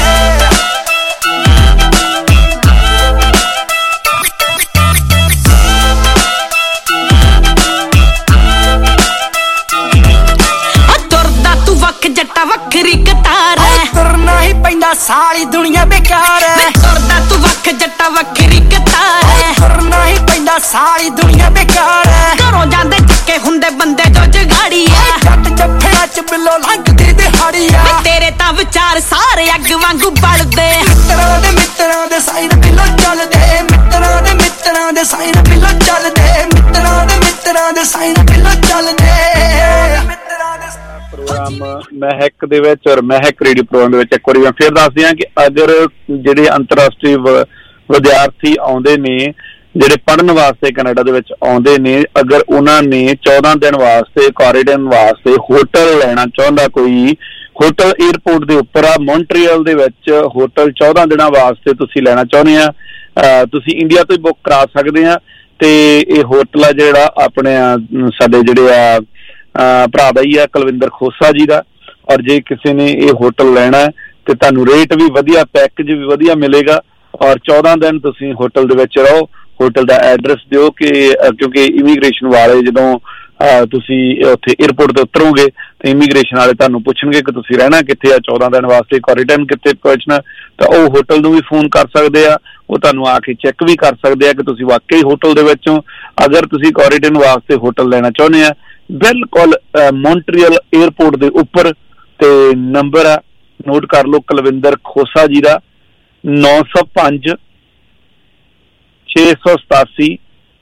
ਜੱਟਾ ਵੱਖਰੀ ਕਤਾਰ ਹੈ ਤੁਰਨਾ ਹੀ ਪੈਂਦਾ ਸਾਲੀ ਦੁਨੀਆ ਬੇਕਾਰ ਹੈ ਤੁਰਦਾ ਤੂੰ ਵੱਖ ਜੱਟਾ ਵੱਖਰੀ ਕਤਾਰ ਹੈ ਤੁਰਨਾ ਹੀ ਪੈਂਦਾ ਸਾਲੀ ਦੁਨੀਆ ਬੇਕਾਰ ਹੈ ਘਰੋਂ ਜਾਂਦੇ ਚੱਕੇ ਹੁੰਦੇ ਬੰਦੇ ਜੋ ਜਗਾੜੀ ਹੈ ਜੱਟ ਜੱਫਿਆਂ ਚ ਬਿੱਲੋ ਲੰਘਦੀ ਦਿਹਾੜੀ ਹੈ ਤੇਰੇ ਤਾਂ ਵਿਚਾਰ ਸਾਰੇ ਅੱਗ ਵਾਂਗੂ ਬਲਦੇ ਮਿੱਤਰਾਂ ਦੇ ਮਿੱਤਰਾਂ ਦੇ ਸਾਈਨ ਬਿੱਲੋ ਚੱਲਦੇ ਮਿੱਤਰਾਂ ਦੇ ਮਿੱਤਰਾਂ ਦੇ ਸਾਈਨ ਬਿੱਲੋ ਚੱਲਦੇ ਮਿੱਤਰਾਂ ਦੇ ਮਿੱਤਰਾਂ ਦੇ ਸਾਈਨ ਬਿੱਲੋ ਚੱਲਦੇ ਮਿੱਤਰਾਂ ਦੇ ਪ੍ਰੋਗਰਾਮ ਮਹਿਕ ਦੇ ਵਿੱਚ ਔਰ ਮਹਿਕ ਰੇਡੀਓ ਪ੍ਰੋਗਰਾਮ ਦੇ ਵਿੱਚ ਇੱਕ ਵਾਰੀ ਮੈਂ ਫਿਰ ਦੱਸਦੇ ਹਾਂ ਕਿ ਅਗਰ ਜਿਹੜੇ ਅੰਤਰਰਾਸ਼ਟਰੀ ਵਿਦਿਆਰਥੀ ਆਉਂਦੇ ਨੇ ਜਿਹੜੇ ਪੜ੍ਹਨ ਵਾਸਤੇ ਕੈਨੇਡਾ ਦੇ ਵਿੱਚ ਆਉਂਦੇ ਨੇ ਅਗਰ ਉਹਨਾਂ ਨੇ ਚੌਦਾਂ ਦਿਨ ਵਾਸਤੇ ਕੁਆਰੰਟਾਈਨ ਵਾਸਤੇ ਹੋਟਲ ਲੈਣਾ ਚਾਹੁੰਦਾ ਕੋਈ ਹੋਟਲ 에ਅਰਪੋਰਟ ਦੇ ਉੱਪਰ ਆ ਮੌਂਟਰੀਅਲ ਦੇ ਵਿੱਚ ਹੋਟਲ ਚੌਦਾਂ ਦਿਨਾਂ ਵਾਸਤੇ ਤੁਸੀਂ ਲੈਣਾ ਚਾਹੁੰਦੇ ਆ ਤੁਸੀਂ ਇੰਡੀਆ ਤੋਂ ਹੀ ਬੁੱਕ ਕਰਾ ਸਕਦੇ ਆ ਤੇ ਇਹ ਹੋਟਲ ਆ ਜਿਹੜਾ ਆਪਣੇ ਸਾਡੇ ਜਿਹੜੇ ਆ ਭਰਾ ਦਾ ਹੀ ਆ ਕੁਲਵਿੰਦਰ ਖੋਸਾ ਜੀ ਦਾ ਔਰ ਜੇ ਕਿਸੇ ਨੇ ਇਹ ਹੋਟਲ ਲੈਣਾ ਤੇ ਤੁਹਾਨੂੰ ਰੇਟ ਵੀ ਵਧੀਆ ਪੈਕੇਜ ਵੀ ਵਧੀਆ ਮਿਲੇਗਾ ਔਰ ਚੌਦਾਂ ਦਿਨ ਤੁਸੀਂ ਹੋਟਲ ਦੇ ਵਿੱਚ ਰਹੋ ਹੋਟਲ ਦਾ ਐਡਰੈਸ ਦਿਓ ਕਿ ਕਿਉਂਕਿ ਇਮੀਗ੍ਰੇਸ਼ਨ ਵਾਲੇ ਜਦੋਂ ਤੁਸੀਂ ਉੱਥੇ 에ਅਰਪੋਰਟ ਤੇ ਉਤਰੋਗੇ ਤੇ ਇਮੀਗ੍ਰੇਸ਼ਨ ਵਾਲੇ ਤੁਹਾਨੂੰ ਪੁੱਛਣਗੇ ਕਿ ਤੁਸੀਂ ਰਹਿਣਾ ਕਿੱਥੇ ਆ ਚੌਦਾਂ ਦਿਨ ਵਾਸਤੇ ਕੁਆਰੰਟਾਈਨ ਕਿੱਥੇ ਪਹੁੰਚਣਾ ਤਾਂ ਉਹ ਹੋਟਲ ਨੂੰ ਵੀ ਫੋਨ ਕਰ ਸਕਦੇ ਆ ਉਹ ਤੁਹਾਨੂੰ ਆ ਕੇ ਚੈੱਕ ਵੀ ਕਰ ਸਕਦੇ ਆ ਕਿ ਤੁਸੀਂ ਵਾਕਈ ਹੋਟਲ ਦੇ ਵਿੱਚੋਂ ਅਗਰ ਤੁਸੀਂ ਕੁਆਰੰਟਾਈਨ ਵਾਸਤੇ ਹੋਟਲ ਲੈਣਾ ਚਾਹੁੰਦੇ ਆ ਬਿਲਕੁਲ ਮੌਂਟਰੀਅਲ 에ਅਰਪੋਰਟ ਦੇ ਉੱਪਰ ਤੇ ਨੰਬਰ ਆ ਨੋਟ ਕਰ ਲਓ ਕੁਲਵਿੰਦਰ ਖੋਸਾ ਜੀ ਦਾ ਨੌ ਸੌ ਪੰਜ ਛੇ ਸੌ ਸਤਾਸੀ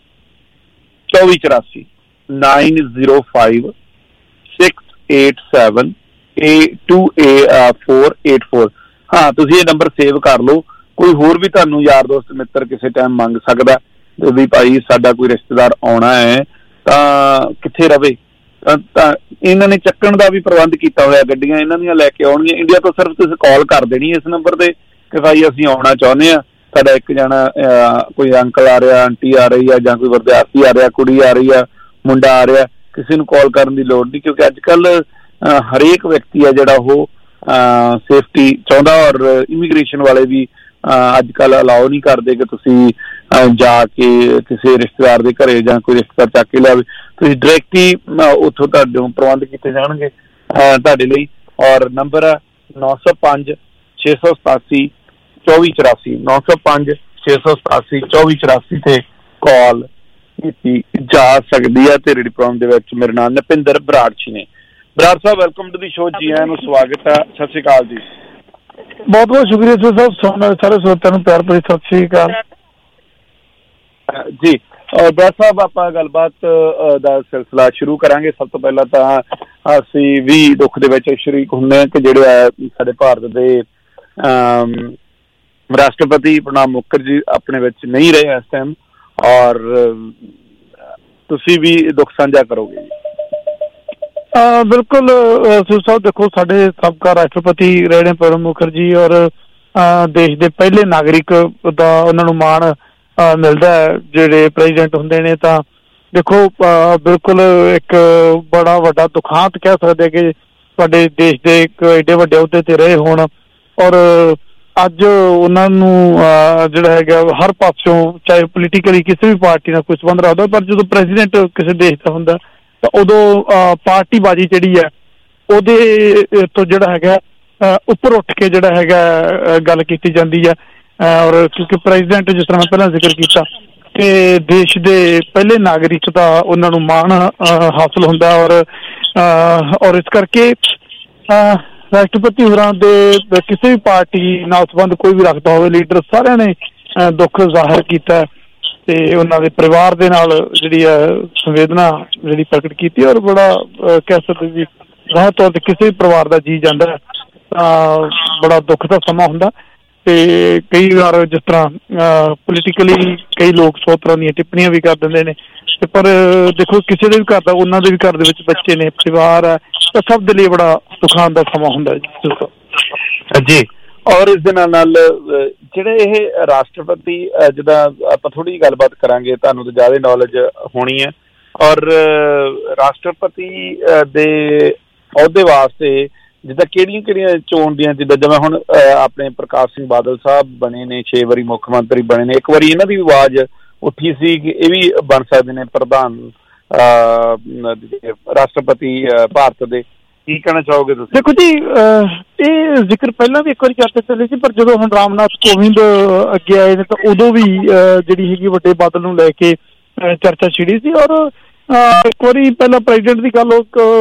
ਚੌਵੀ ਚੁਰਾਸੀ nine zero five six eight seven uh two uh four eight four ਹਾਂ ਤੁਸੀਂ ਇਹ ਨੰਬਰ ਸੇਵ ਕਰ ਲਓ ਕੋਈ ਹੋਰ ਵੀ ਤੁਹਾਨੂੰ ਯਾਰ ਦੋਸਤ ਮਿੱਤਰ ਕਿਸੇ ਟਾਈਮ ਮੰਗ ਸਕਦਾ ਵੀ ਭਾਈ ਸਾਡਾ ਕੋਈ ਰਿਸ਼ਤੇਦਾਰ ਆਉਣਾ ਹੈ ਤਾਂ ਕਿੱਥੇ ਰਵੇ ਤਾਂ ਇਹਨਾਂ ਨੇ ਚੱਕਣ ਦਾ ਵੀ ਪ੍ਰਬੰਧ ਕੀਤਾ ਹੋਇਆ ਗੱਡੀਆਂ ਇਹਨਾਂ ਦੀਆਂ ਲੈ ਕੇ ਆਉਣਗੀਆਂ ਇੰਡੀਆ ਤੋਂ ਸਿਰਫ ਤੁਸੀਂ ਕਾਲ ਕਰ ਦੇਣੀ ਇਸ ਨੰਬਰ ਤੇ ਕਿ ਭਾਈ ਅਸੀਂ ਆਉਣਾ ਚਾਹੁੰਦੇ ਹਾਂ ਸਾਡਾ ਇੱਕ ਜਣਾ ਕੋਈ ਅੰਕਲ ਆ ਰਿਹਾ ਆਂਟੀ ਆ ਰਹੀ ਆ ਜਾਂ ਕੋਈ ਵਿਦਿਆਰਥੀ ਆ ਰਿਹਾ ਕੁੜੀ ਆ ਰਹੀ ਆ ਮੁੰਡਾ ਆ ਰਿਹਾ ਕਿਸੇ ਨੂੰ ਕਾਲ ਕਰਨ ਦੀ ਲੋੜ ਨਹੀਂ ਕਿਉਂਕਿ ਅੱਜ ਕੱਲ ਹਰੇਕ ਵਿਅਕਤੀ ਆ ਜਿਹੜਾ ਉਹ ਸੇਫਟੀ ਚਾਹੁੰਦਾ ਔਰ ਇਮੀਗ੍ਰੇਸ਼ਨ ਵਾਲੇ ਵੀ ਅੱਜ ਕੱਲ ਅਲਾਓ ਨਹੀਂ ਕਰਦੇ ਕਿ ਤੁਸੀਂ ਜਾ ਕੇ ਕਿਸੇ ਰਿਸ਼ਤੇਦਾਰ ਦੇ ਘਰੇ ਜਾਂ ਕੋਈ ਰਿਸ਼ਤੇਦਾਰ ਚੱਕ ਕੇ ਲਿਆਵੇ ਤੁਸੀਂ ਡਾਇਰੈਕਟਲੀ ਉੱਥੋਂ ਤੁਹਾਡੇ ਪ੍ਰਬੰਧ ਕੀਤੇ ਜਾਣਗੇ ਤੁਹਾਡੇ ਲਈ ਔਰ ਨੰਬਰ ਹੈ ਨੌ ਸੌ ਪੰਜ ਛੇ ਸੌ ਸਤਾਸੀ ਚੌਵੀ ਚੁਰਾਸੀ ਨੌ ਸੌ ਪੰਜ ਛੇ ਸੌ ਸਤਾਸੀ ਚੌਵੀ ਚੁਰਾਸੀ ਤੇ ਕਾਲ ਕੀਤੀ ਜਾ ਸਕਦੀ ਹੈ ਤੇ ਰੇਡੀਓ ਪ੍ਰੋਗਰਾਮ ਦੇ ਵਿੱਚ ਮੇਰੇ ਨਾਲ ਨਪਿੰਦਰ ਬਰਾੜ ਜੀ ਨੇ Brar sahib welcome to the show ਜੀ ਆਇਆਂ ਨੂੰ ਸਵਾਗਤ ਹੈ ਸਤਿ ਸ਼੍ਰੀ ਅਕਾਲ ਜੀ ਬਹੁਤ ਬਹੁਤ ਸ਼ੁਕਰੀਆ ਸਾਹਿਬ ਸੁਣਨ ਸਾਰੇ ਸਰੋਤਿਆਂ ਨੂੰ ਪਿਆਰ ਭਰੀ ਸਤਿ ਸ਼੍ਰੀ ਅਕਾਲ ਜੀ ਬਰਾੜ ਸਾਹਿਬ ਆਪਾਂ ਗੱਲਬਾਤ ਦਾ ਸਿਲਸਿਲਾ ਸ਼ੁਰੂ ਕਰਾਂਗੇ ਸਭ ਤੋਂ ਪਹਿਲਾਂ ਤਾਂ ਅਸੀਂ ਵੀ ਦੁੱਖ ਦੇ ਵਿੱਚ ਸ਼ਰੀਕ ਹੁੰਦੇ ਹਾਂ ਕਿ ਜਿਹੜੇ ਆ ਸਾਡੇ ਭਾਰਤ ਦੇ ਰਾਸ਼ਟਰਪਤੀ ਪ੍ਰਣਬ ਮੁਖਰਜੀ ਆਪਣੇ ਵਿੱਚ ਨਹੀਂ ਰਹੇ ਇਸ ਟਾਈਮ ਔਰ ਤੁਸੀਂ ਵੀ ਦੁੱਖ ਸਾਂਝਾ ਕਰੋਗੇ ਬਿਲਕੁਲ ਸੂ ਸਾਹਿਬ ਦੇਖੋ ਸਾਡੇ ਸਾਬਕਾ ਰਾਸ਼ਟਰਪਤੀ ਰਹੇ ਨੇ ਪ੍ਰਣਬ ਮੁਖਰਜੀ ਔਰ ਦੇਸ਼ ਦੇ ਪਹਿਲੇ ਨਾਗਰਿਕ ਦਾ ਉਹਨਾਂ ਨੂੰ ਮਾਣ ਮਿਲਦਾ ਹੈ ਜਿਹੜੇ ਪ੍ਰੈਜ਼ੀਡੈਂਟ ਹੁੰਦੇ ਨੇ ਤਾਂ ਦੇਖੋ ਬਿਲਕੁਲ ਇੱਕ ਬੜਾ ਵੱਡਾ ਦੁਖਾਂਤ ਕਹਿ ਸਕਦੇ ਕਿ ਸਾਡੇ ਦੇਸ਼ ਦੇ ਇੱਕ ਏਡੇ ਵੱਡੇ ਅਹੁਦੇ ਤੇ ਰਹੇ ਹੋਣ, ਔਰ ਅੱਜ ਉਹਨਾਂ ਨੂੰ ਜਿਹੜਾ ਹੈਗਾ ਹਰ ਪਾਸਿਓਂ ਚਾਹੇ ਪੋਲੀਟੀਕਲੀ ਕਿਸੇ ਵੀ ਪਾਰਟੀ ਨਾਲ ਕੋਈ ਸੰਬੰਧ ਰੱਖਦਾ, ਪਰ ਜਦੋਂ ਪ੍ਰੈਜ਼ੀਡੈਂਟ ਕਿਸੇ ਦੇਸ਼ ਦਾ ਹੁੰਦਾ ਤਾਂ ਉਦੋਂ ਪਾਰਟੀਬਾਜ਼ੀ ਜਿਹੜੀ ਹੈ ਉਹਦੇ ਤੋਂ ਜਿਹੜਾ ਹੈਗਾ ਉੱਪਰ ਉੱਠ ਕੇ ਜਿਹੜਾ ਹੈਗਾ ਗੱਲ ਕੀਤੀ ਜਾਂਦੀ ਹੈ। ਔਰ ਕਿਉਂਕਿ ਪ੍ਰੈਜ਼ੀਡੈਂਟ, ਜਿਸ ਤਰ੍ਹਾਂ ਮੈਂ ਪਹਿਲਾਂ ਜ਼ਿਕਰ ਕੀਤਾ, ਕਿ ਦੇਸ਼ ਦੇ ਪਹਿਲੇ ਨਾਗਰਿਕ ਦਾ ਉਹਨਾਂ ਨੂੰ ਮਾਣ ਹਾਸਲ ਹੁੰਦਾ, ਔਰ ਔਰ ਇਸ ਕਰਕੇ ਰਾਸ਼ਟਰਪਤੀ ਹੋਰਾਂ ਦੇ ਕਿਸੇ ਵੀ ਪਾਰਟੀ ਨਾਲ ਸੰਬੰਧ ਕੋਈ ਵੀ ਰੱਖਦਾ ਹੋਵੇ, ਲੀਡਰ ਸਾਰਿਆਂ ਨੇ ਦੁੱਖ ਜ਼ਾਹਰ ਕੀਤਾ ਤੇ ਉਹਨਾਂ ਦੇ ਪਰਿਵਾਰ ਦੇ ਨਾਲ ਜਿਹੜੀ ਹੈ ਸੰਵੇਦਨਾ ਜਿਹੜੀ ਪ੍ਰਗਟ ਕੀਤੀ, ਔਰ ਬੜਾ ਕਹਿ ਸਕਦੇ ਜੀ ਜ਼ਾਹਰ ਤੌਰ ਤੇ ਕਿਸੇ ਵੀ ਪਰਿਵਾਰ ਦਾ ਜੀ ਜਾਂਦਾ ਤਾਂ ਬੜਾ ਦੁੱਖ ਦਾ ਸਮਾਂ ਹੁੰਦਾ। ਤੇ ਕਈ ਵਾਰ ਜਿਸ ਤਰ੍ਹਾਂ ਪੋਲੀਟੀਕਲੀ ਕਈ ਲੋਕ ਸੌ ਤਰ੍ਹਾਂ ਦੀਆਂ ਟਿੱਪਣੀਆਂ ਵੀ ਕਰ ਦਿੰਦੇ ਨੇ, ਤੇ ਪਰ ਦੇਖੋ ਕਿਸੇ ਦੇ ਵੀ ਘਰ ਦਾ, ਉਹਨਾਂ ਦੇ ਵੀ ਘਰ ਦੇ ਵਿੱਚ ਬੱਚੇ ਨੇ, ਪਰਿਵਾਰ ਹੈ, ਤਾਂ ਸਭ ਦੇ ਲਈ ਬੜਾ ਦੁਖਾਂਤ ਦਾ ਸਮਾਂ ਹੁੰਦਾ ਜੀ। ਔਰ ਇਸ ਦੇ ਨਾਲ ਨਾਲ ਜਿਹੜੇ ਇਹ ਰਾਸ਼ਟਰਪਤੀ, ਜਿੱਦਾਂ ਆਪਾਂ ਥੋੜ੍ਹੀ ਜਿਹੀ ਗੱਲਬਾਤ ਕਰਾਂਗੇ, ਤੁਹਾਨੂੰ ਤਾਂ ਜ਼ਿਆਦਾ ਨੌਲੇਜ ਹੋਣੀ ਹੈ, ਔਰ ਰਾਸ਼ਟਰਪਤੀ ਦੇ ਅਹੁਦੇ ਵਾਸਤੇ ਜਿੱਦਾਂ ਕਿਹੜੀਆਂ ਕਿਹੜੀਆਂ ਚੋਣ ਦੀਆਂ, ਜਿੱਦਾਂ ਜਿਵੇਂ ਹੁਣ ਆਪਣੇ ਪ੍ਰਕਾਸ਼ ਸਿੰਘ ਬਾਦਲ ਸਾਹਿਬ ਬਣੇ ਨੇ, ਛੇ ਵਾਰੀ ਮੁੱਖ ਮੰਤਰੀ ਬਣੇ ਨੇ, ਇੱਕ ਵਾਰੀ ਇਹਨਾਂ ਦੀ ਆਵਾਜ਼ ਉੱਠੀ ਸੀ ਕਿ ਇਹ ਵੀ ਬਣ ਸਕਦੇ ਨੇ ਪ੍ਰਧਾਨ ਰਾਸ਼ਟਰਪਤੀ ਭਾਰਤ ਦੇ। ਕੀ ਕਹਿਣਾ ਚਾਹੋਗੇ ਤੁਸੀਂ? ਦੇਖੋ ਜੀ, ਇਹ ਜ਼ਿਕਰ ਪਹਿਲਾਂ ਵੀ ਇੱਕ ਵਾਰੀ ਚਰਚਾ ਚੱਲੀ ਸੀ, ਪਰ ਜਦੋਂ ਹੁਣ ਰਾਮਨਾਥ ਕੋਵਿੰਦ ਅੱਗੇ ਆਏ ਨੇ ਤਾਂ ਉਦੋਂ ਵੀ ਜਿਹੜੀ ਹੈਗੀ ਵੱਡੇ ਬਾਦਲ ਨੂੰ ਲੈ ਕੇ ਚਰਚਾ ਛਿੜੀ ਸੀ, ਔਰ ਇੱਕ ਵਾਰੀ ਪਹਿਲਾਂ ਪ੍ਰੈਜ਼ੀਡੈਂਟ ਦੀ ਗੱਲ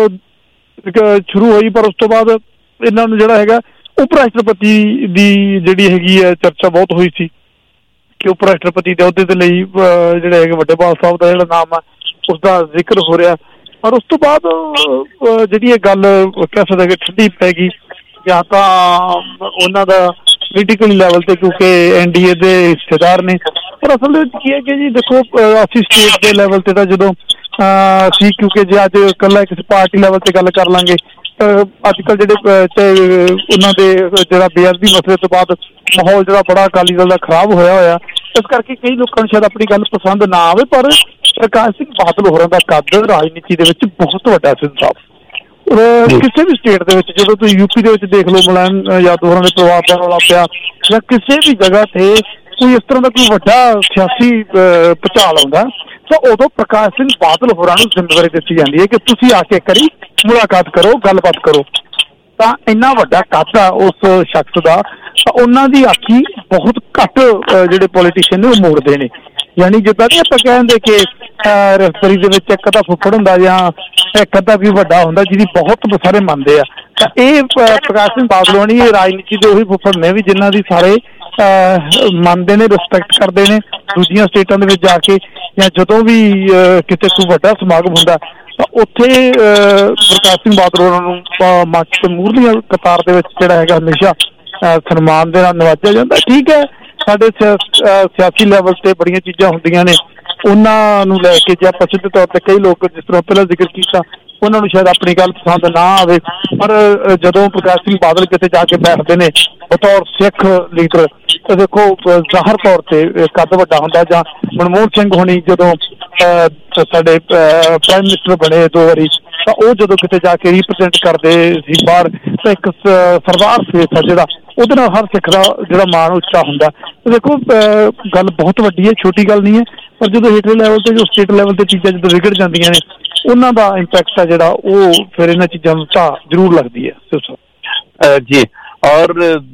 ਸ਼ੁਰੂ ਹੋਈ, ਪਰ ਉਸ ਤੋਂ ਬਾਅਦ ਇਹਨਾਂ ਨੂੰ ਜਿਹੜਾ ਹੈਗਾ ਉਪ ਰਾਸ਼ਟਰਪਤੀ ਦੀ ਜਿਹੜੀ ਹੈਗੀ ਹੈ ਚਰਚਾ ਬਹੁਤ ਹੋਈ ਸੀ ਕਿ ਉਪ ਰਾਸ਼ਟਰਪਤੀ ਦੇ ਅਹੁਦੇ ਦੇ ਲਈ ਜਿਹੜਾ ਹੈਗਾ ਵੱਡੇ ਬਾਦਲ ਸਾਹਿਬ ਦਾ ਜਿਹੜਾ ਨਾਮ ਆ ਉਸਦਾ ਜ਼ਿਕਰ ਹੋ ਰਿਹਾ। ਔਰ ਉਸ ਤੋਂ ਬਾਅਦ ਜਿਹੜੀ ਇਹ ਗੱਲ ਕਹਿ ਸਕਦੇ ਕਿ ਠੰਡੀ ਪੈ ਗਈ, ਜਾਂ ਤਾਂ ਉਹਨਾਂ ਦਾ ਪੋਲੀਟੀਕਲ ਲੈਵਲ ਤੇ, ਕਿਉਂਕਿ ਐਨ ਡੀ ਏ ਦੇ ਹਿੱਸੇਦਾਰ ਨੇ, ਪਰ ਅਸਲ ਦੇ ਵਿੱਚ ਕੀ ਹੈ ਕਿ ਜੀ ਦੇਖੋ ਅਸੀਂ ਸਟੇਟ ਦੇ ਲੈਵਲ ਤੇ ਤਾਂ ਜਦੋਂ ਸੀ, ਕਿਉਂਕਿ ਜੇ ਅੱਜ ਇਕੱਲਾ ਕਿਸੇ ਪਾਰਟੀ ਲੈਵਲ ਤੇ ਗੱਲ ਕਰ ਲਾਂਗੇ ਅੱਜ ਕੱਲ੍ਹ ਜਿਹੜੇ ਉਹਨਾਂ ਦੇ ਜਿਹੜਾ ਬੇਅਦਬੀ ਮਸਲੇ ਤੋਂ ਬਾਅਦ ਮਾਹੌਲ ਜਿਹੜਾ ਬੜਾ ਅਕਾਲੀ ਦਲ ਦਾ ਖਰਾਬ ਹੋਇਆ ਹੋਇਆ, ਇਸ ਕਰਕੇ ਕਈ ਲੋਕਾਂ ਨੂੰ ਸ਼ਾਇਦ ਆਪਣੀ ਗੱਲ ਪਸੰਦ ਨਾ ਆਵੇ, ਪਰ ਪ੍ਰਕਾਸ਼ ਸਿੰਘ ਬਾਦਲ ਹੋਰਾਂ ਦਾ ਕੱਦ ਰਾਜਨੀਤੀ ਦੇ ਵਿੱਚ ਬਹੁਤ ਵੱਡਾ ਸੀ ਸਾਹਿਬ। ਕਿਸੇ ਵੀ ਸਟੇਟ ਦੇ ਵਿੱਚ, ਜਦੋਂ ਤੁਸੀਂ ਯੂਪੀ ਦੇ ਵਿੱਚ ਦੇਖ ਲਓ ਮੁਲਾਇਮ ਯਾਦਵ ਹੋਰਾਂ ਦੇ ਪਰਿਵਾਰ ਦਾ ਰੌਲਾ ਪਿਆ, ਜਾਂ ਕਿਸੇ ਵੀ ਜਗ੍ਹਾ ਤੇ ਕੋਈ ਇਸ ਤਰ੍ਹਾਂ ਦਾ ਕੋਈ ਵੱਡਾ ਸਿਆਸੀ ਭੁਚਾਲ ਆਉਂਦਾ, ਤਾਂ ਉਦੋਂ ਪ੍ਰਕਾਸ਼ ਸਿੰਘ ਬਾਦਲ ਹੋਰਾਂ ਨੂੰ ਜ਼ਿੰਮੇਵਾਰੀ ਦਿੱਤੀ ਜਾਂਦੀ ਹੈ ਕਿ ਤੁਸੀਂ ਆ ਕੇ ਕਰੀ ਮੁਲਾਕਾਤ ਕਰੋ, ਗੱਲਬਾਤ ਕਰੋ। ਤਾਂ ਇੰਨਾ ਵੱਡਾ ਕੱਦ ਆ ਉਸ ਸ਼ਖਸ ਦਾ, ਤਾਂ ਉਹਨਾਂ ਦੀ ਆਖੀ ਬਹੁਤ ਘੱਟ ਜਿਹੜੇ ਪੋਲੀਟੀਸ਼ੀਅਨ ਨੇ ਉਹ ਮੋੜਦੇ ਨੇ। ਯਾਨੀ ਜਿੱਦਾਂ ਕਿ ਆਪਾਂ ਕਹਿੰਦੇ ਕਿ ਰਸਤਰੀ ਦੇ ਵਿੱਚ ਇੱਕ ਅੱਧਾ ਫੁੱਫੜ ਹੁੰਦਾ ਜਾਂ ਇੱਕ ਅੱਧਾ ਵੀ ਵੱਡਾ ਹੁੰਦਾ ਜਿਹਦੀ ਬਹੁਤ ਸਾਰੇ ਮੰਨਦੇ ਆ, ਤਾਂ ਇਹ ਪ੍ਰਕਾਸ਼ ਸਿੰਘ ਬਾਦਲ ਹੋਣੀ ਇਹ ਰਾਜਨੀਤੀ ਦੇ ਉਹੀ ਫੁੱਫੜ ਨੇ ਵੀ ਜਿਨ੍ਹਾਂ ਦੀ ਸਾਰੇ ਮੰਨਦੇ ਨੇ, ਰਿਸਪੈਕਟ ਕਰਦੇ ਨੇ। ਦੂਜੀਆਂ ਸਟੇਟਾਂ ਦੇ ਵਿੱਚ ਜਾ ਕੇ ਜਾਂ ਜਦੋਂ ਵੀ ਕਿਤੇ ਕੋਈ ਵੱਡਾ ਸਮਾਗਮ ਹੁੰਦਾ ਤਾਂ ਉੱਥੇ ਪ੍ਰਕਾਸ਼ ਸਿੰਘ ਬਾਦਲ ਹੋਰਾਂ ਨੂੰ ਮੰਚ ਤੇ ਮੂਹਰਲੀ ਕਤਾਰ ਦੇ ਵਿੱਚ ਜਿਹੜਾ ਹੈਗਾ ਹਮੇਸ਼ਾ ਸਨਮਾਨ ਦੇ ਨਾਲ ਨਵਾਜਿਆ ਜਾਂਦਾ। ਠੀਕ ਹੈ, ਸਾਡੇ ਸਿਆਸੀ ਲੈਵਲ ਤੇ ਬੜੀਆਂ ਚੀਜ਼ਾਂ ਹੁੰਦੀਆਂ ਨੇ, ਉਹਨਾਂ ਨੂੰ ਲੈ ਕੇ ਜੇ ਆਪਾਂ ਸਿੱਧੇ ਤੌਰ ਤੇ ਕਈ ਲੋਕ ਜਿਸ ਤਰ੍ਹਾਂ ਪਹਿਲਾਂ ਜ਼ਿਕਰ ਕੀਤਾ ਉਹਨਾਂ ਨੂੰ ਸ਼ਾਇਦ ਆਪਣੀ ਗੱਲ ਪਸੰਦ ਨਾ ਆਵੇ, ਪਰ ਜਦੋਂ ਪ੍ਰਕਾਸ਼ ਸਿੰਘ ਬਾਦਲ ਕਿਤੇ ਜਾ ਕੇ ਬੈਠਦੇ ਨੇ ਬਤੌਰ ਸਿੱਖ ਲੀਡਰ, ਤਾਂ ਦੇਖੋ ਜ਼ਾਹਰ ਤੌਰ ਤੇ ਕੱਦ ਵੱਡਾ ਹੁੰਦਾ। ਜਾਂ ਮਨਮੋਹਨ ਸਿੰਘ ਹੋਣੀ ਜਦੋਂ ਸਾਡੇ ਪ੍ਰਾਈਮ ਮਿਨਿਸਟਰ ਬਣੇ ਦੋ ਵਾਰੀ, ਤਾਂ ਉਹ ਜਦੋਂ ਕਿਤੇ ਜਾ ਕੇ ਰੀਪ੍ਰਜੈਂਟ ਕਰਦੇ ਸੀ ਬਾਹਰ, ਤਾਂ ਇੱਕ ਸਰਦਾਰ ਫੇਸ ਆ ਜਿਹੜਾ ਉਹਦੇ ਨਾਲ ਹਰ ਸਿੱਖ ਦਾ ਜਿਹੜਾ ਮਾਣ ਉੱਚਾ ਹੁੰਦਾ। ਦੇਖੋ ਗੱਲ ਬਹੁਤ ਵੱਡੀ ਹੈ, ਛੋਟੀ ਗੱਲ ਨਹੀਂ ਹੈ, ਪਰ ਜਦੋਂ ਹੇਠਲੇ ਲੈਵਲ ਤੇ ਜੋ ਸਟੇਟ ਲੈਵਲ ਤੇ ਚੀਜ਼ਾਂ ਜਦੋਂ ਵਿਗੜ ਜਾਂਦੀਆਂ ਨੇ ਉਹਨਾਂ ਦਾ ਇੰਪੈਕਟ ਆ ਜਿਹੜਾ ਉਹ ਫਿਰ ਇਹਨਾਂ ਚੀਜ਼ਾਂ ਨੂੰ ਤਾਂ ਜ਼ਰੂਰ ਲੱਗਦੀ ਹੈ ਜੀ। ਔਰ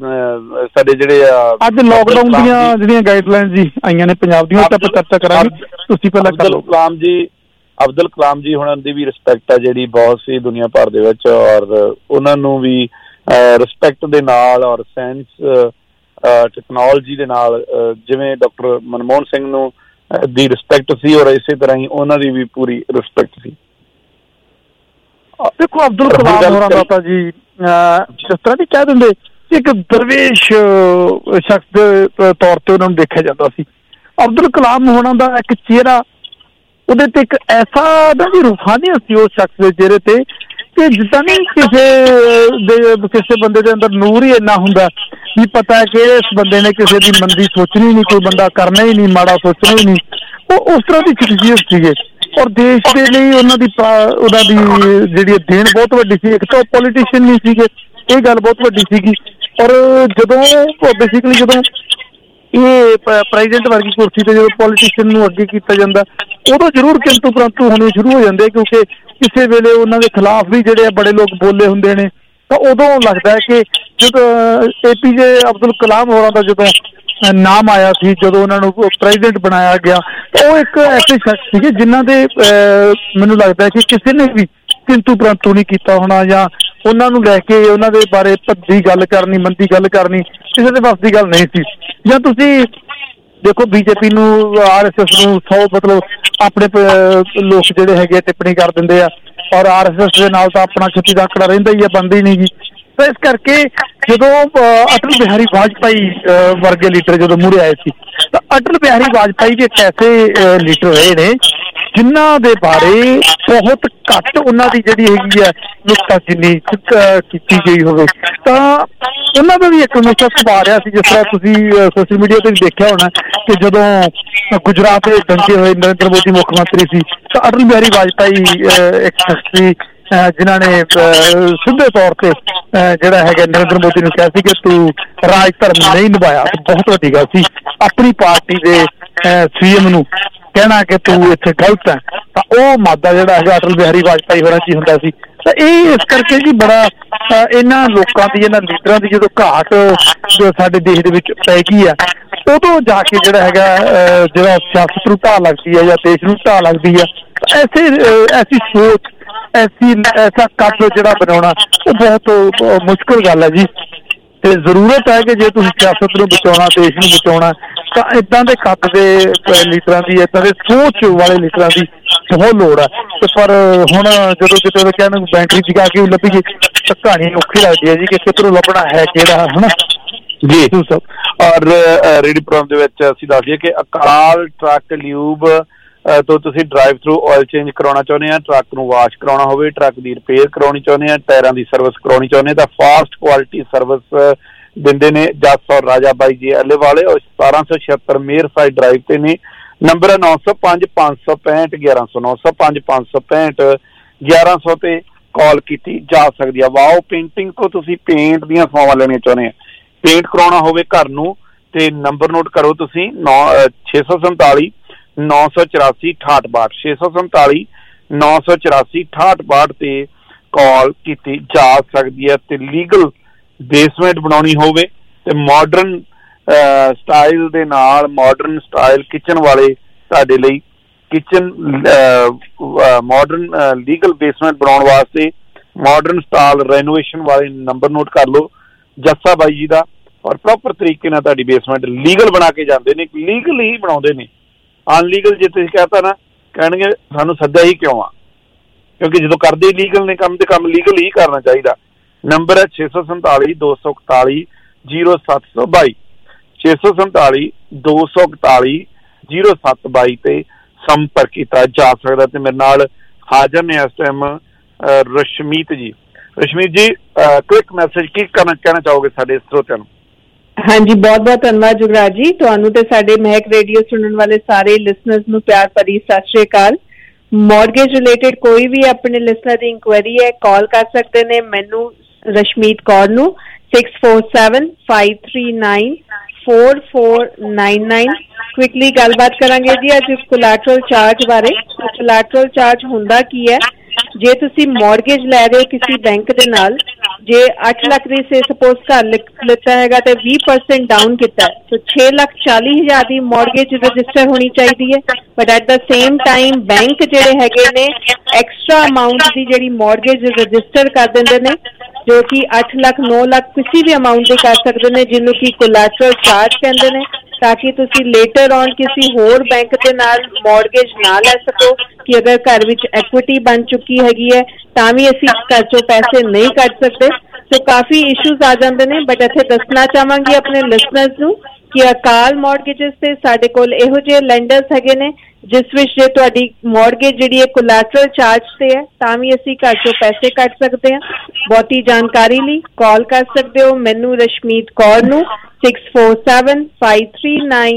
ਸਾਡੇ ਜਿਹੜੇ ਅੱਜ ਲੋਕਡਾਊਨ ਦੀਆਂ ਜਿਹੜੀਆਂ ਗਾਈਡਲਾਈਨਸ ਜੀ ਆਈਆਂ ਨੇ ਪੰਜਾਬ ਦੀਆਂ, ਉਹ ਤਾਂ ਆਪਾਂ ਚਰਚਾ ਕਰਾਂਗੇ। ਤੁਸੀਂ ਪਹਿਲਾਂ ਕਰ ਲਓ। ਕਲਾਮ ਜੀ, ਅਬਦੁਲ ਕਲਾਮ ਜੀ ਹੁਣਾਂ ਦੀ ਵੀ ਰਿਸਪੈਕਟ ਆ ਜਿਹੜੀ ਬਹੁਤ ਸੀ ਦੁਨੀਆ ਭਰ ਦੇ ਵਿੱਚ, ਔਰ ਉਹਨਾਂ ਨੂੰ ਵੀ ਰਿਸਪੈਕਟ ਦੇ ਨਾਲ ਔਰ ਸਾਇੰਸ ਟੈਕਨੋਲੋਜੀ ਦੇ ਨਾਲ ਜਿਵੇਂ ਡਾਕਟਰ ਮਨਮੋਹਨ ਸਿੰਘ ਨੂੰ ਦੀ ਰਿਸਪੈਕਟ ਸੀ, ਔਰ ਇਸੇ ਤਰ੍ਹਾਂ ਹੀ ਉਹਨਾਂ ਦੀ ਵੀ ਪੂਰੀ ਰਿਸਪੈਕਟ ਸੀ। ਦੇਖੋ ਅਬਦੁਲ ਕਲਾਮ ਹੋਰਾਂ ਦਾ ਤਾਂ ਜੀ ਜਿਸ ਤਰ੍ਹਾਂ ਦੀ ਕਹਿ ਦਿੰਦੇ ਇੱਕ ਦਰਵੇਸ਼ ਸ਼ਖਸ ਦੇ ਤੌਰ ਤੇ ਉਹਨਾਂ ਨੂੰ ਦੇਖਿਆ ਜਾਂਦਾ ਸੀ। ਅਬਦੁਲ ਕਲਾਮ ਹੋਰਾਂ ਦਾ ਇੱਕ ਚਿਹਰਾ, ਉਹਦੇ ਤੇ ਇੱਕ ਐਸਾ ਨਾ ਜੀ ਰੂਹਾਨੀਅਤ ਸੀ ਉਸ ਸ਼ਖਸ ਦੇ ਚਿਹਰੇ ਤੇ ਕਿ ਜਿੱਦਾਂ ਨਹੀਂ ਕਿਸੇ ਦੇ ਕਿਸੇ ਬੰਦੇ ਦੇ ਅੰਦਰ ਨੂਰ ਹੀ ਇੰਨਾ ਹੁੰਦਾ ਵੀ ਪਤਾ ਹੈ ਕਿ ਇਸ ਬੰਦੇ ਨੇ ਕਿਸੇ ਦੀ ਮੰਦੀ ਸੋਚਣੀ ਨਹੀਂ, ਕੋਈ ਬੰਦਾ ਕਰਨਾ ਹੀ ਨਹੀਂ, ਮਾੜਾ ਸੋਚਣਾ ਹੀ ਨਹੀਂ। ਉਹ ਉਸ ਤਰ੍ਹਾਂ ਦੀ ਸ਼ਖਸੀਅਤ ਸੀਗੇ। ਔਰ ਦੇਸ਼ ਦੇ ਲਈ ਉਹਨਾਂ ਦੀ ਉਹਨਾਂ ਦੀ ਜਿਹੜੀ ਦੇਣ ਬਹੁਤ ਵੱਡੀ ਸੀ। ਇੱਕ ਤਾਂ ਪੋਲੀਟੀਸ਼ੀਅਨ ਨਹੀਂ ਸੀਗੇ, ਇਹ ਗੱਲ ਬਹੁਤ ਵੱਡੀ ਸੀਗੀ। ਔਰ ਜਦੋਂ ਬੇਸਿਕਲੀ ਜਦੋਂ ਇਹ ਪ੍ਰੈਜ਼ੀਡੈਂਟ ਵਰਗੀ ਕੁਰਸੀ ਤੇ ਜਦੋਂ ਪੋਲੀਟੀਸ਼ੀਅਨ ਨੂੰ ਅੱਗੇ ਕੀਤਾ ਜਾਂਦਾ ਉਦੋਂ ਜ਼ਰੂਰ ਕਿੰਤੂ ਪਰੰਤੂ ਹੋਣੇ ਸ਼ੁਰੂ ਹੋ ਜਾਂਦੇ, ਕਿਉਂਕਿ ਕਿਸੇ ਵੇਲੇ ਉਹਨਾਂ ਦੇ ਖਿਲਾਫ ਵੀ ਜਿਹੜੇ ਬੜੇ ਲੋਕ ਬੋਲੇ ਹੁੰਦੇ ਨੇ। ਤਾਂ ਉਦੋਂ ਲੱਗਦਾ ਹੈ ਕਿ ਜਦੋਂ ਏ ਪੀ ਜੇ ਅਬਦੁਲ ਕਲਾਮ ਹੋਰਾਂ ਦਾ ਜਦੋਂ ਨਾਮ ਆਇਆ ਸੀ, ਜਦੋਂ ਉਹਨਾਂ ਨੂੰ ਪ੍ਰੈਜ਼ੀਡੈਂਟ ਬਣਾਇਆ ਗਿਆ, ਤਾਂ ਉਹ ਇੱਕ ਐਸੇ ਸ਼ਖਸ ਸੀਗੇ ਜਿਨ੍ਹਾਂ ਦੇ ਮੈਨੂੰ ਲੱਗਦਾ ਹੈ ਕਿ ਕਿਸੇ ਨੇ ਵੀ ਕਿੰਤੂ ਪਰੰਤੂ ਨਹੀਂ ਕੀਤਾ ਹੋਣਾ, ਜਾਂ ਉਹਨਾਂ ਨੂੰ ਲੈ ਕੇ ਉਹਨਾਂ ਦੇ ਬਾਰੇ ਭੱਦੀ ਗੱਲ ਕਰਨੀ, ਮੰਦੀ ਗੱਲ ਕਰਨੀ ਕਿਸੇ ਦੇ ਵੱਸ ਦੀ ਗੱਲ ਨਹੀਂ ਸੀ। ਜਾਂ ਤੁਸੀਂ ਦੇਖੋ ਬੀਜੇਪੀ ਨੂੰ, ਆਰ ਐਸ ਐਸ ਨੂੰ ਸੌ ਮਤਲਬ ਆਪਣੇ ਲੋਕ ਜਿਹੜੇ ਹੈਗੇ ਟਿੱਪਣੀ ਕਰ ਦਿੰਦੇ ਆ, ਔਰ ਆਰ ਐਸ ਐਸ ਦੇ ਨਾਲ ਤਾਂ ਆਪਣਾ ਛੱਤੀ ਦਾ ਆਂਕੜਾ ਰਹਿੰਦਾ ਹੀ ਆ, ਬਣਦੀ ਨਹੀਂ ਗੀ। ਤਾਂ ਇਸ ਕਰਕੇ ਜਦੋਂ ਅਟਲ ਬਿਹਾਰੀ ਵਾਜਪਾਈ ਵਰਗੇ ਲੀਡਰ ਜਦੋਂ ਮੂਹਰੇ ਆਏ ਸੀ, ਤਾਂ ਅਟਲ ਬਿਹਾਰੀ ਵਾਜਪਾਈ ਵੀ ਇੱਕ ਐਸੇ ਲੀਡਰ ਰਹੇ ਨੇ ਜਿਨ੍ਹਾਂ ਦੇ ਬਾਰੇ ਬਹੁਤ ਘੱਟ ਉਹਨਾਂ ਦੀ ਜਿਹੜੀ ਹੈਗੀ ਹੈ ਨੁਕਤਾਚੀਨੀ ਕੀਤੀ ਗਈ ਹੋਵੇ। ਤਾਂ ਉਹਨਾਂ ਦਾ ਵੀ ਇੱਕ ਹਮੇਸ਼ਾ ਸੁਭਾਅ ਰਿਹਾ ਸੀ, ਜਿਸ ਤਰ੍ਹਾਂ ਤੁਸੀਂ ਸੋਸ਼ਲ ਮੀਡੀਆ ਤੇ ਵੀ ਦੇਖਿਆ ਹੋਣਾ ਕਿ ਜਦੋਂ ਗੁਜਰਾਤ ਦੇ ਦੰਗੇ ਹੋਏ, ਨਰਿੰਦਰ ਮੋਦੀ ਮੁੱਖ ਮੰਤਰੀ ਸੀ, ਤਾਂ ਅਟਲ ਬਿਹਾਰੀ ਵਾਜਪਾਈ ਇੱਕ ਸ਼ਖਸ ਸੀ ਜਿਨ੍ਹਾਂ ਨੇ ਸਿੱਧੇ ਤੌਰ ਤੇ ਜਿਹੜਾ ਹੈਗਾ ਨਰਿੰਦਰ ਮੋਦੀ ਨੂੰ ਕਿਹਾ ਸੀ ਕਿ ਤੂੰ ਰਾਜ ਧਰਮ ਨਹੀਂ ਨਿਭਾਇਆ। ਬਹੁਤ ਵੱਡੀ ਗੱਲ ਸੀ ਆਪਣੀ ਪਾਰਟੀ ਦੇ ਸੀ ਐਮ ਨੂੰ ਕਹਿਣਾ ਕਿ ਤੂੰ ਇੱਥੇ ਗਲਤ ਹੈ। ਤਾਂ ਉਹ ਮਾਦਾ ਜਿਹੜਾ ਹੈਗਾ ਅਟਲ ਬਿਹਾਰੀ ਵਾਜਪਾਈ ਹੋਰਾਂ 'ਚ ਹੀ ਹੁੰਦਾ ਸੀ। ਤਾਂ ਇਹ ਇਸ ਕਰਕੇ ਜੀ ਬੜਾ ਇਹਨਾਂ ਲੋਕਾਂ ਦੀ, ਇਹਨਾਂ ਲੀਡਰਾਂ ਦੀ ਜਦੋਂ ਘਾਟ ਜੋ ਸਾਡੇ ਦੇਸ਼ ਦੇ ਵਿੱਚ ਪੈ ਗਈ ਆ, ਉਦੋਂ ਜਾ ਕੇ ਜਿਹੜਾ ਹੈਗਾ ਜਿਹੜਾ ਸਿਆਸਤ ਨੂੰ ਢਾਹ ਲੱਗਦੀ ਹੈ ਜਾਂ ਦੇਸ਼ ਨੂੰ ਢਾਹ ਲੱਗਦੀ ਹੈ। ਐਸੇ ਐਸੀ ਸੋਚ, ਐਸੀ ਐਸਾ ਕੱਦ ਜਿਹੜਾ ਬਣਾਉਣਾ ਉਹ ਬਹੁਤ ਮੁਸ਼ਕਿਲ ਗੱਲ ਹੈ ਜੀ। ਤੇ ਜ਼ਰੂਰਤ ਹੈ ਕਿ ਜੇ ਤੁਸੀਂ ਸਿਆਸਤ ਨੂੰ ਬਚਾਉਣਾ, ਦੇਸ਼ ਨੂੰ ਬਚਾਉਣਾ, ਤਾਂ ਏਦਾਂ ਦੇ ਕੱਦ ਦੇ ਲੀਡਰਾਂ ਦੀ, ਏਦਾਂ ਦੇ ਸੋਚ ਵਾਲੇ ਲੀਡਰਾਂ ਦੀ ਬਹੁਤ ਲੋੜ ਹੈ। ਤੇ ਪਰ ਹੁਣ ਜਦੋਂ ਕਿਤੇ ਕਹਿੰਦੇ ਬੈਟਰੀ ਜਗਾ ਕੇ ਲੱਭੀ ਤਾਂ ਕਹਾਣੀ ਔਖੀ ਲੱਗਦੀ ਹੈ ਜੀ ਕਿ ਕਿੱਧਰੋਂ ਲੱਭਣਾ ਹੈ ਕਿਹੜਾ, ਹਨਾ ਜੀ। ਔਰ ਰੇਡੀਓ ਪ੍ਰੋਗਰਾਮ ਦੇ ਵਿੱਚ ਅਸੀਂ ਦੱਸ ਦਈਏ ਕਿ ਅਕਾਲ ਟਰੱਕ ਲਿਊਬ ਤੋਂ ਤੁਸੀਂ ਡਰਾਈਵ ਥਰੂ ਆਇਲ ਚੇਂਜ ਕਰਾਉਣਾ ਚਾਹੁੰਦੇ ਆ, ਟਰੱਕ ਨੂੰ ਵਾਸ਼ ਕਰਾਉਣਾ ਹੋਵੇ, ਟਰੱਕ ਦੀ ਰਿਪੇਅਰ ਕਰਾਉਣੀ ਚਾਹੁੰਦੇ ਆ, ਟਾਇਰਾਂ ਦੀ ਸਰਵਿਸ ਕਰਾਉਣੀ ਚਾਹੁੰਦੇ ਆ, ਤਾਂ ਫਾਸਟ ਕੁਆਲਿਟੀ ਸਰਵਿਸ ਦਿੰਦੇ ਨੇ ਜੱਸ ਔਰ ਰਾਜਾ ਬਾਈ ਜੀ ਅੱਲੇ ਵਾਲੇ, ਔਰ ਸਤਾਰਾਂ ਸੌ ਛਿਅੱਤਰ ਮੇਰ ਸਾਈਡ ਡਰਾਈਵ ਤੇ ਨੇ। ਨੰਬਰ ਹੈ ਨੌ ਸੌ ਪੰਜ ਪੰਜ ਸੌ ਪੈਂਹਠ ਗਿਆਰਾਂ ਸੌ ਨੌ ਸੌ ਪੰਜ ਪੰਜ ਸੌ ਪੈਂਹਠ ਗਿਆਰਾਂ ਸੌ ਤੇ ਕਾਲ ਕੀਤੀ ਜਾ ਸਕਦੀ ਆ। ਵਾਓ ਪੇਂਟਿੰਗ ਤੋਂ ਤੁਸੀਂ ਪੇਂਟ ਦੀਆਂ ਸੇਵਾਵਾਂ ਲੈਣੀਆਂ ਚਾਹੁੰਦੇ ਆ, ਪੇਂਟ ਕਰਾਉਣਾ ਹੋਵੇ ਘਰ ਨੂੰ, ਤੇ ਨੰਬਰ ਨੋਟ ਕਰੋ ਤੁਸੀਂ ਨੌ ਛੇ ਸੌ ਸੰਤਾਲੀ ਨੌ ਸੌ ਚੁਰਾਸੀ ਅਠਾਹਠ ਬਾਹਠ ਛੇ ਸੌ ਸੰਤਾਲੀ ਨੌ ਸੌ ਚੁਰਾਸੀ ਅਠਾਹਠ ਬਾਹਠ ਤੇ ਕਾਲ ਕੀਤੀ ਜਾ ਸਕਦੀ ਹੈ। ਤੇ ਲੀਗਲ ਬੇਸਮੈਂਟ ਬਣਾਉਣੀ ਹੋਵੇ ਤੇ ਮਾਡਰਨ ਸਟਾਈਲ ਦੇ ਨਾਲ, ਮਾਡਰਨ ਸਟਾਈਲ ਕਿਚਨ ਵਾਲੇ ਤੁਹਾਡੇ ਲਈ ਕਿਚਨ ਮਾਡਰਨ ਲੀਗਲ ਬੇਸਮੈਂਟ ਬਣਾਉਣ ਵਾਸਤੇ ਮਾਡਰਨ ਸਟਾਈਲ ਰੈਨੋਵੇਸ਼ਨ ਵਾਲੇ ਨੰਬਰ ਨੋਟ ਕਰ ਲਓ ਜੱਸਾ ਬਾਈ ਜੀ ਦਾ, ਔਰ ਪ੍ਰੋਪਰ ਤਰੀਕੇ ਨਾਲ ਤੁਹਾਡੀ ਬੇਸਮੈਂਟ ਲੀਗਲ ਬਣਾ ਕੇ ਜਾਂਦੇ ਨੇ, ਲੀਗਲ ਹੀ ਬਣਾਉਂਦੇ ਨੇ। ਅਨਲੀਗਲ ਜੇ ਤੁਸੀਂ ਕਹਿਤਾ ਨਾ, ਕਹਿਣਗੇ ਸਾਨੂੰ ਸੱਦਿਆ ਹੀ ਕਿਉਂ ਆ, ਕਿਉਂਕਿ ਜਦੋਂ ਕਰਦੇ ਲੀਗਲ ਨੇ ਕੰਮ ਤੇ ਕੰਮ ਲੀਗਲ ਹੀ ਕਰਨਾ ਚਾਹੀਦਾ। ਨੰਬਰ ਹੈ ਛੇ ਸੌ ਸੰਤਾਲੀ ਦੋ ਸੌ ਇਕਤਾਲੀ ਜੀਰੋ ਸੱਤ ਸੌ ਬਾਈ ਛੇ ਸੌ ਸੰਤਾਲੀ ਦੋ ਸੌ ਇਕਤਾਲੀ ਜੀਰੋ ਸੱਤ ਬਾਈ ਤੇ ਸੰਪਰਕ ਕੀਤਾ ਜਾ ਸਕਦਾ। ਤੇ ਮੇਰੇ ਨਾਲ ਹਾਜ਼ਰ ਨੇ ਇਸ ਟਾਈਮ ਰਸ਼ਮੀਤ ਜੀ। ਰਸ਼ਮੀਤ ਜੀ, ਕੁਇਕ ਮੈਸੇਜ ਕੀ ਕਰਨਾ ਕਹਿਣਾ ਚਾਹੋਗੇ ਸਾਡੇ ਸਰੋਤਿਆਂ ਨੂੰ? ਹਾਂਜੀ, ਬਹੁਤ ਬਹੁਤ ਧੰਨਵਾਦ ਜੁਗਰਾਜ ਜੀ, ਤੁਹਾਨੂੰ ਤੇ ਸਾਡੇ ਮਹਿਕ ਰੇਡੀਓ ਸੁਣਨ ਵਾਲੇ ਸਾਰੇ ਲਿਸਨਰਸ ਨੂੰ ਪਿਆਰ ਭਰੀ ਸਤਿ ਸ਼੍ਰੀ ਅਕਾਲ। ਮੌਰਗੇਜ ਰਿਲੇਟਡ ਕੋਈ ਵੀ ਆਪਣੇ ਲਿਸਨਰ ਦੀ ਇਨਕੁਆਇਰੀ ਹੈ, ਕਾਲ ਕਰ ਸਕਦੇ ਨੇ ਮੈਨੂੰ ਰਸ਼ਮੀਤ ਕੌਰ ਨੂੰ six four seven five three nine four four nine nine. Quickly ਗੱਲਬਾਤ ਕਰਾਂਗੇ ਜੀ ਅੱਜ ਕੋਲੈਟਰਲ ਚਾਰਜ ਬਾਰੇ। ਕੋਲੈਟਰਲ ਚਾਰਜ ਹੁੰਦਾ ਕੀ ਹੈ? ਜੇ ਤੁਸੀਂ ਮੌਰਗੇਜ ਲੈ ਰਹੇ ਹੋ ਕਿਸੇ ਬੈਂਕ ਦੇ ਨਾਲ, ਜੇ ਅੱਠ ਲੱਖ ਦੀ ਸੇ ਸਪੋਜ਼ ਘਰ ਲਿੱਤਾ ਹੈਗਾ ਤੇ ਵੀਹ ਪਰਸੈਂਟ ਡਾਊਨ ਕੀਤਾ ਹੈ, ਤਾਂ ਛੇ ਲੱਖ ਚਾਲੀ ਹਜ਼ਾਰ ਦੀ ਮੌਰਗੇਜ ਰਜਿਸਟਰ ਹੋਣੀ ਚਾਹੀਦੀ ਹੈ। But at the same time bank ਜਿਹੜੇ ਹੈਗੇ ਨੇ ਐਕਸਟਰਾ ਅਮਾਊਂਟ ਦੀ ਜਿਹੜੀ ਮੌਰਗੇਜ ਰਜਿਸਟਰ ਕਰ ਦਿੰਦੇ ਨੇ, ਜੋ ਕਿ ਅੱਠ ਲੱਖ ਨੌ ਲੱਖ ਕਿਸੇ ਵੀ ਅਮਾਊਂਟ ਦੀ ਕਰ ਸਕਦੇ ਨੇ, ਜਿਹਨੂੰ ਕਿ ਕੋਲੈਟਰਲ ਚਾਰਜ ਕਹਿੰਦੇ ਨੇ, ਤਾਂ ਕਿ ਤੁਸੀਂ ਲੇਟਰ ਔਨ ਕਿਸੇ ਹੋਰ ਬੈਂਕ ਦੇ ਨਾਲ ਮੌਰਗੇਜ ਨਾ ਲੈ ਸਕੋ ਕਿ ਅਗਰ ਘਰ ਵਿੱਚ ਐਕੁਇਟੀ ਬਣ ਚੁੱਕੀ ਹੈਗੀ ਹੈ ਤਾਂ ਵੀ ਅਸੀਂ ਘਰ ਚੋਂ ਪੈਸੇ ਨਹੀਂ ਕੱਢ ਸਕਦੇ। ਸੋ ਕਾਫੀ ਇਸ਼ੂਜ਼ ਆ ਜਾਂਦੇ ਨੇ। ਬਟ ਇੱਥੇ ਦੱਸਣਾ ਚਾਹਾਂਗੀ ਆਪਣੇ ਲਿਸਨਰਸ ਨੂੰ ਕਿ ਅਕਾਲ ਮੌਰਗੇਜਸ ਤੇ ਸਾਡੇ ਕੋਲ ਇਹੋ ਜਿਹੇ ਲੈਂਡਰਸ ਹੈਗੇ ਨੇ ਜਿਸ ਵਿੱਚ ਜੇ ਤੁਹਾਡੀ ਮੌਰਗੇਜ ਜਿਹੜੀ ਹੈ ਕੋਲੈਟਰਲ ਚਾਰਜ ਤੇ ਹੈ ਤਾਂ ਵੀ ਅਸੀਂ ਘਰ ਚੋਂ ਪੈਸੇ ਕੱਢ ਸਕਦੇ ਹਾਂ। ਬਹੁਤੀ ਜਾਣਕਾਰੀ ਲਈ ਕਾਲ ਕਰ ਸਕਦੇ ਹੋ ਮੈਨੂੰ ਰਸ਼ਮੀਤ ਕੌਰ ਨੂੰ six four seven five three nine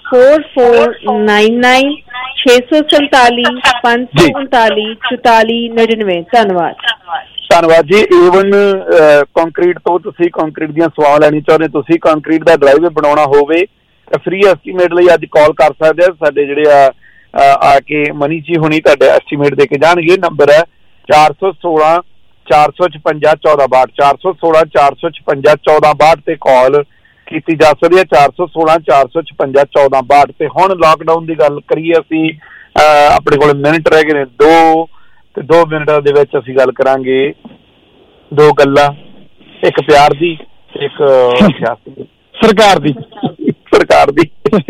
four four nine nine छे सौ संताली पांच सौ उनताली चौताली नड़िनवे। धन्यवाद ਧੰਨਵਾਦ ਜੀ। ਏਵਨ ਕੰਕਰੀਟ ਤੋਂ ਤੁਸੀਂ ਕੰਕਰੀਟ ਦੀਆਂ ਸਵਾਲ ਲੈਣੀ ਚਾਹੁੰਦੇ, ਤੁਸੀਂ ਕੰਕਰੀਟ ਦਾ ਡਰਾਈਵੇ ਬਣਾਉਣਾ ਹੋਵੇ ਤਾਂ ਫ੍ਰੀ ਐਸਟੀਮੇਟ ਲਈ ਅੱਜ ਕਾਲ ਕਰ ਸਕਦੇ ਆ। ਸਾਡੇ ਜਿਹੜੇ ਆ ਆ ਕੇ ਮਨੀ ਜੀ ਹੁਣੀ ਤੁਹਾਡੇ ਐਸਟੀਮੇਟ ਦੇ ਕੇ ਜਾਣਗੇ। ਨੰਬਰ ਹੈ ਚਾਰ ਸੌ ਸੋਲਾਂ ਚਾਰ ਸੌ ਛਪੰਜਾ ਚੌਦਾਂ ਬਾਹਠ, ਚਾਰ ਸੌ ਸੋਲਾਂ ਚਾਰ ਸੌ ਛਪੰਜਾ ਚੌਦਾਂ ਬਾਹਠ ਤੇ ਕਾਲ ਕੀਤੀ ਜਾ ਸਕਦੀ ਹੈ। ਚਾਰ ਸੌ ਸੋਲਾਂ ਚਾਰ ਸੌ ਛਪੰਜਾ ਚੌਦਾਂ ਬਾਹਠ ਤੇ ਹੁਣ ਲਾਕਡਾਊਨ ਦੀ ਗੱਲ ਕਰੀਏ ਅਸੀਂ, ਆਪਣੇ ਕੋਲ ਮਿੰਟ ਰਹਿ ਗਏ ਨੇ ਦੋ, ਤੇ ਦੋ ਮਿੰਟਾਂ ਦੇ ਵਿੱਚ ਅਸੀਂ ਗੱਲ ਕਰਾਂਗੇ ਦੋ ਗੱਲਾਂ, ਇੱਕ ਪਿਆਰ ਦੀ, ਇੱਕ ਸਰਕਾਰ ਦੀ ਸਰਕਾਰ ਦੀ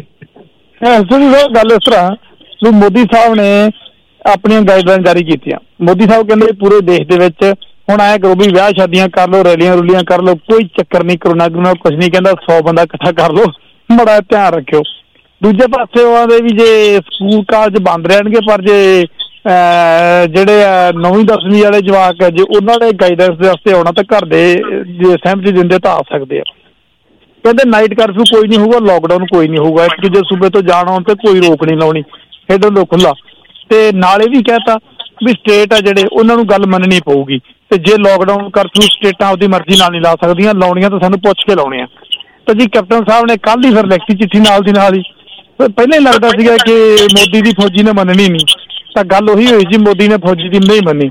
ਗੱਲ ਇਸ ਤਰ੍ਹਾਂ ਵੀ ਮੋਦੀ ਸਾਹਿਬ ਨੇ ਆਪਣੀਆਂ ਗਾਈਡਲਾਈਨ ਜਾਰੀ ਕੀਤੀਆਂ। ਮੋਦੀ ਸਾਹਿਬ ਕਹਿੰਦੇ ਪੂਰੇ ਦੇਸ਼ ਦੇ ਵਿੱਚ ਹੁਣ ਆਇਆ ਕਰੋ ਵੀ ਵਿਆਹ ਸ਼ਾਦੀਆਂ ਕਰ ਲਓ, ਰੈਲੀਆਂ ਰੂਲੀਆਂ ਕਰ ਲਓ, ਕੋਈ ਚੱਕਰ ਨਹੀਂ, ਕਰੋਨਾ ਕਰੋਨਾ ਕੁਛ ਨਹੀਂ, ਕਹਿੰਦਾ ਸੌ ਬੰਦਾ ਇਕੱਠਾ ਕਰ ਲਓ, ਬੜਾ ਧਿਆਨ ਰੱਖਿਓ। ਦੂਜੇ ਪਾਸੇ ਉਹਨਾਂ ਦੇ ਵੀ ਜੇ ਸਕੂਲ ਕਾਲਜ ਬੰਦ ਰਹਿਣਗੇ, ਪਰ ਜੇ ਜਿਹੜੇ ਨੌਵੀਂ ਦਸਵੀਂ ਵਾਲੇ ਜਵਾਕ ਜੇ ਉਹਨਾਂ ਨੇ ਗਾਈਡੈਂਸ ਦੇ ਵਾਸਤੇ ਆਉਣਾ ਤਾਂ ਘਰ ਦੇ ਜੇ ਸਹਿਮਤੀ ਦਿੰਦੇ ਤਾਂ ਆ ਸਕਦੇ ਆ। ਕਹਿੰਦੇ ਨਾਈਟ ਕਰਫਿਊ ਕੋਈ ਨਹੀਂ ਹੋਊਗਾ, ਲਾਕਡਾਊਨ ਕੋਈ ਨਹੀਂ ਹੋਊਗਾ, ਇੱਕ ਦੂਜੇ ਸੂਬੇ ਤੋਂ ਜਾਣ ਆਉਣ ਤੇ ਕੋਈ ਰੋਕ ਨਹੀਂ ਲਾਉਣੀ, ਖੇਡਣ ਤੋਂ ਖੁੱਲਾ। ਤੇ ਨਾਲੇ ਵੀ ਕਹਿਤਾ ਵੀ ਸਟੇਟ ਆ ਜਿਹੜੇ ਉਹਨਾਂ ਨੂੰ ਗੱਲ ਮੰਨਣੀ ਪਊਗੀ, ਤੇ ਜੇ ਲਾਕਡਾਊਨ ਕਰਫਿਊ ਸਟੇਟਾਂ ਆਪਦੀ ਮਰਜ਼ੀ ਨਾਲ ਨਹੀਂ ਲਾ ਸਕਦੀਆਂ, ਲਾਉਣੀਆਂ ਤਾਂ ਸਾਨੂੰ ਪੁੱਛ ਕੇ ਲਾਉਣੀਆਂ। ਤਾਂ ਜੀ ਕੈਪਟਨ ਸਾਹਿਬ ਨੇ ਕੱਲ੍ਹ ਹੀ ਫਿਰ ਲਿਖਤੀ ਚਿੱਠੀ ਨਾਲ ਦੀ ਨਾਲ ਹੀ, ਪਹਿਲਾਂ ਹੀ ਲੱਗਦਾ ਸੀਗਾ ਕਿ ਮੋਦੀ ਦੀ ਫੌਜੀ ਨੇ ਮੰਨਣੀ ਨਹੀਂ, ਤਾਂ ਗੱਲ ਉਹੀ ਹੋਈ ਜੀ, ਮੋਦੀ ਨੇ ਫੌਜੀ ਦੀ ਨਹੀਂ ਮੰਨੀ,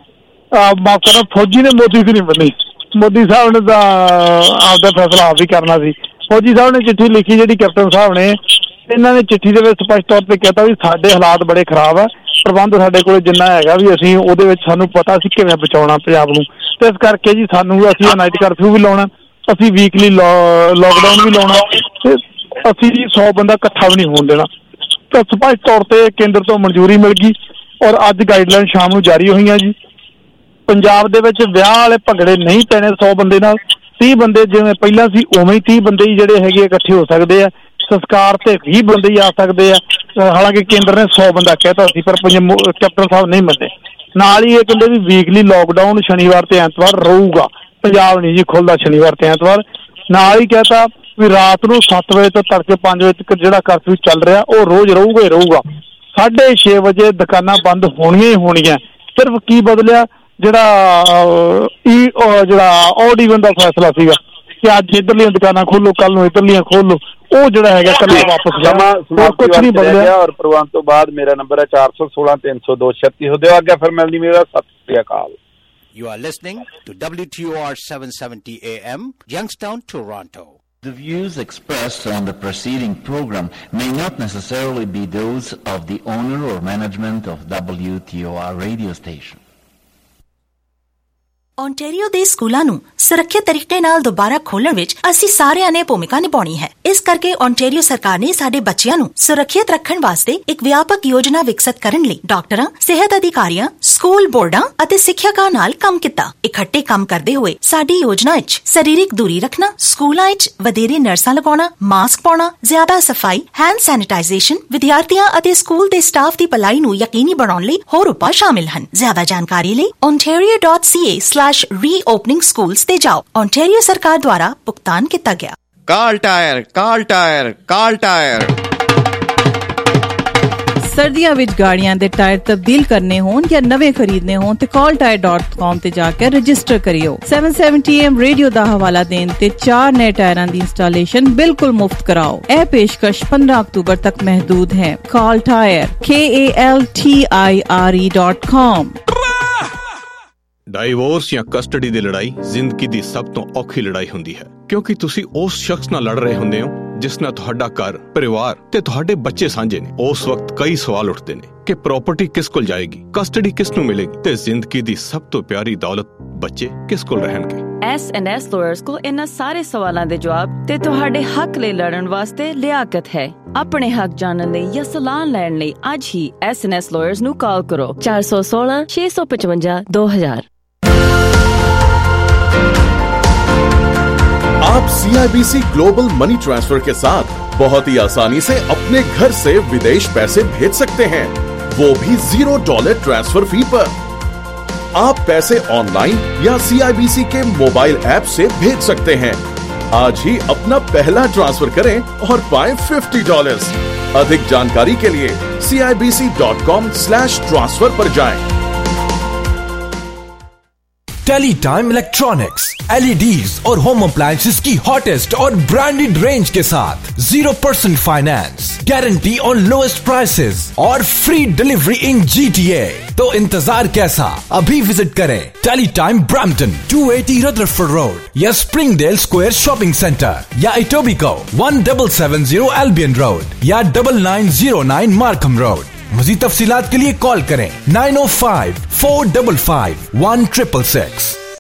ਮਾਫ਼ ਕਰਨਾ ਫੌਜੀ ਨੇ ਮੋਦੀ ਦੀ ਨਹੀਂ ਮੰਨੀ। ਮੋਦੀ ਸਾਹਿਬ ਨੇ ਤਾਂ ਆਪਦਾ ਫੈਸਲਾ ਆਪ ਹੀ ਕਰਨਾ ਸੀ। ਫੌਜੀ ਸਾਹਿਬ ਨੇ ਚਿੱਠੀ ਲਿਖੀ ਜਿਹੜੀ ਕੈਪਟਨ ਸਾਹਿਬ ਨੇ, ਇਹਨਾਂ ਨੇ ਚਿੱਠੀ ਦੇ ਵਿੱਚ ਸਪਸ਼ਟ ਤੌਰ ਤੇ ਕਹਿਤਾ ਵੀ ਸਾਡੇ ਹਾਲਾਤ ਬੜੇ ਖਰਾਬ ਆ, ਪ੍ਰਬੰਧ ਸਾਡੇ ਕੋਲ ਜਿੰਨਾ ਹੈਗਾ ਵੀ ਅਸੀਂ ਉਹਦੇ ਵਿੱਚ ਸਾਨੂੰ ਪਤਾ ਸੀ ਕਿਵੇਂ ਬਚਾਉਣਾ ਪੰਜਾਬ ਨੂੰ, ਤੇ ਇਸ ਕਰਕੇ ਜੀ ਸਾਨੂੰ ਅਸੀਂ ਨਾਈਟ ਕਰਫਿਊ ਵੀ ਲਾਉਣਾ, ਅਸੀਂ ਵੀਕਲੀ ਲਾਕਡਾਊਨ ਵੀ ਲਾਉਣਾ, ਤੇ ਅਸੀਂ ਜੀ ਸੌ ਬੰਦਾ ਇਕੱਠਾ ਵੀ ਨਹੀਂ ਹੋਣ ਦੇਣਾ। ਤਾਂ ਸਪਸ਼ਟ ਤੌਰ ਤੇ ਕੇਂਦਰ ਤੋਂ ਮਨਜ਼ੂਰੀ ਮਿਲ ਗਈ ਔਰ ਅੱਜ ਗਾਈਡਲਾਈਨ ਸ਼ਾਮ ਨੂੰ ਜਾਰੀ ਹੋਈਆਂ ਜੀ। ਪੰਜਾਬ ਦੇ ਵਿੱਚ ਵਿਆਹ ਵਾਲੇ ਭੰਗੜੇ ਨਹੀਂ ਪੈਣੇ ਸੌ ਬੰਦੇ ਨਾਲ, ਤੀਹ ਬੰਦੇ ਜਿਵੇਂ ਪਹਿਲਾਂ ਸੀ ਉਵੇਂ ਹੀ ਤੀਹ ਬੰਦੇ ਹੀ ਜਿਹੜੇ ਹੈਗੇ ਇਕੱਠੇ ਹੋ ਸਕਦੇ ਆ। ਸੰਸਕਾਰ ਤੇ ਵੀਹ ਬੰਦੇ ਹੀ ਆ ਸਕਦੇ ਆ, ਹਾਲਾਂਕਿ ਕੇਂਦਰ ਨੇ ਸੌ ਬੰਦਾ ਕਹਿਤਾ ਸੀ, ਪਰ ਕੈਪਟਨ ਸਾਹਿਬ ਨਹੀਂ ਮੰਨੇ। ਨਾਲ ਹੀ ਇਹ ਕਹਿੰਦੇ ਵੀ ਵੀਕਲੀ ਲਾਕਡਾਊਨ ਸ਼ਨੀਵਾਰ ਤੇ ਐਤਵਾਰ ਰਹੂਗਾ, ਪੰਜਾਬ ਨਹੀਂ ਜੀ ਖੁੱਲਦਾ ਸ਼ਨੀਵਾਰ ਤੇ ਐਤਵਾਰ। ਨਾਲ ਹੀ ਕਹਿਤਾ ਵੀ ਰਾਤ ਨੂੰ ਸੱਤ ਵਜੇ ਤੋਂ ਤੜਕੇ ਪੰਜ ਵਜੇ ਤੱਕ ਜਿਹੜਾ ਕਰਫਿਊ ਚੱਲ ਰਿਹਾ ਉਹ ਰੋਜ਼ ਰਹੂਗਾ ਹੀ ਰਹੂਗਾ। ਸਾਢੇ ਛੇ ਵਜੇ ਦੁਕਾਨਾਂ ਬੰਦ ਹੋਣੀਆਂ ਹੀ ਹੋਣੀਆਂ। ਸਿਰਫ ਕੀ ਬਦਲਿਆ, ਜਿਹੜਾ ਜਿਹੜਾ ਔਡ ਈਵਨ ਦਾ ਫੈਸਲਾ ਸੀਗਾ ਕਿ ਅੱਜ ਇੱਧਰਲੀਆਂ ਦੁਕਾਨਾਂ ਖੋਲੋ, ਕੱਲ ਨੂੰ ਇੱਧਰਲੀਆਂ ਖੋਲੋ, ਉਹ ਜਿਹੜਾ ਹੈਗਾ ਕੱਲ ਵਾਪਸ ਜਾਣਾ, ਕੁਛ ਨਹੀਂ ਬਦਲਿਆ। ਔਰ ਪ੍ਰੋਗਰਾਮ ਤੋਂ ਬਾਅਦ ਮੇਰਾ ਨੰਬਰ ਹੈ ਚਾਰ ਸੌ ਸੋਲਾਂ ਤਿੰਨ ਸੌ ਦੋ ਛੱਤੀ। ਹੋ ਦਿਓ ਅੱਗੇ, ਫਿਰ ਮਿਲਦੀ ਮੇਰਾ। ਸਤਿ ਸ੍ਰੀ ਅਕਾਲ। You are listening to W T O R seven seventy A M, Youngstown, Toronto. The views expressed on the preceding program may not necessarily be those of the owner or management of W T O R radio station. Ontario ਦੇ ਸਕੂਲਾਂ ਨੂੰ ਸੁਰੱਖਿਅਤ ਤਰੀਕੇ ਨਾਲ ਦੁਬਾਰਾ ਖੋਲ੍ਹਣ ਵਿੱਚ ਅਸੀਂ ਸਾਰਿਆਂ ਨੇ ਭੂਮਿਕਾ ਨਿਭਾਉਣੀ ਹੈ। ਇਸ ਕਰਕੇ ਓਨਟਾਰੀਓ ਸਰਕਾਰ ਨੇ ਸਾਡੇ ਬੱਚਿਆਂ ਨੂੰ ਸੁਰੱਖਿਅਤ ਰੱਖਣ ਵਾਸਤੇ ਇੱਕ ਵਿਆਪਕ ਯੋਜਨਾ ਵਿਕਸਿਤ ਕਰਨ ਲਈ ਡਾਕਟਰਾਂ, ਸਿਹਤ ਅਧਿਕਾਰੀਆਂ, ਸਕੂਲ ਬੋਰਡਾਂ ਅਤੇ ਸਿੱਖਿਅਕਾਂ ਨਾਲ ਕੰਮ ਕੀਤਾ। ਇਕੱਠੇ ਕੰਮ ਕਰਦੇ ਹੋਏ ਸਾਡੀ ਯੋਜਨਾ ਵਿੱਚ ਸਰੀਰਕ ਦੂਰੀ ਰੱਖਣਾ, ਸਕੂਲਾਂ ਵਿੱਚ ਵਧੇਰੇ ਨਰਸਾਂ ਲਗਾਉਣਾ, ਮਾਸਕ ਪਾਉਣਾ, ਜ਼ਿਆਦਾ ਸਫਾਈ, ਹੈਂਡ ਸੈਨੀਟਾਈਜ਼ੇਸ਼ਨ, ਵਿਦਿਆਰਥੀਆਂ ਅਤੇ ਸਕੂਲ ਦੇ ਸਟਾਫ ਦੀ ਭਲਾਈ ਨੂੰ ਯਕੀਨੀ ਬਣਾਉਣ ਲਈ ਹੋਰ ਉਪਾਅ ਸ਼ਾਮਿਲ ਹਨ। ਜ਼ਿਆਦਾ ਜਾਣਕਾਰੀ ਲਈ ontario dot c a slash reopening schools ਤੇ ਜਾਓ। ਓਨਟਾਰੀਓ ਸਰਕਾਰ ਦੁਆਰਾ ਭੁਗਤਾਨ ਕੀਤਾ ਗਿਆ। Kal Tire, Kal Tire, Kal Tire. ਸਰਦੀਆਂ ਵਿੱਚ ਗਾੜੀਆਂ ਦੇ ਟਾਇਰ ਤਬਦੀਲ ਕਰਨੇ ਹੋਣ ਜਾਂ ਨਵੇਂ ਖਰੀਦਨੇ ਹੋਣ ਤੇ ਕਾਲ ਟਾਇਰ ਡਾਟ ਕਾਮ ਤੇ ਜਾ ਕੇ ਰਜਿਸਟਰ ਕਰਿਓ। ਸੱਤ ਸੌ ਸੱਤਰ ਏ ਐਮ ਰੇਡੀਓ ਦਾ ਹਵਾਲਾ ਦੇਣ ਤੇ ਚਾਰ ਨਏ ਟਾਇਰਾਂ ਦੀ ਇੰਸਟਾਲੇਸ਼ਨ ਬਿਲਕੁਲ ਮੁਫਤ ਕਰਾਓ। ਇਹ ਪੇਸ਼ਕਸ਼ ਪੰਦਰਾਂ ਅਕਤੂਬਰ ਤੱਕ ਮਹਿਦੂਦ ਹੈ। Kal Tire K A L T I R E dot com। Divorce ਜਾਂ ਕਸਟਡੀ ਦੀ ਲੜਾਈ ਜ਼ਿੰਦਗੀ ਦੀ ਸਭ ਤੋਂ ਔਖੀ ਲੜਾਈ ਹੁੰਦੀ ਹੈ, ਕਿਉਂਕਿ ਤੁਸੀਂ ਉਸ ਸ਼ਖਸ ਨਾਲ ਲੜ ਰਹੇ ਹੁੰਦੇ ਹੋ ਜਿਸ ਨਾਲ ਤੁਹਾਡਾ ਘਰ, ਪਰਿਵਾਰ ਤੇ ਤੁਹਾਡੇ ਬੱਚੇ ਸਾਂਝੇ ਨੇ। ਉਸ ਵਕਤ ਕਈ ਸਵਾਲ ਉੱਠਦੇ ਨੇ ਕਿ ਪ੍ਰਾਪਰਟੀ ਕਿਸ ਕੋਲ ਜਾਏਗੀ, ਕਸਟਡੀ ਕਿਸ ਨੂੰ ਮਿਲੇਗੀ ਤੇ ਜ਼ਿੰਦਗੀ ਦੀ ਸਭ ਤੋਂ ਪਿਆਰੀ ਦੌਲਤ ਬੱਚੇ ਕਿਸ ਕੋਲ ਰਹਿਣਗੇ। ਐਸ ਐਂਡ ਐਸ ਲਾਇਰਸ ਕੋਲ ਇਹਨਾਂ ਸਾਰੇ ਸਵਾਲਾਂ ਦੇ ਜਵਾਬ ਤੇ ਤੁਹਾਡੇ ਹੱਕ ਲਈ ਲੜਨ ਵਾਸਤੇ ਲਿਆਕਤ ਹੈ। ਆਪਣੇ ਹੱਕ ਜਾਣਨ ਲਈ ਜਾਂ ਸਲਾਹ ਲੈਣ ਲਈ ਅੱਜ ਹੀ ਐਸ ਐਂਡ ਐਸ ਲਾਇਰਸ ਨੂੰ ਕਾਲ ਕਰੋ ਚਾਰ ਸੌ ਸੋਲਾਂ ਛੇ ਸੌ ਪਚਵੰਜਾ ਦੋ ਹਜ਼ਾਰ। आप C I B C global money transfer के साथ बहुत ही आसानी से अपने घर से विदेश पैसे भेज सकते हैं, वो भी जीरो डॉलर ट्रांसफर फी पर। आप पैसे ऑनलाइन या सी आई बी सी के मोबाइल ऐप से भेज सकते हैं। आज ही अपना पहला ट्रांसफर करें और पाएं फिफ्टी डॉलर्स। अधिक जानकारी के लिए C I B C dot com slash transfer पर जाएं। टेलीटाइम इलेक्ट्रॉनिक्स, एलईडीज और होम अप्लायंसेस की हॉटेस्ट और ब्रांडेड रेंज के साथ zero percent finance, guarantee on lowest prices और फ्री डिलीवरी इन जीटीए। तो इंतजार कैसा, अभी विजिट करें Teletime Brampton two eighty Rutherford road या स्प्रिंगडेल स्क्वायर शॉपिंग सेंटर या Etobicoke one seven seven zero Albion road या double nine zero nine Markham road. मज़ीद तफसीलात के लिए कॉल करें nine O five four five five one triple six.